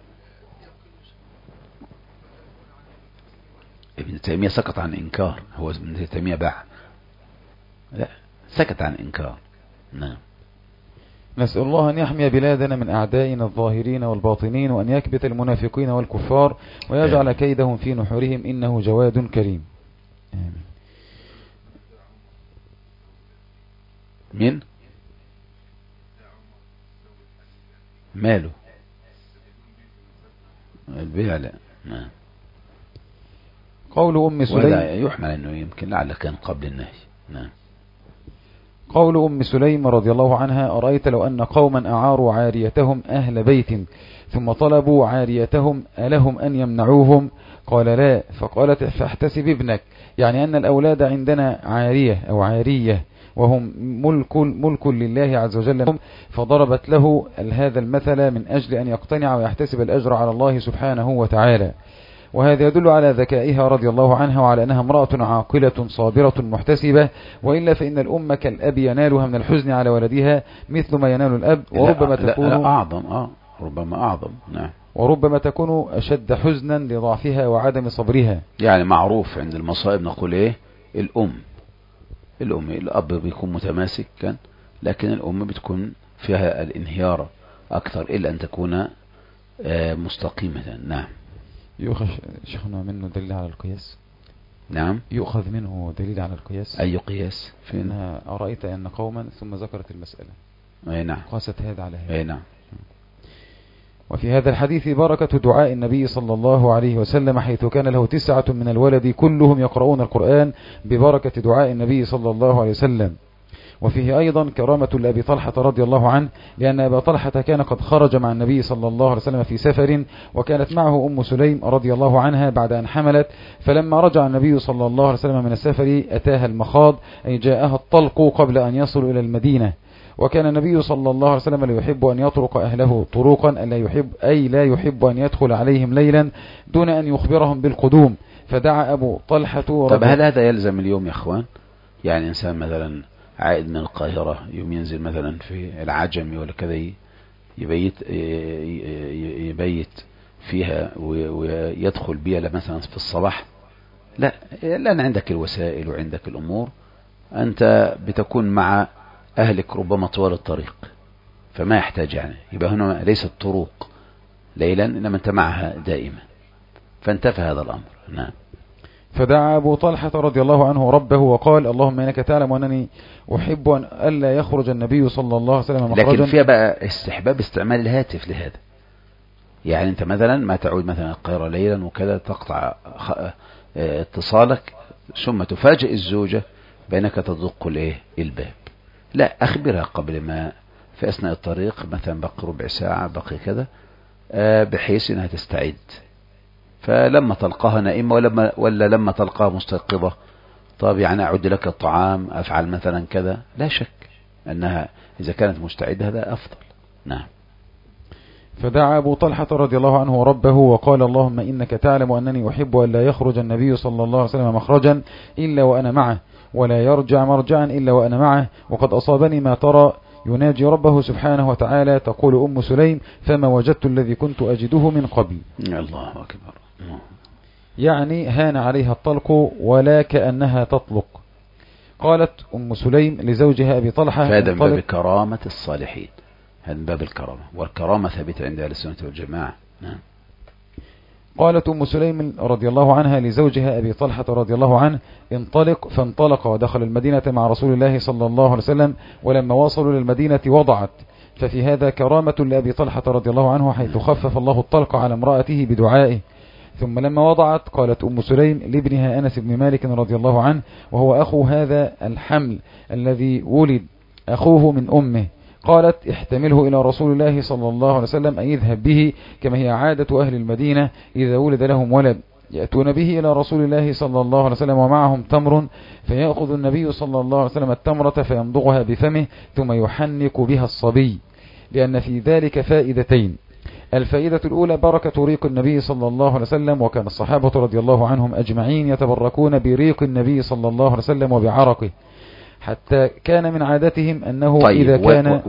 ابن تيمية سكت عن إنكار، هو ابن تيمية باع، لا سكت عن إنكار. نعم. نسأل الله أن يحمي بلادنا من أعدائنا الظاهرين والباطنين، وأن يكبت المنافقين والكفار ويجعل كيدهم في نحورهم، إنه جواد كريم. آمين. مين؟ ماله؟ البيع لا. نعم. قول أم سليم، وهذا يحمل أنه يمكن لعل كان قبل النهي. نعم. قول أم سليم رضي الله عنها: أرأيت لو أن قوما أعاروا عاريتهم أهل بيت ثم طلبوا عاريتهم ألهم أن يمنعوهم؟ قال لا. فقالت: فاحتسب ابنك، يعني أن الأولاد عندنا عارية أو عارية وهم ملك لله عز وجل، فضربت له هذا المثل من أجل أن يقتنع ويحتسب الأجر على الله سبحانه وتعالى. وهذا يدل على ذكائها رضي الله عنها وعلى أنها امرأة عاقلة صابرة محتسبة، وإلا فإن الأم كالأب ينالها من الحزن على ولدها مثل ما ينال الأب، وربما تكون أعظم. ربما أعظم. نعم. وربما تكون أشد حزنا لضعفها وعدم صبرها. يعني معروف عند المصائب نقول إيه؟ الأم. الأب بيكون متماسك كان، لكن الأم بتكون فيها الانهيار أكثر إلا أن تكون مستقيمة. نعم. يؤخذ شيخنا منه دليل على القياس. نعم. يؤخذ منه دليل على القياس. أي قياس؟ فإن أرأيت أن قوما ثم ذكرت المسألة. أي نعم. قاست هذا على هذا. أي نعم. وفي هذا الحديث بركة دعاء النبي صلى الله عليه وسلم، حيث كان له 9 من الولد كلهم يقرؤون القرآن ببركة دعاء النبي صلى الله عليه وسلم. وفيه أيضا كرامة لأبي طلحة رضي الله عنه، لأن أبا طلحة كان قد خرج مع النبي صلى الله عليه وسلم في سفر، وكانت معه أم سليم رضي الله عنها بعد أن حملت، فلما رجع النبي صلى الله عليه وسلم من السفر أتاها المخاض، أي جاءها الطلق قبل أن يصل إلى المدينة. وكان النبي صلى الله عليه وسلم لا يحب أن يطرق أهله طروقا لا يحب أن يدخل عليهم ليلا دون أن يخبرهم بالقدوم، فدعا أبو طلحة. طب هل هذا يلزم اليوم يا أخوان؟ يعني إنسان مثلا عائد من القاهرة يوم ينزل مثلا في العجم ولا كذا يبيت فيها ويدخل بها مثلا في الصباح؟ لا، لأن عندك الوسائل وعندك الأمور، أنت بتكون مع أهلك ربما طوال الطريق، فما يحتاج يعني يبقى هنا ليست طرق ليلا، إنما أنت معها دائما، فانتفى هذا الأمر. نعم. فدعا أبو طلحة رضي الله عنه ربه وقال: اللهم إنك تعلم أنني أحب أن ألا يخرج النبي صلى الله عليه وسلم مخرجا. لكن فيها بقى استحباب استعمال الهاتف لهذا، يعني أنت مثلا ما تعود مثلا القاهرة ليلا وكذا تقطع اتصالك ثم تفاجئ الزوجة بأنك تدق الباب، لا، أخبرها قبل ما في أثناء الطريق مثلا بقي ربع ساعة بقي كذا، بحيث أنها تستعد، فلما تلقاها نائمة ولا لما تلقاها مستيقظة، طب يعني أعد لك الطعام، أفعل مثلا كذا، لا شك أنها إذا كانت مستعدة هذا أفضل. نعم. فدعا أبو طلحة رضي الله عنه ربه وقال: اللهم إنك تعلم أنني أحب أن لا يخرج النبي صلى الله عليه وسلم مخرجا إلا وأنا معه، ولا يرجع مرجعا إلا وأنا معه، وقد أصابني ما ترى يناجي ربه سبحانه وتعالى، تقول أم سليم: فما وجدت الذي كنت أجده من قبل. الله أكبر. يعني هان عليها الطلق ولا كأنها تطلق. قالت أم سليم لزوجها أبي طلحة: هذا من باب كرامة الصالحين، هذا من باب الكرامة، والكرامة ثابتة عند أهل السنة والجماعة. نعم. قالت أم سليم رضي الله عنها لزوجها أبي طلحة رضي الله عنه: انطلق. فانطلق ودخل المدينة مع رسول الله صلى الله عليه وسلم، ولما وصلوا للمدينة وضعت. ففي هذا كرامة لأبي طلحة رضي الله عنه، حيث خفف الله الطلق على امرأته بدعائه. ثم لما وضعت قالت أم سليم لابنها أنس بن مالك رضي الله عنه، وهو أخو هذا الحمل الذي ولد أخوه من أمه، قالت: احتمله إلى رسول الله صلى الله عليه وسلم، أن يذهب به كما هي عادة أهل المدينة إذا ولد لهم ولد، يأتون به إلى رسول الله صلى الله عليه وسلم ومعهم تمر، فيأخذ النبي صلى الله عليه وسلم التمرة فيمضغها بفمه ثم يحنك بها الصبي، لأن في ذلك فائدتين: الفائدة الأولى بركة ريق النبي صلى الله عليه وسلم، وكان الصحابة رضي الله عنهم أجمعين يتبركون بريق النبي صلى الله عليه وسلم وبعرقه، حتى كان من عادتهم أنه طيب إذا كان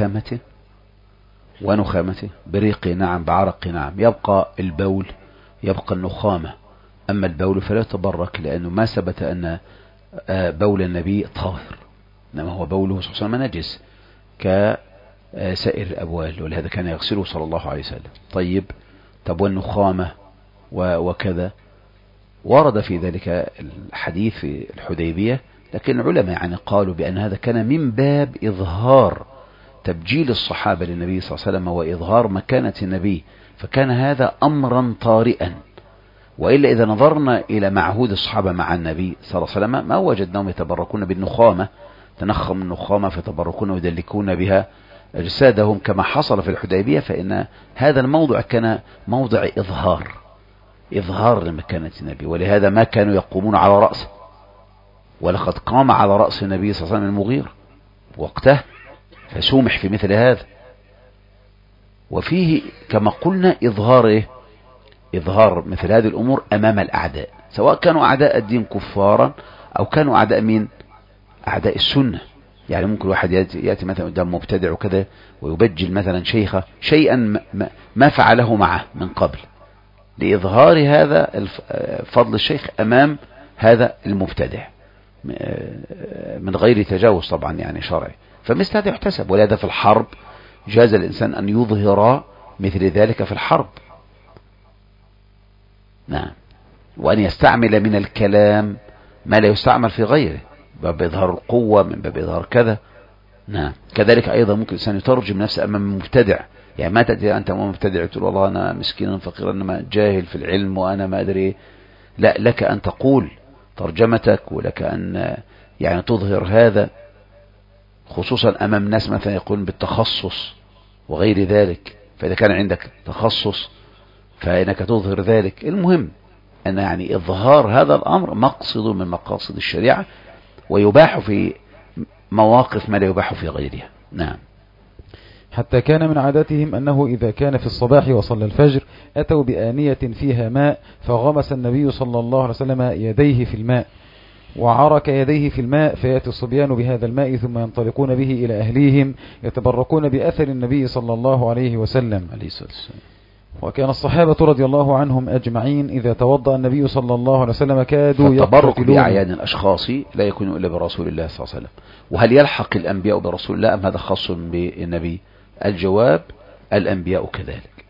ونخامته بريقه، نعم، بعرقه، نعم، يبقى البول، يبقى النخامة. أما البول فلا يتبرك، لأنه ما ثبت أن بول النبي طاهر، إنما هو بوله صلى الله عليه وسلم نجس كسائر الأبوال، ولهذا كان يغسله صلى الله عليه وسلم. طيب والنخامة وكذا ورد في ذلك الحديث في الحديبية، لكن العلماء يعني قالوا بأن هذا كان من باب إظهار تبجيل الصحابة للنبي صلى الله عليه وسلم وإظهار مكانة النبي، فكان هذا أمرا طارئا. وإلا إذا نظرنا إلى معهود الصحابة مع النبي صلى الله عليه وسلم ما وجدناهم يتبركون بالنخامة، تنخم النخامة فتبركون ويدلكون بها أجسادهم كما حصل في الحديبية، فإن هذا الموضع كان موضع إظهار لمكانة النبي، ولهذا ما كانوا يقومون على رأسه، ولقد قام على رأس النبي صلى الله عليه وسلم المغيرة وقته، فسومح في مثل هذا. وفيه كما قلنا إظهار مثل هذه الأمور أمام الأعداء، سواء كانوا أعداء الدين كفارا أو كانوا أعداء من أعداء السنة. يعني ممكن واحد يأتي مثلا قدام مبتدع وكذا ويبجل مثلا شيخه شيئا ما فعله معه من قبل، لإظهار هذا فضل الشيخ أمام هذا المبتدع من غير تجاوز طبعا يعني شرعي، فمثل هذا يحتسب. ولهذا في الحرب جاز الإنسان أن يظهر مثل ذلك في الحرب، نعم، وأن يستعمل من الكلام ما لا يستعمل في غيره، باب إظهار القوة، من باب إظهار كذا، نعم. كذلك أيضا ممكن الإنسان يترجم نفسه أمام مبتدع، يعني ما تأتي أنت مبتدع تقول والله أنا مسكين فقير، أنا جاهل في العلم وأنا ما أدري، لا، لك أن تقول ترجمتك، ولك أن يعني تظهر هذا خصوصا أمام ناس مثلا يقولون بالتخصص وغير ذلك، فإذا كان عندك تخصص فإنك تظهر ذلك. المهم أن يعني إظهار هذا الأمر مقصد من مقاصد الشريعة، ويباح في مواقف ما لا يباح في غيرها. نعم. حتى كان من عادتهم أنه إذا كان في الصباح وصلى الفجر أتوا بآنية فيها ماء، فغمس النبي صلى الله عليه وسلم يديه في الماء وعرك يديه في الماء، فيأتي الصبيان بهذا الماء ثم ينطلقون به إلى أهليهم يتبركون بأثر النبي صلى الله عليه وسلم. وكان الصحابة رضي الله عنهم أجمعين إذا توضأ النبي صلى الله عليه وسلم كادوا التبرك بأعيان الأشخاص لا يكون إلا برسول الله صلى الله عليه وسلم. وهل يلحق الأنبياء برسول الله أم هذا خاص بالنبي؟ الجواب الأنبياء كذلك.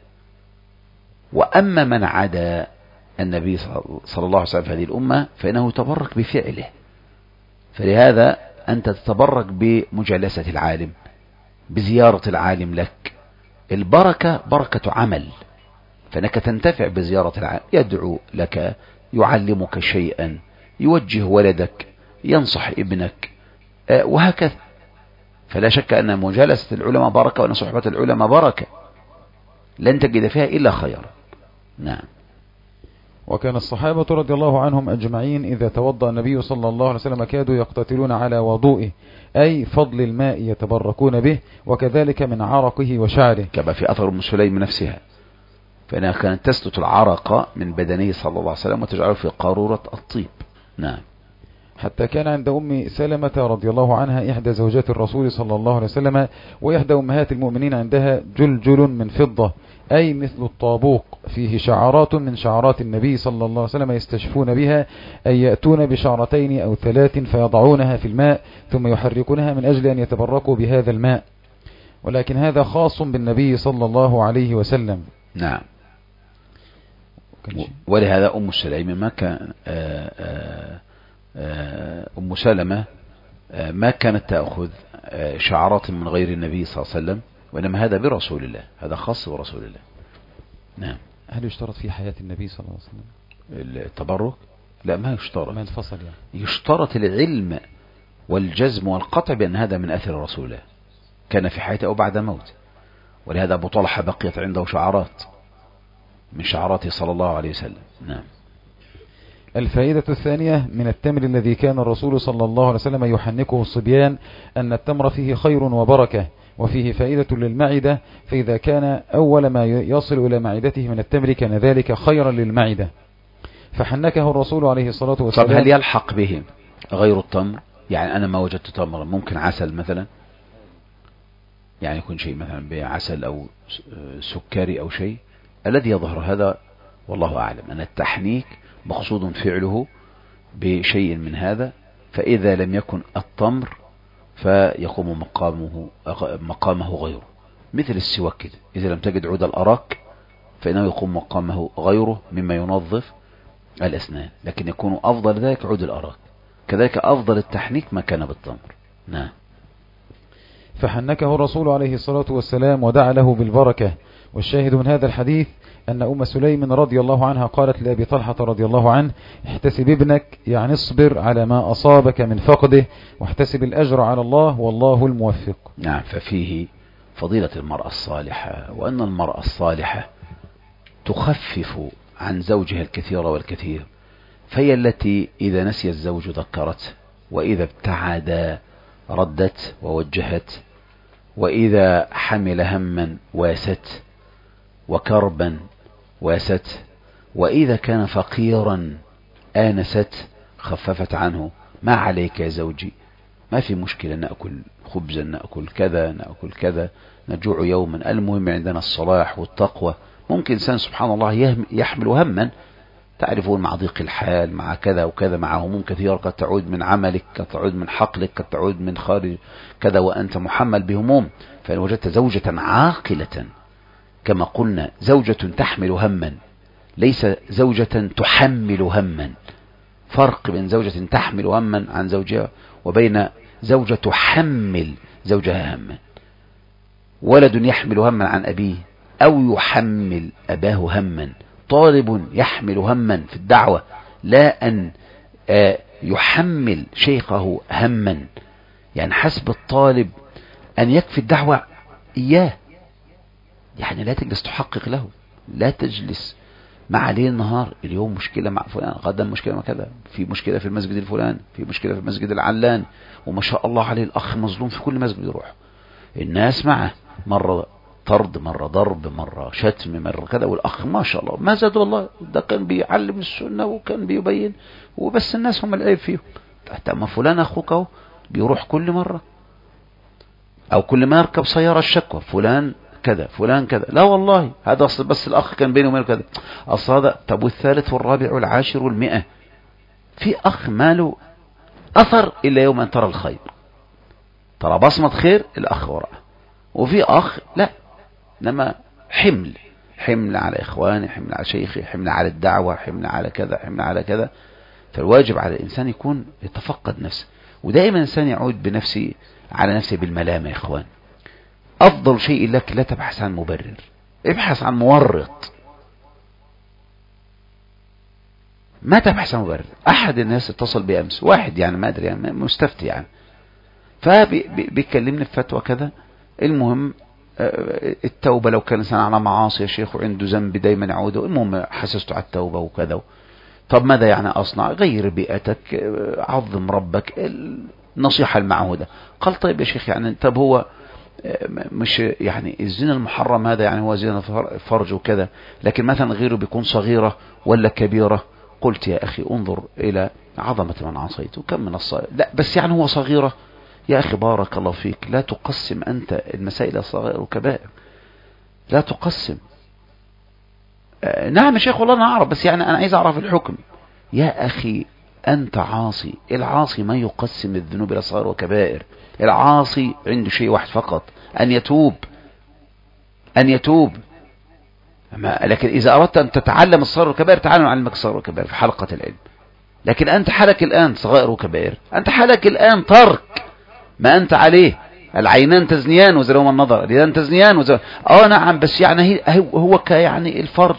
وأما من عدا النبي صلى الله عليه وسلم في هذه الأمة فإنه يتبرك بفعله. فلهذا أنت تتبرك بمجالسة العالم، بزيارة العالم لك. البركة بركة عمل، فإنك تنتفع بزيارة العالم، يدعو لك، يعلمك شيئا، يوجه ولدك، ينصح ابنك، وهكذا. فلا شك أن مجالسة العلماء بركة، وأن صحبة العلماء بركة لن تجد فيها إلا خيرا. نعم. وكان الصحابة رضي الله عنهم أجمعين إذا توضأ النبي صلى الله عليه وسلم كادوا يقتتلون على وضوئه، أي فضل الماء يتبركون به، وكذلك من عرقه وشعره، كما في أثر أم سليم نفسها، فإنها كانت تسلت العرق من بدنه صلى الله عليه وسلم وتجعله في قارورة الطيب. نعم. حتى كان عند أم سلمة رضي الله عنها إحدى زوجات الرسول صلى الله عليه وسلم، وإحدى أمهات المؤمنين عندها جلجل من فضة، أي مثل الطابوق فيه شعرات من شعرات النبي صلى الله عليه وسلم يستشفون بها، أي يأتون بشعرتين أو 3 فيضعونها في الماء ثم يحركونها من أجل أن يتبركوا بهذا الماء، ولكن هذا خاص بالنبي صلى الله عليه وسلم. نعم. ولهذا أم سليم ما كان أم سلمة ما كانت تأخذ شعرات من غير النبي صلى الله عليه وسلم، وإنما هذا برسول الله، هذا خاص برسول الله. نعم. هل يشترط في حياة النبي صلى الله عليه وسلم التبرك؟ لا، ما يشترط. ما ينفصل يعني. يشترط العلم والجزم والقطع بأن هذا من أثر رسول الله، كان في حياته أو بعد موته. ولهذا أبو طلحة بقيت عنده شعرات من شعراته صلى الله عليه وسلم. نعم. الفائدة الثانية من التمر الذي كان الرسول صلى الله عليه وسلم يحنكه الصبيان أن التمر فيه خير وبركة، وفيه فائدة للمعدة، فإذا كان أول ما يصل إلى معدته من التمر كان ذلك خيرا للمعدة، فحنكه الرسول عليه الصلاة والسلام. طب هل يلحق بهم غير التمر؟ يعني أنا ما وجدت تمر، ممكن عسل مثلا، يعني يكون شيء مثلا بعسل أو سكري أو شيء. الذي يظهر هذا والله أعلم أن التحنيك مقصود فعله بشيء من هذا، فإذا لم يكن التمر فيقوم مقامه غيره، مثل السواك كده، إذا لم تجد عود الأراك فإنه يقوم مقامه غيره مما ينظف الأسنان، لكن يكون أفضل ذلك عود الأراك. كذلك أفضل التحنيك ما كان بالتمر. نعم. فحنكه الرسول عليه الصلاة والسلام ودعا له بالبركة. والشاهد من هذا الحديث أن أم سليم رضي الله عنها قالت لأبي طلحة رضي الله عنه: احتسب ابنك، يعني اصبر على ما أصابك من فقده، واحتسب الأجر على الله والله الموفق. نعم. ففيه فضيلة المرأة الصالحة، وأن المرأة الصالحة تخفف عن زوجها الكثير والكثير، فهي التي إذا نسي الزوج ذكرته، وإذا ابتعد ردت ووجهت، وإذا حمل هما واست، وكربا واست، وإذا كان فقيرا آنست خففت عنه. ما عليك يا زوجي، ما في مشكلة، نأكل خبزا، نأكل كذا، نأكل كذا، نجوع يوما، المهم عندنا الصلاح والتقوى. ممكن إنسان سبحان الله يحمل هما، تعرفون، مع ضيق الحال، مع كذا وكذا، مع هموم كثيرة قد تعود من عملك، قد تعود من حقلك، قد تعود من خارج كذا، وأنت محمل بهموم. فإن وجدت زوجة عاقلة، كما قلنا زوجة تحمل هما، ليس زوجة تحمل هما. فرق بين زوجة تحمل هما عن زوجها وبين زوجة تحمل زوجها هما. ولد يحمل هما عن أبيه أو يحمل أباه هما، طالب يحمل هما في الدعوة، لا أن يحمل شيخه هما يعني حسب الطالب أن يكفي الدعوة إياه، يعني لا تجلس تحقق له، لا تجلس مع ليل نهار، اليوم مشكلة مع فلان، غدا مشكلة مع كذا، في مشكلة في المسجد الفلاني، في مشكلة في المسجد العلاني، وما شاء الله عليه الأخ مظلوم في كل مسجد يروح، الناس معه مرة طرد، مرة ضرب، مرة شتم، مرة كذا، والأخ ما شاء الله ما زاد والله، ده كان بيعلم السنة وكان بيبين، وبس الناس هم العيب فيهم. أما فلان أخوك اهو بيروح كل مرة، أو كل ما يركب سيارة الشكوى فلان كذا فلان كذا، لا والله هذا أصل بس الأخ كان بينه وبينه كذا، أصل هذا. طب والثالث والرابع والعاشر والمئة، في أخ ماله أثر إلا يوم أن ترى الخير، ترى بصمة خير الأخ وراءه، وفي أخ لا، إنما حمل على إخواني، حمل على شيخي، حمل على الدعوة، حمل على كذا، حمل على كذا. فالواجب على الإنسان يكون يتفقد نفسه، ودائما الإنسان يعود بنفسه على نفسه بالملامة. يا إخوان، أفضل شيء لك لا تبحث عن مبرر، ابحث عن مورط، ما تبحث عن مبرر. أحد الناس اتصل بأمس، واحد يعني ما أدري يعني مستفتي يعني، فبيكلمني في فتوى كذا. المهم التوبة لو كان الإنسان على معاصي يا شيخ وعنده ذنب دايما يعوده، المهم حسسته على التوبة وكذا. طب ماذا يعني أصنع؟ غير بيئتك، عظم ربك، النصيحة المعهودة. قال طيب يا شيخ يعني طب هو مش يعني الزنا المحرم هذا يعني هو زنا فرج وكذا، لكن مثلا غيره بيكون صغيرة ولا كبيرة؟ قلت يا أخي انظر إلى عظمة من عصيت وكم من الصغير، لا بس يعني هو صغيرة يا أخي بارك الله فيك، لا تقسم أنت المسائل صغائر وكبائر، لا تقسم. نعم يا شيخ والله أنا أعرف، بس يعني أنا عايز أعرف الحكم. يا أخي أنت عاصي، العاصي ما يقسم الذنوب إلى صغائر وكبائر، العاصي عنده شيء واحد فقط، أن يتوب. لكن إذا أردت أن تتعلم الصغائر والكبائر تعلم علمك الصغائر والكبائر في حلقة العلم، لكن أنت حالك الآن صغائر وكبائر، أنت حالك الآن ترك ما أنت عليه. العينان تزنيان وزلهما النظر، اليدان تزنيان نعم، بس يعني هو يعني الفرج.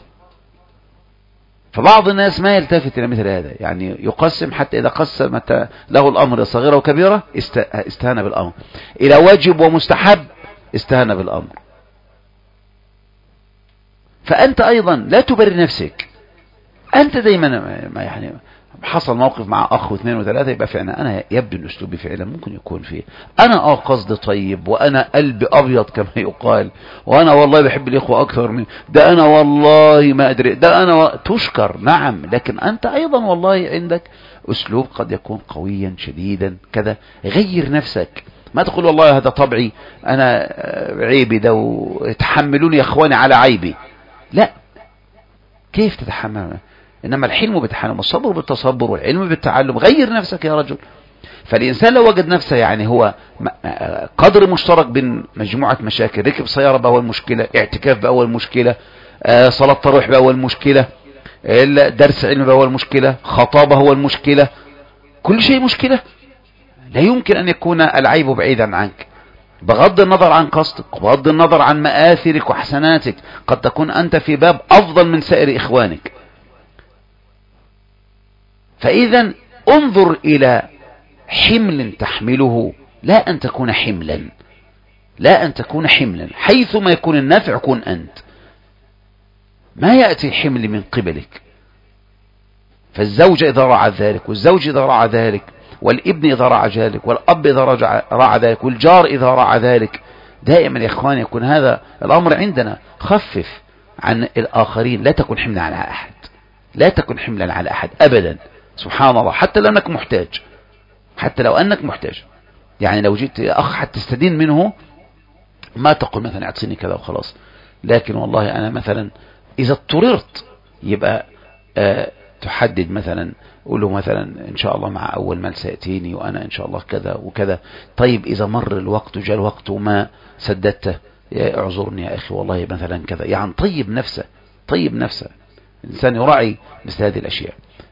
فبعض الناس ما يلتفت إلى مثل هذا، يعني يقسم، حتى إذا قسم له الأمر صغيرة وكبيرة استهان بالأمر، إلى واجب ومستحب استهان بالأمر. فأنت أيضا لا تبرر نفسك، أنت دايما ما يعني حصل موقف مع أخ واثنين وثلاثة، يبقى فعلا أنا يبدو أن أسلوبي فعلا ممكن يكون فيه أنا قصد طيب، وأنا قلبي أبيض كما يقال، وأنا والله بحب الإخوة أكثر من ده، أنا والله ما أدري ده، أنا تشكر نعم، لكن أنت أيضا والله عندك أسلوب قد يكون قويا شديدا كذا. غير نفسك، ما تقول والله هذا طبعي أنا عيبي ده وتحملوني يا أخواني على عيبي، لا، كيف تتحمل؟ إنما الحلم بالتحلم، والصبر بالتصبر، والعلم بالتعلم. غير نفسك يا رجل. فالإنسان لو وجد نفسه يعني هو قدر مشترك بين مجموعة مشاكل، ركب سيارة بأول مشكلة، اعتكاف بأول مشكلة، صلاة تراويح بأول مشكلة، درس علم بأول مشكلة، خطابة هو المشكلة، كل شيء مشكلة، لا يمكن أن يكون العيب بعيدا عنك، بغض النظر عن قصدك وبغض النظر عن مآثرك وحسناتك. قد تكون أنت في باب أفضل من سائر إخوانك. فإذا انظر إلى حمل تحمله، لا أن تكون حملا، لا أن تكون حملا، حيثما يكون النافع كن أنت، ما يأتي حمل من قبلك. فالزوج إذا رعى ذلك، والزوج إذا رعى ذلك، والابن إذا رعى ذلك، والأب إذا رعى ذلك، والجار إذا رعى ذلك، دائما يا إخواني يكون هذا الأمر عندنا. خفف عن الآخرين، لا تكن حملا على أحد، لا تكن حملا على أحد أبدا. سبحان الله، حتى لو أنك محتاج، حتى لو أنك محتاج، يعني لو جئت أخ حتى تستدين منه، ما تقول مثلا اعطيني كذا وخلاص، لكن والله أنا مثلا إذا اضطررت يبقى تحدد مثلا، قول له مثلا إن شاء الله مع أول مال سيأتيني وأنا إن شاء الله كذا وكذا. طيب إذا مر الوقت وجاء الوقت وما سددته، اعذرني يا أخي والله مثلا كذا، يعني طيب نفسه، طيب نفسه. الإنسان يراعي مثل هذه الأشياء.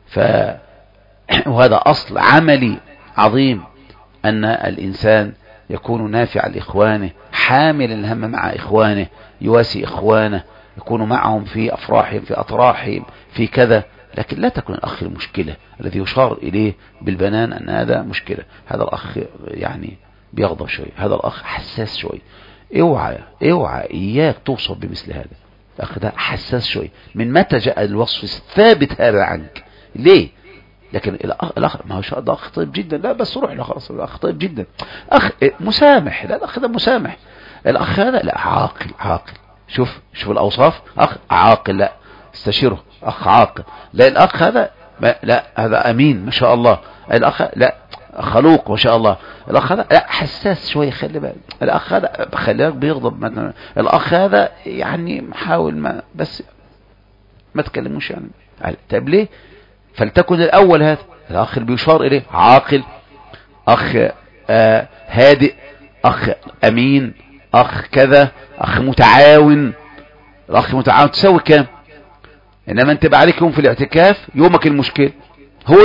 وهذا أصل عملي عظيم، أن الإنسان يكون نافع لإخوانه، حامل الهم مع إخوانه، يواسي إخوانه، يكون معهم في أفراحهم، في أطراحهم، في كذا. لكن لا تكون الأخ المشكلة الذي يشار إليه بالبنان أن هذا مشكلة. هذا الأخ يعني بيغضب شوي، هذا الأخ حساس شوي. اوعى إياك توصف بمثل هذا. الأخ ده حساس شوي. من متى جاء الوصف الثابت هذا عنك؟ ليه؟ لكن الأخ ما هو ده أخ طيب جدا، لا بس روح له خلاص، الأخ طيب جدا، أخ مسامح، لا الأخ ده مسامح. الأخ هذا لا، عاقل. شوف الأوصاف. أخ عاقل، لا استشيره، أخ عاقل. لا الأخ هذا لا، هذا أمين ما شاء الله. الأخ لا خلوق ما شاء الله. الأخ هذا لا حساس شوي، خلي بالك. الأخ هذا خلي بالك بيغضب مثلا. الأخ هذا يعني حاول بس ما تكلموش يعني. طيب ليه؟ فلتكن الأول هذا الأخ اللي بيشار إليه عاقل، أخ هادئ، أخ أمين، أخ كذا، أخ متعاون. الأخ متعاون تسوي كام؟ إنما أنت بقى عليك يوم في الاعتكاف، يومك المشكلة هو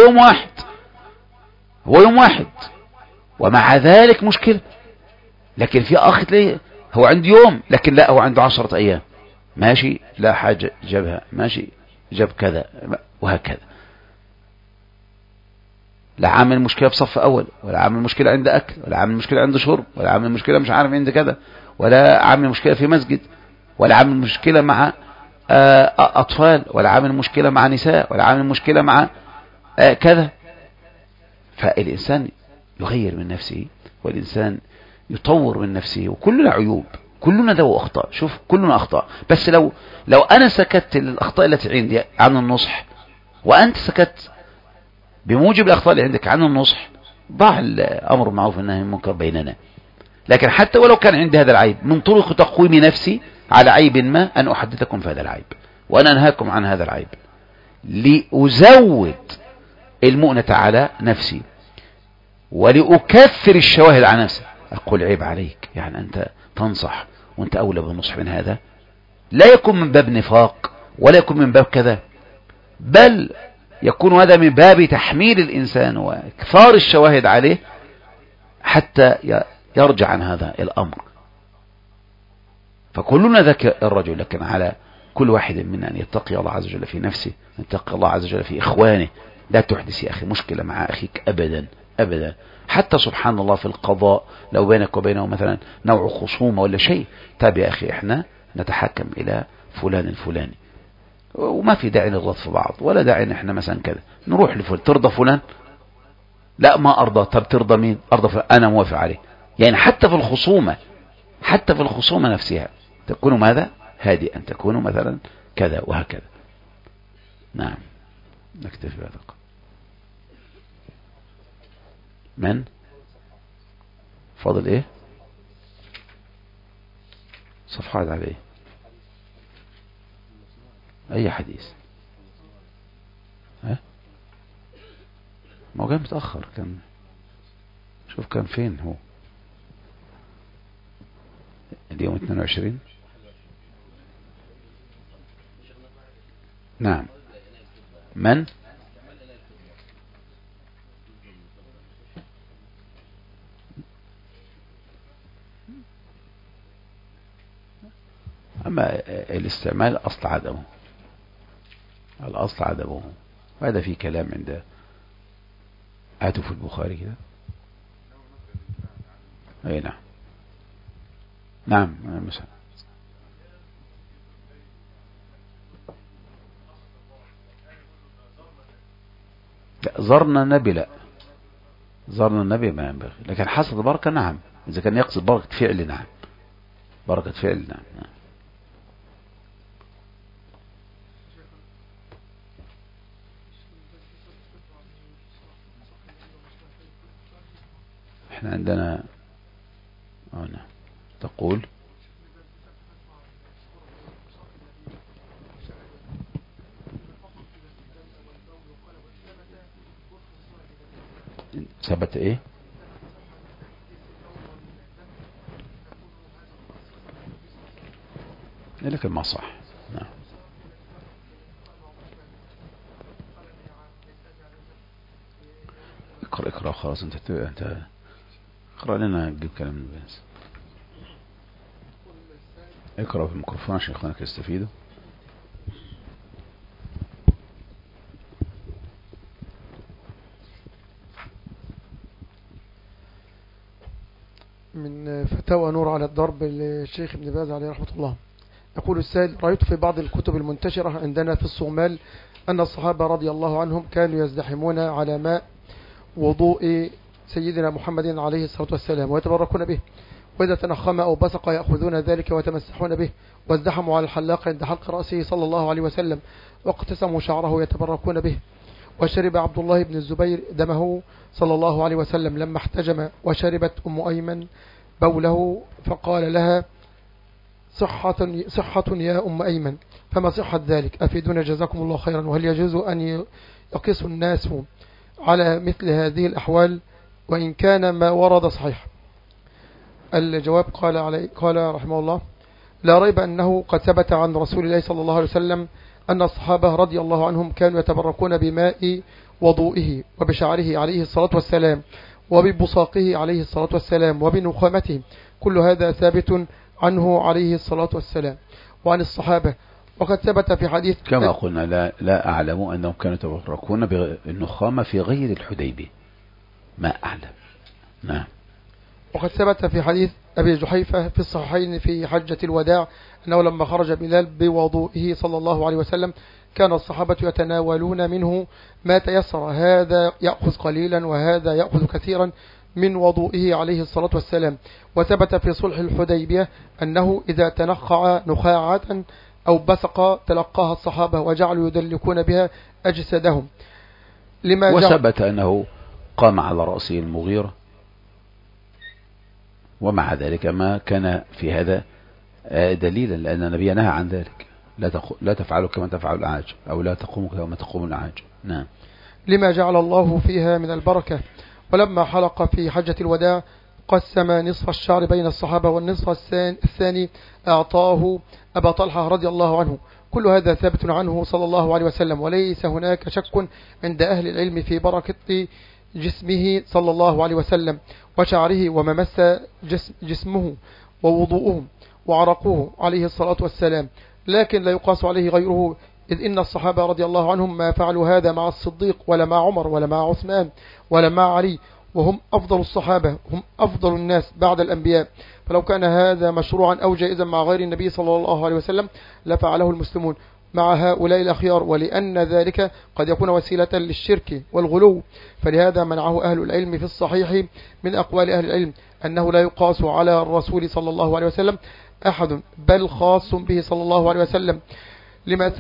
يوم واحد ومع ذلك مشكلة. لكن في أخ تلاقيه هو عنده يوم، لكن لا هو عنده 10 أيام ماشي، لا حاجة جابها ماشي، جاب كذا وهكذا. لا عامل مشكلة بصف أول، ولا عامل مشكلة عند أكل، ولا عامل مشكلة عند شرب، ولا عامل مشكلة مش عارف عند كذا، ولا عامل مشكلة في مسجد، ولا عامل مشكلة مع أطفال، ولا عامل مشكلة مع نساء، ولا عامل مشكلة مع كذا. فالإنسان يغير من نفسه، والإنسان يطور من نفسه. وكلنا عيوب، كلنا ذو أخطاء. شوف كلنا أخطاء، بس لو أنا سكت للأخطاء التي عندي عن النصح، وأنت سكت بموجب الأخطاء اللي عندك عن النصح، ضاع الأمر بالمعروف والنهي عن المنكر بيننا. لكن حتى ولو كان عندي هذا العيب، من طرق تقويم نفسي على عيب ما أن أحدثكم في هذا العيب، وأنا أنهاكم عن هذا العيب، لأزود المؤنة على نفسي، ولأكثر الشواهد على نفسي. أقول عيب عليك، يعني أنت تنصح وأنت أولى بالنصح من هذا. لا يكون من باب نفاق، ولا يكون من باب كذا، بل يكون هذا من باب تحميل الإنسان وإكثار الشواهد عليه حتى يرجع عن هذا الأمر. فكلنا ذاك الرجل، لكن على كل واحد منا أن يتقي الله عز وجل في نفسه، أن يتقي الله عز وجل في إخوانه. لا تحدث يا أخي مشكلة مع أخيك أبدا أبدا. حتى سبحان الله في القضاء، لو بينك وبينه مثلا نوع خصومة ولا شيء، طيب يا أخي إحنا نتحكم إلى فلان الفلاني، وما في داعي نغلط في بعض، ولا داعي ان احنا مثلا كذا نروح لفلان. ترضى فلان؟ لا ما ارضى. طب ترضى مين؟ ارضى فلان، انا موافق عليه. يعني حتى في الخصومة نفسها تكونوا ماذا؟ هادئا، تكونوا مثلا كذا وهكذا. نعم نكتفي بهذا. من فاضل ايه؟ صفحات على ايه؟ اي حديث؟ ها ما هو جاي متأخر. كان شوف كان فين هو اليوم 22. نعم. من أما الاستعمال أصل عدمه، الأصل عدمه. وهذا في كلام عند آتوا في البخاري كده. أي نعم نعم مثلا. لا زرنا النبي، لا زرنا النبي ما ينبغي، لكن حصل بركة نعم. إذا كان يقصد بركة فعل نعم، بركة فعل نعم. احنا عندنا هنا تقول ثبت ايه؟ لكن ما صح. نعم. اقرأ خلاص. انت اقرأ لنا، نجيب كلام من الناس. اقرأ في الميكروفون عشان اخوانك يستفيدوا. من فتاوى نور على الضرب للشيخ ابن باز عليه رحمة الله. يقول السائل: رأيت في بعض الكتب المنتشرة عندنا في الصومال أن الصحابة رضي الله عنهم كانوا يزدحمون على ماء وضوء سيدنا محمد عليه الصلاة والسلام ويتبركون به، وإذا تنخم أو بصق يأخذون ذلك ويتمسحون به، وازدحموا على الحلاق عند حلق رأسه صلى الله عليه وسلم واقتسموا شعره يتبركون به. وشرب عبد الله بن الزبير دمه صلى الله عليه وسلم لما احتجم، وشربت أم أيمن بوله فقال لها: صحة يا أم أيمن، فما صحة ذلك؟ أفيدونا جزاكم الله خيرا. وهل يجوز أن يقيس الناس على مثل هذه الأحوال وإن كان ما ورد صحيح؟ الجواب: قال رحمه الله: لا ريب أنه قد ثبت عن رسول الله صلى الله عليه وسلم أن الصحابة رضي الله عنهم كانوا يتبركون بماء وضوئه وبشعره عليه الصلاة والسلام وببصاقه عليه الصلاة والسلام وبنخامته، كل هذا ثابت عنه عليه الصلاة والسلام وعن الصحابة. وقد ثبت في حديث كما قلنا لا أعلم أنهم كانوا يتبركون بالنخامة في غير الحديبية، ما أعلم. نعم. وقد ثبت في حديث أبي جحيفة في الصحيحين في حجة الوداع أنه لما خرج بلال بوضوئه صلى الله عليه وسلم كان الصحابة يتناولون منه ما تيسر، هذا يأخذ قليلا وهذا يأخذ كثيرا من وضوئه عليه الصلاة والسلام. وثبت في صلح الحديبية أنه إذا تنخع نخاعة أو بصق تلقاها الصحابة وجعلوا يدلكون بها أجسادهم. وثبت أنه قام على رأسه المغيرة، ومع ذلك ما كان في هذا دليلا، لأن النبي نهى عن ذلك: لا تفعلوا كما تفعل الأعاجم، أو لا تقوموا كما تقوم الأعاجم. نعم. لما جعل الله فيها من البركة. ولما حلق في حجة الوداع قسم نصف الشعر بين الصحابة والنصف الثاني أعطاه أبا طلحة رضي الله عنه. كل هذا ثابت عنه صلى الله عليه وسلم، وليس هناك شك عند أهل العلم في بركة جسمه صلى الله عليه وسلم وشعره وما مس جسمه ووضوءه وعرقه عليه الصلاة والسلام، لكن لا يقاس عليه غيره، إذ إن الصحابة رضي الله عنهم ما فعلوا هذا مع الصديق ولا مع عمر ولا مع عثمان ولا مع علي، وهم أفضل الصحابة، هم أفضل الناس بعد الأنبياء. فلو كان هذا مشروعا أو جائزا مع غير النبي صلى الله عليه وسلم لفعله المسلمون مع هؤلاء الأخيار، ولأن ذلك قد يكون وسيلة للشرك والغلو، فلهذا منعه أهل العلم في الصحيح من أقوال أهل العلم أنه لا يقاس على الرسول صلى الله عليه وسلم أحد، بل خاص به صلى الله عليه وسلم لما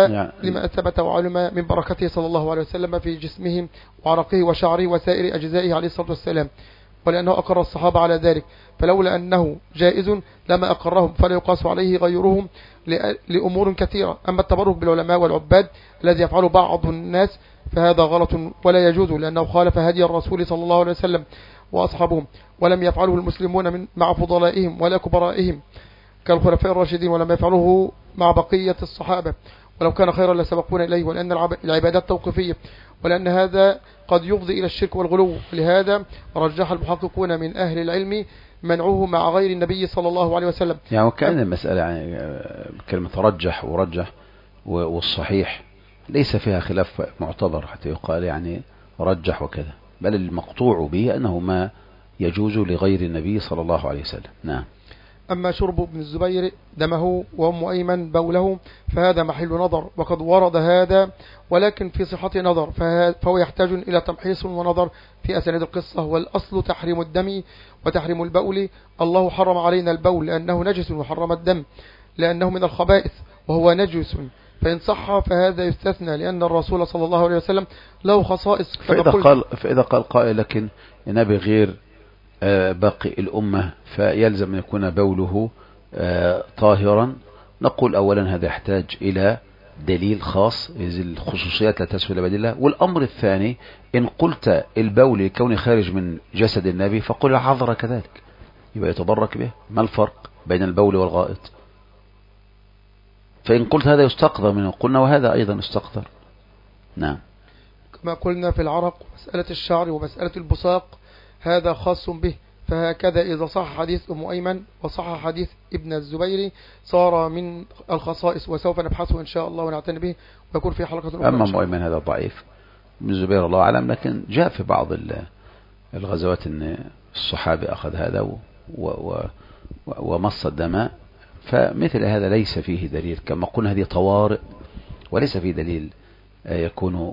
ثبت وعلم من بركته صلى الله عليه وسلم في جسمه وعرقه وشعره وسائر أجزائه عليه الصلاة والسلام، ولأنه أقر الصحابة على ذلك، فلولا أنه جائز لما أقرهم، فلا يقاس عليه غيرهم لأمور كثيرة. أما التبرك بالعلماء والعباد الذي يفعله بعض الناس فهذا غلط ولا يجوز، لأنه خالف هدي الرسول صلى الله عليه وسلم وأصحابهم، ولم يفعله المسلمون مع فضلائهم ولا كبرائهم كالخلفاء الراشدين، ولم يفعله مع بقية الصحابة، ولو كان خيرا لسبقونا إليه، ولأن العبادات توقيفية، ولأن هذا قد يفضي إلى الشرك والغلو. لهذا رجح المحققون من أهل العلم منعوه مع غير النبي صلى الله عليه وسلم. يعني وكأن المسألة كلمة رجح ورجح والصحيح ليس فيها خلاف معتبر حتى يقال يعني رجح وكذا، بل المقطوع به أنه ما يجوز لغير النبي صلى الله عليه وسلم. نعم. أما شرب ابن الزبير دمه وأم أيمن بوله فهذا محل نظر، وقد ورد هذا، ولكن في صحة نظر، فهو يحتاج إلى تمحيص ونظر في أسانيد القصة. والأصل تحريم الدم وتحريم البول. الله حرم علينا البول لأنه نجس، وحرم الدم لأنه من الخبائث وهو نجس، فإن صح فهذا يستثنى، لأن الرسول صلى الله عليه وسلم له خصائص. فإذا قال قائل لكن نبي غير باقي الأمة فيلزم أن يكون بوله طاهرا، نقول أولا هذا يحتاج إلى دليل خاص، الخصوصيات لا تسهل بديلها. والأمر الثاني إن قلت البول كونه خارج من جسد النبي فقل العذر كذلك، يبقى يتبرك به. ما الفرق بين البول والغائط؟ فإن قلت هذا يستقذر منه قلنا وهذا أيضا يستقذر. نعم. كما قلنا في العرق ومسألة الشعر ومسألة البصاق هذا خاص به، فهكذا إذا صح حديث أم أيمن وصح حديث ابن الزبير صار من الخصائص، وسوف نبحثه إن شاء الله ونعتني به ويكون في حلقة أخرى. أما أم أيمن هذا ضعيف، ابن الزبير الله أعلم، لكن جاء في بعض الغزوات أن الصحابي أخذ هذا ومص الدماء، فمثل هذا ليس فيه دليل، كما قلنا هذه طوارئ وليس فيه دليل يكون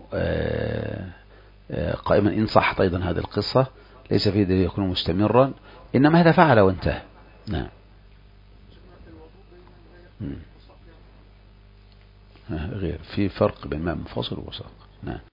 قائما. إن صحت أيضا هذه القصة ليس فيه دليل يكون مستمرا، إنما هذا فعل وانتهى. نعم. غير في فرق بين ماء منفصل ووساق. نعم.